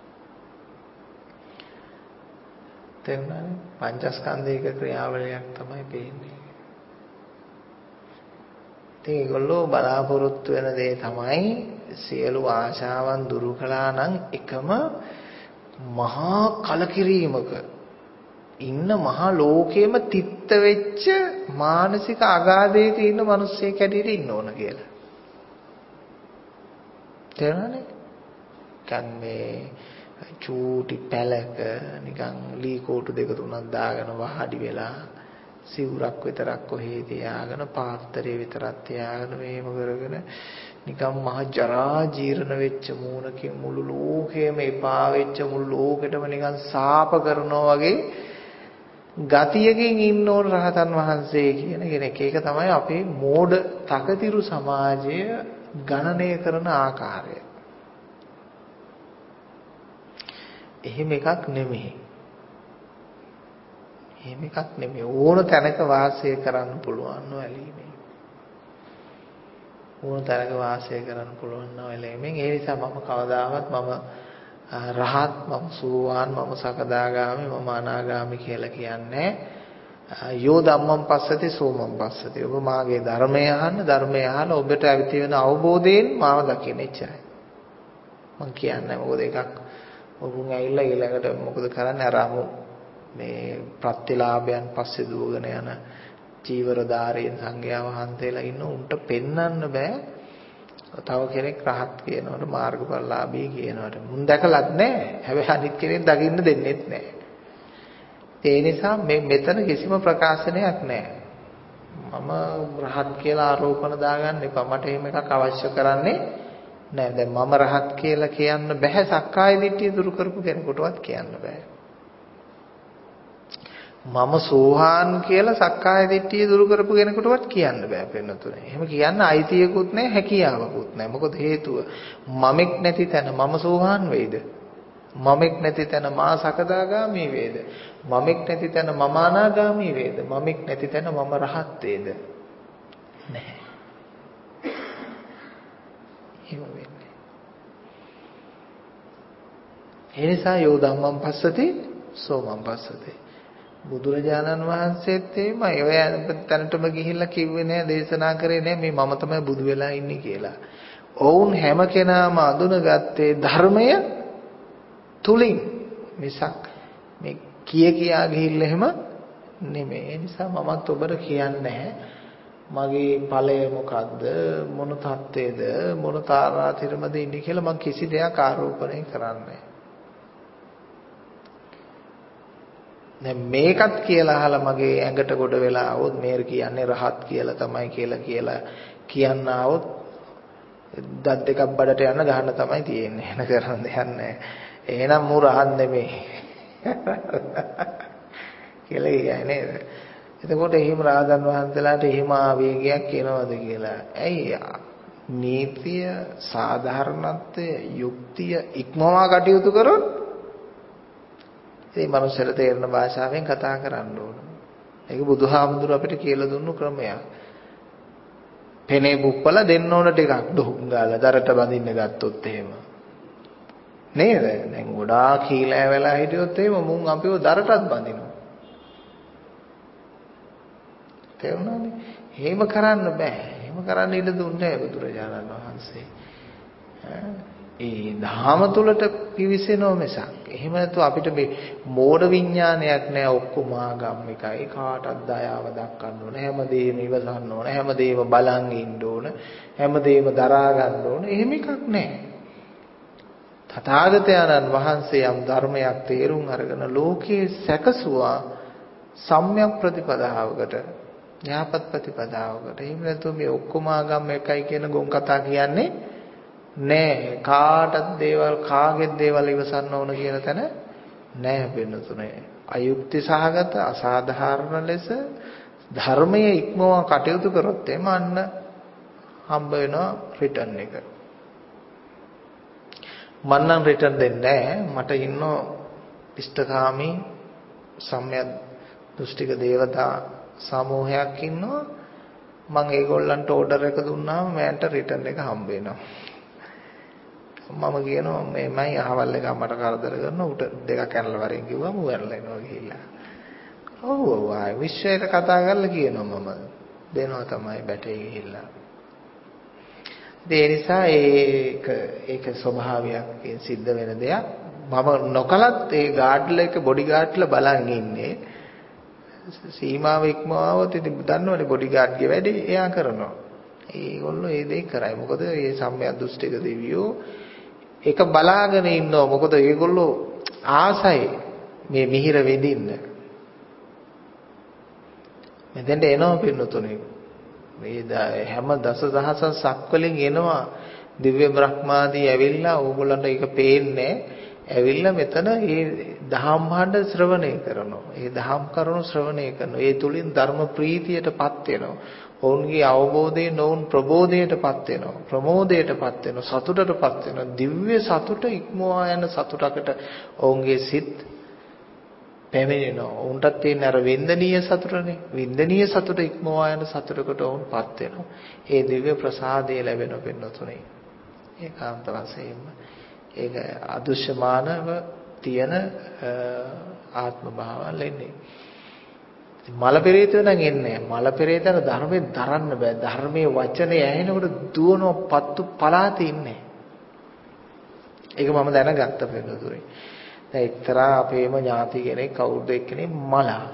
තේරුණානේ? පංචස්කන්ධයක ක්‍රියාවලියක් තමයි පේන්නේ. ඉතින් ඒගොල්ලෝ බලාපොරොත්තු වෙන දේ තමයි සියලු ආශාවන් දුරු කළා නම් එකම මහා කලකිරීමක ඉන්න මහා ලෝකෙම තිත්ත වෙච්ච මානසික අගාධයක ඉන්න මිනිස්සෙක් හැටියට ඉන්න ඕන කියලා. තේරුණානේ? නිකන් මේ චූටි පැලක නිකන් ලී කෝටු දෙක තුනක් දාගෙන වහඩි වෙලා සිවුරක් විතරක් කොහේ තියාගෙන පාත්‍රය විතරක් තියාගෙන මේව කරගෙන නිකන් මහ ජරා ජීර්ණ වෙච්ච මූණකින් මුළු ලෝකෙම එපා වෙච්ච මුළු ලෝකෙටම නිකන් සාප කරනවා වගේ ගතියකින් ඉන්න ඕන රහතන් වහන්සේ කියන කෙනෙක්. ඒක තමයි අපේ මෝඩ තකතිරු සමාජය ගණනය කරන ආකාරය. එහෙම එකක් නෙමෙයි. එහෙම එකක් නෙමෙයි. ඕන තැනක වාසය කරන්න පුළුවන් නොඇලීමේ. ඕන තැනක වාසය කරන්න පුළුවන් නොඇලීමෙන්. ඒ නිසා මම කවදාවත් මම රහත්, මම සෝවාන්, මම සකදාගාමි, මම අනාගාමි කියලා කියන්නේ යෝ ධම්මං පස්සති සෝමං පස්සති. ඔබ මාගේ ධර්මය අහන්න, ධර්මය අහලා ඔබට ඇති වෙන අවබෝධයෙන් මාව දකින්න ඉච්චයි. මම කියන්නේ මොකද එකක් ඔබුන් ඇවිල්ලා ඊළඟට මොකද කරන්නේ අර අමු මේ ප්‍රත්‍යලාභයන් පස්සේ දුවගෙන යන චීවරධාරීන් සංඝයා වහන්සේලා ඉන්න උන්ට පෙන්වන්න බෑ. තව කෙනෙක් රහත් කියනවට මාර්ගඵලලාභී කියනවට මුන් දැකලත් නැහැ. හැබැයි අනිත් කෙනෙක් දකින්න දෙන්නෙත් නැහැ. ඒ නිසා මේ මෙතන කිසිම ප්‍රකාශනයක් නැහැ. මම රහත් කියලා ආරෝපණ දාගන්න එපා. මට එහෙම එකක් අවශ්‍ය කරන්නේ නැහැ. දැන් මම රහත් කියලා කියන්න බෑ. සක්කාය දිට්ඨිය දුරු කරපු කෙනෙකුටවත් කියන්න බෑ. මම සෝහාන් කියලා සක්කාය දිට්ඨිය දුරු කරපු කෙනෙකුටවත් කියන්න බෑ පෙන්නතුනේ. එහෙම කියන්න අයිතියකුත් නැහැ, හැකියාවකුත් නැහැ. මොකද හේතුව මමෙක් නැති තැන මම සෝහාන් වෙයිද? මමෙක් නැති තැන මා සකදාගාමී වේද? මමෙක් නැති තැන මම අනාගාමී වේද? මමෙක් නැති තැන මම රහත් වේද? නැහැ. එහෙම වෙන්නේ. ඒ නිසා යෝ ධම්මං පස්සති සෝමං පස්සති. බුදුරජාණන් වහන්සේත් එහෙමයි. ඔය තැනටම ගිහිල්ලා කිව්වේ නෑ, දේශනා කරේ නෑ මේ මම තමයි බුදු වෙලා ඉන්නේ කියලා. ඔවුන් හැම කෙනාම අඳුනගත්තේ ධර්මය තුලින් මිසක් මේ කිය කියා ගිහිල්ලා එහෙම නෙමෙයි. ඒ නිසා මමත් ඔබට කියන්නේ නැහැ මගේ ඵලය මොකද්ද, මොන தත්ත්වයේද, මොන තාරාතිරමද ඉන්නේ කියලා මම කිසි දෙයක් ආරෝපණය කරන්නේ නැහැ. මේකත් කියලා අහලා මගේ ඇඟට ගොඩ වෙලා આવොත් මේර කියන්නේ රහත් කියලා තමයි කියලා කියලා කියන්න આવොත් දත් දෙකක් බඩට යන ගහන්න තමයි තියෙන්නේ. එන කරන්න දෙයක් නැහැ. එහෙනම් මු රහත් නෙමෙයි කියලා කියන්නේ නේද? එතකොට එහෙම රාජන් වහන්සේලාට එහෙම ආවේගයක් එනවද කියලා. ඇයි නීතිය, සාධාරණත්වය, යුක්තිය ඉක්මවා කටයුතු කරොත් ඒ මනුස්සයල තේරෙන භාෂාවෙන් කතා කරන්න ඕන. ඒක බුදුහාමුදුර අපිට කියලා දුන්නු ක්‍රමයක්. පෙනේ බුප්පල දෙන්න ඕන ටිකක් දුක් ගාලා දරට බඳින්න ගත්තොත් එහෙම. නේද? දැන් ගොඩාක් කීලෑ වෙලා හිටියොත් එහෙම මුන් අපිව දරටත් බඳිනවා. තේරුණානේ? එහෙම කරන්න බෑ. එහෙම කරන්න ඉඩ දුන්නේ නැහැ බුදුරජාණන් වහන්සේ. ඒ ධාම තුලට පිවිසෙනව මිසක් එහෙම නැතුව අපිට මේ මෝඩ විඥානයක් නෑ. ඔක්කොම ආගම් එකයි, කාටවත් දයාව දක්වන්න ඕන, හැමදේම ඉවසන්න ඕන, හැමදේම බලන් ඉන්න ඕන, හැමදේම දරා ගන්න ඕන. එහෙම එකක් නෑ. තථාගතයන්න් වහන්සේ යම් ධර්මයක් තේරුම් අරගෙන ලෝකයේ සැකසුවා සම්‍යක් ප්‍රතිපදාවකට, ඥාපත් ප්‍රතිපදාවකට. එහෙම නැතුව මේ ඔක්කොම ආගම් එකයි කියන ගොන් කතා කියන්නේ නෑ. කාටත් දේවල් කාගෙත් දේවල් ඉවසන්න ඕන කියන තැන නෑ වෙනතුනේ. අයුක්ති සහගත අසාධාරණ ලෙස ධර්මයේ ඉක්මවා කටයුතු කරොත් එම අන්න හම්බ වෙනවා රිටර්න් එක. මම නම් රිටර්න් දෙන්නේ නෑ. මට ඉන්න ඉෂ්ඨකාමී සම්‍යක් දෘෂ්ටික දේවතා සමූහයක් ඉන්නවා. මම ඒගොල්ලන්ට ඕඩර් එක දුන්නාම මෑන්ට රිටර්න් එක හම්බ වෙනවා. මම කියනවා මේමයි අහවල් එක මට කරදර කරනවා උට දෙකක් ඇනලා වරෙන් කිව්වම ඌ ඇනලා එනවා ගිහිල්ලා. ඔව් ඔව් ආයි විශ්වයට කතා කරලා කියනවා මම දෙනවා තමයි බැටේ ගිහිල්ලා. ඒ නිසා ඒක ඒක ස්වභාවයෙන් සිද්ධ වෙන දෙයක්. මම නොකලත් ඒ ගාඩ්ලා එක බොඩි ගාඩ්ලා බලන් ඉන්නේ. සීමාව ඉක්මවවොත් ඉතින් දන්නවනේ බොඩි ගාඩ්ගේ වැඩේ එයා කරනවා. ඒගොල්ලෝ ඒ දේ කරයි. මොකද මේ සම්මිය දෘෂ්ටික දෙවියෝ ඒක බලාගෙන ඉන්නවා. මොකද ඒගොල්ලෝ ආසයි මේ මිහිර වෙදින්න. මෙතෙන්ට එනවා පින්නතුනේ. මේ හැම දසදහසක් සක්වලින් එනවා දිව්‍ය බ්‍රහ්මාදී ඇවිල්ලා ඕගොල්ලන්ට ඒක පේන්නේ. ඇවිල්ලා මෙතන මේ දහම් භාණ්ඩ ශ්‍රවණය කරනවා. මේ දහම් කරුණු ශ්‍රවණය කරනවා. ඒ තුලින් ධර්ම ප්‍රීතියටපත් වෙනවා. ඔවුන්ගේ අවබෝධයෙන් ඔවුන් ප්‍රබෝධයටපත් වෙනවා. ප්‍රමෝදයටපත් වෙනවා. සතුටටපත් වෙනවා. දිව්‍ය සතුට ඉක්මවා යන සතුටකට ඔවුන්ගේ සිත් පැමිණෙනවා. ඔවුන්ටත් තියෙන අර වින්දනීය සතුටනේ. වින්දනීය සතුට ඉක්මවා යන සතුටකට ඔවුන්පත් වෙනවා. ඒ දිව්‍ය ප්‍රසාදය ලැබෙන පින්නතුනේ. ඒකාන්ත වශයෙන්ම ඒක අදෘශ්‍යමානව තියෙන ආත්ම භාවවල එන්නේ. මල පෙරේතය නම් එන්නේ නැහැ. මල පෙරේතන ධර්මයේ දරන්න බෑ. ධර්මයේ වචනේ ඇහෙනකොට දුවන පත්තු පලාතේ ඉන්නේ. ඒක මම දැනගත්ත පිළිතුරේ. දැන් එක්තරා අපේම ඥාති කෙනෙක් කවුරුද එක්කෙනෙක් මලා.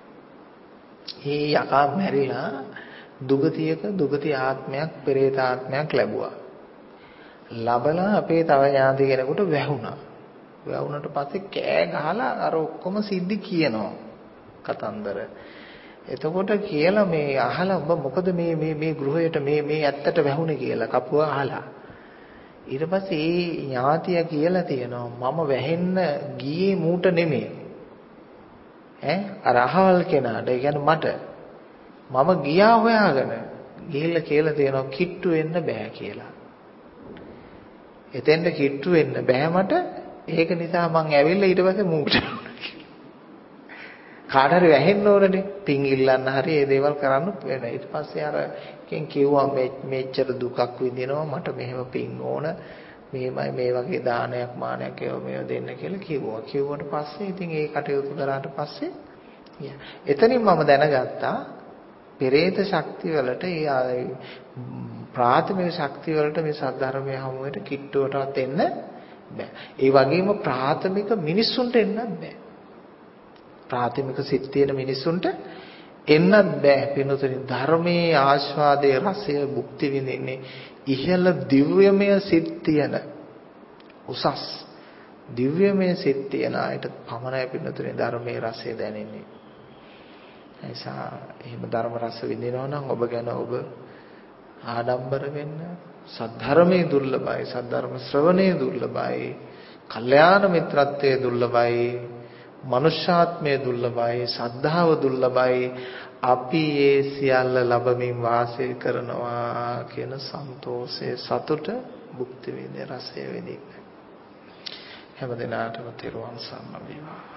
ඒ යකා මැරිලා දුගතියක දුගති ආත්මයක් පෙරේත ආත්මයක් ලැබුවා. ලබලා අපේ තව ඥාති කෙනෙකුට වැහුණා. වැහුණට පස්සේ කෑ ගහලා අර ඔක්කොම සිද්ධි කියනවා. කතන්දර. එතකොට කියලා මේ අහලා ඔබ මොකද මේ මේ මේ ගෘහයට මේ මේ ඇත්තට වැහුනේ කියලා කපුව අහලා. ඊට පස්සේ ඒ ඥාතිය කියලා තියෙනවා මම වැහෙන්න ගියේ මූට නෙමෙයි. ඈ අර අහවල් කෙනාට ඒ කියන්නේ මට මම ගියා හොයාගෙන ගිහිල්ලා කියලා තියෙනවා කිට්ටු වෙන්න බෑ කියලා. එතෙන්ද කිට්ටු වෙන්න බෑ මට. ඒක නිසා මං ඇවිල්ලා ඊට පස්සේ මූට කාට හරි වැහෙන්න ඕනනේ. පින් ඉල්ලන්න හරි මේ දේවල් කරන්න වෙන. ඊට පස්සේ අර කෙන් කිව්වා මෙච්චර දුකක් විඳිනවා මට මෙහෙම පින් ඕන. මෙහෙමයි මේ වගේ දානයක් මානයක් ඒව මේව දෙන්න කියලා කිව්වා. කිව්වට පස්සේ ඉතින් ඒ කටයුතු කරාට පස්සේ එතනින් මම දැනගත්තා පෙරේත ශක්තිය වලට ඒ ප්‍රාථමික ශක්තිය වලට මේ සද්ධර්මයේ හමුවෙට කිට්ටුවටවත් එන්න බෑ. ඒ වගේම ප්‍රාථමික මිනිස්සුන්ට එන්නත් බෑ. ප්‍රාථමික සිත් තියෙන මිනිස්සුන්ට එන්නත් බෑ. පින්නතුනි ධර්මයේ ආස්වාදයේ රසය භුක්ති විඳින්නේ ඉහළ දිව්‍යමය සිත් තියෙන උසස් දිව්‍යමය සිත් තියෙන අයට පමණයි පින්නතුනි ධර්මයේ රසය දැනෙන්නේ. එසා එහෙම ධර්ම රස විඳිනවා නම් ඔබ ගැන ඔබ ආඩම්බර වෙන්න. සද්ධර්මයේ දුර්ලභයි. සද්ධර්ම ශ්‍රවණයේ දුර්ලභයි. කල්යාණ මිත්‍රත්වයේ දුර්ලභයි. මනුෂ්‍යාත්මයේ දුර්ලභයි. සද්ධාව දුර්ලභයි. අපි ඒ සියල්ල ලැබමින් වාසය කරනවා කියන සන්තෝෂයේ සතුට භුක්ති විඳින රසය විඳින්න. හැම දිනාටම තෙරුවන් සරණ වේවා.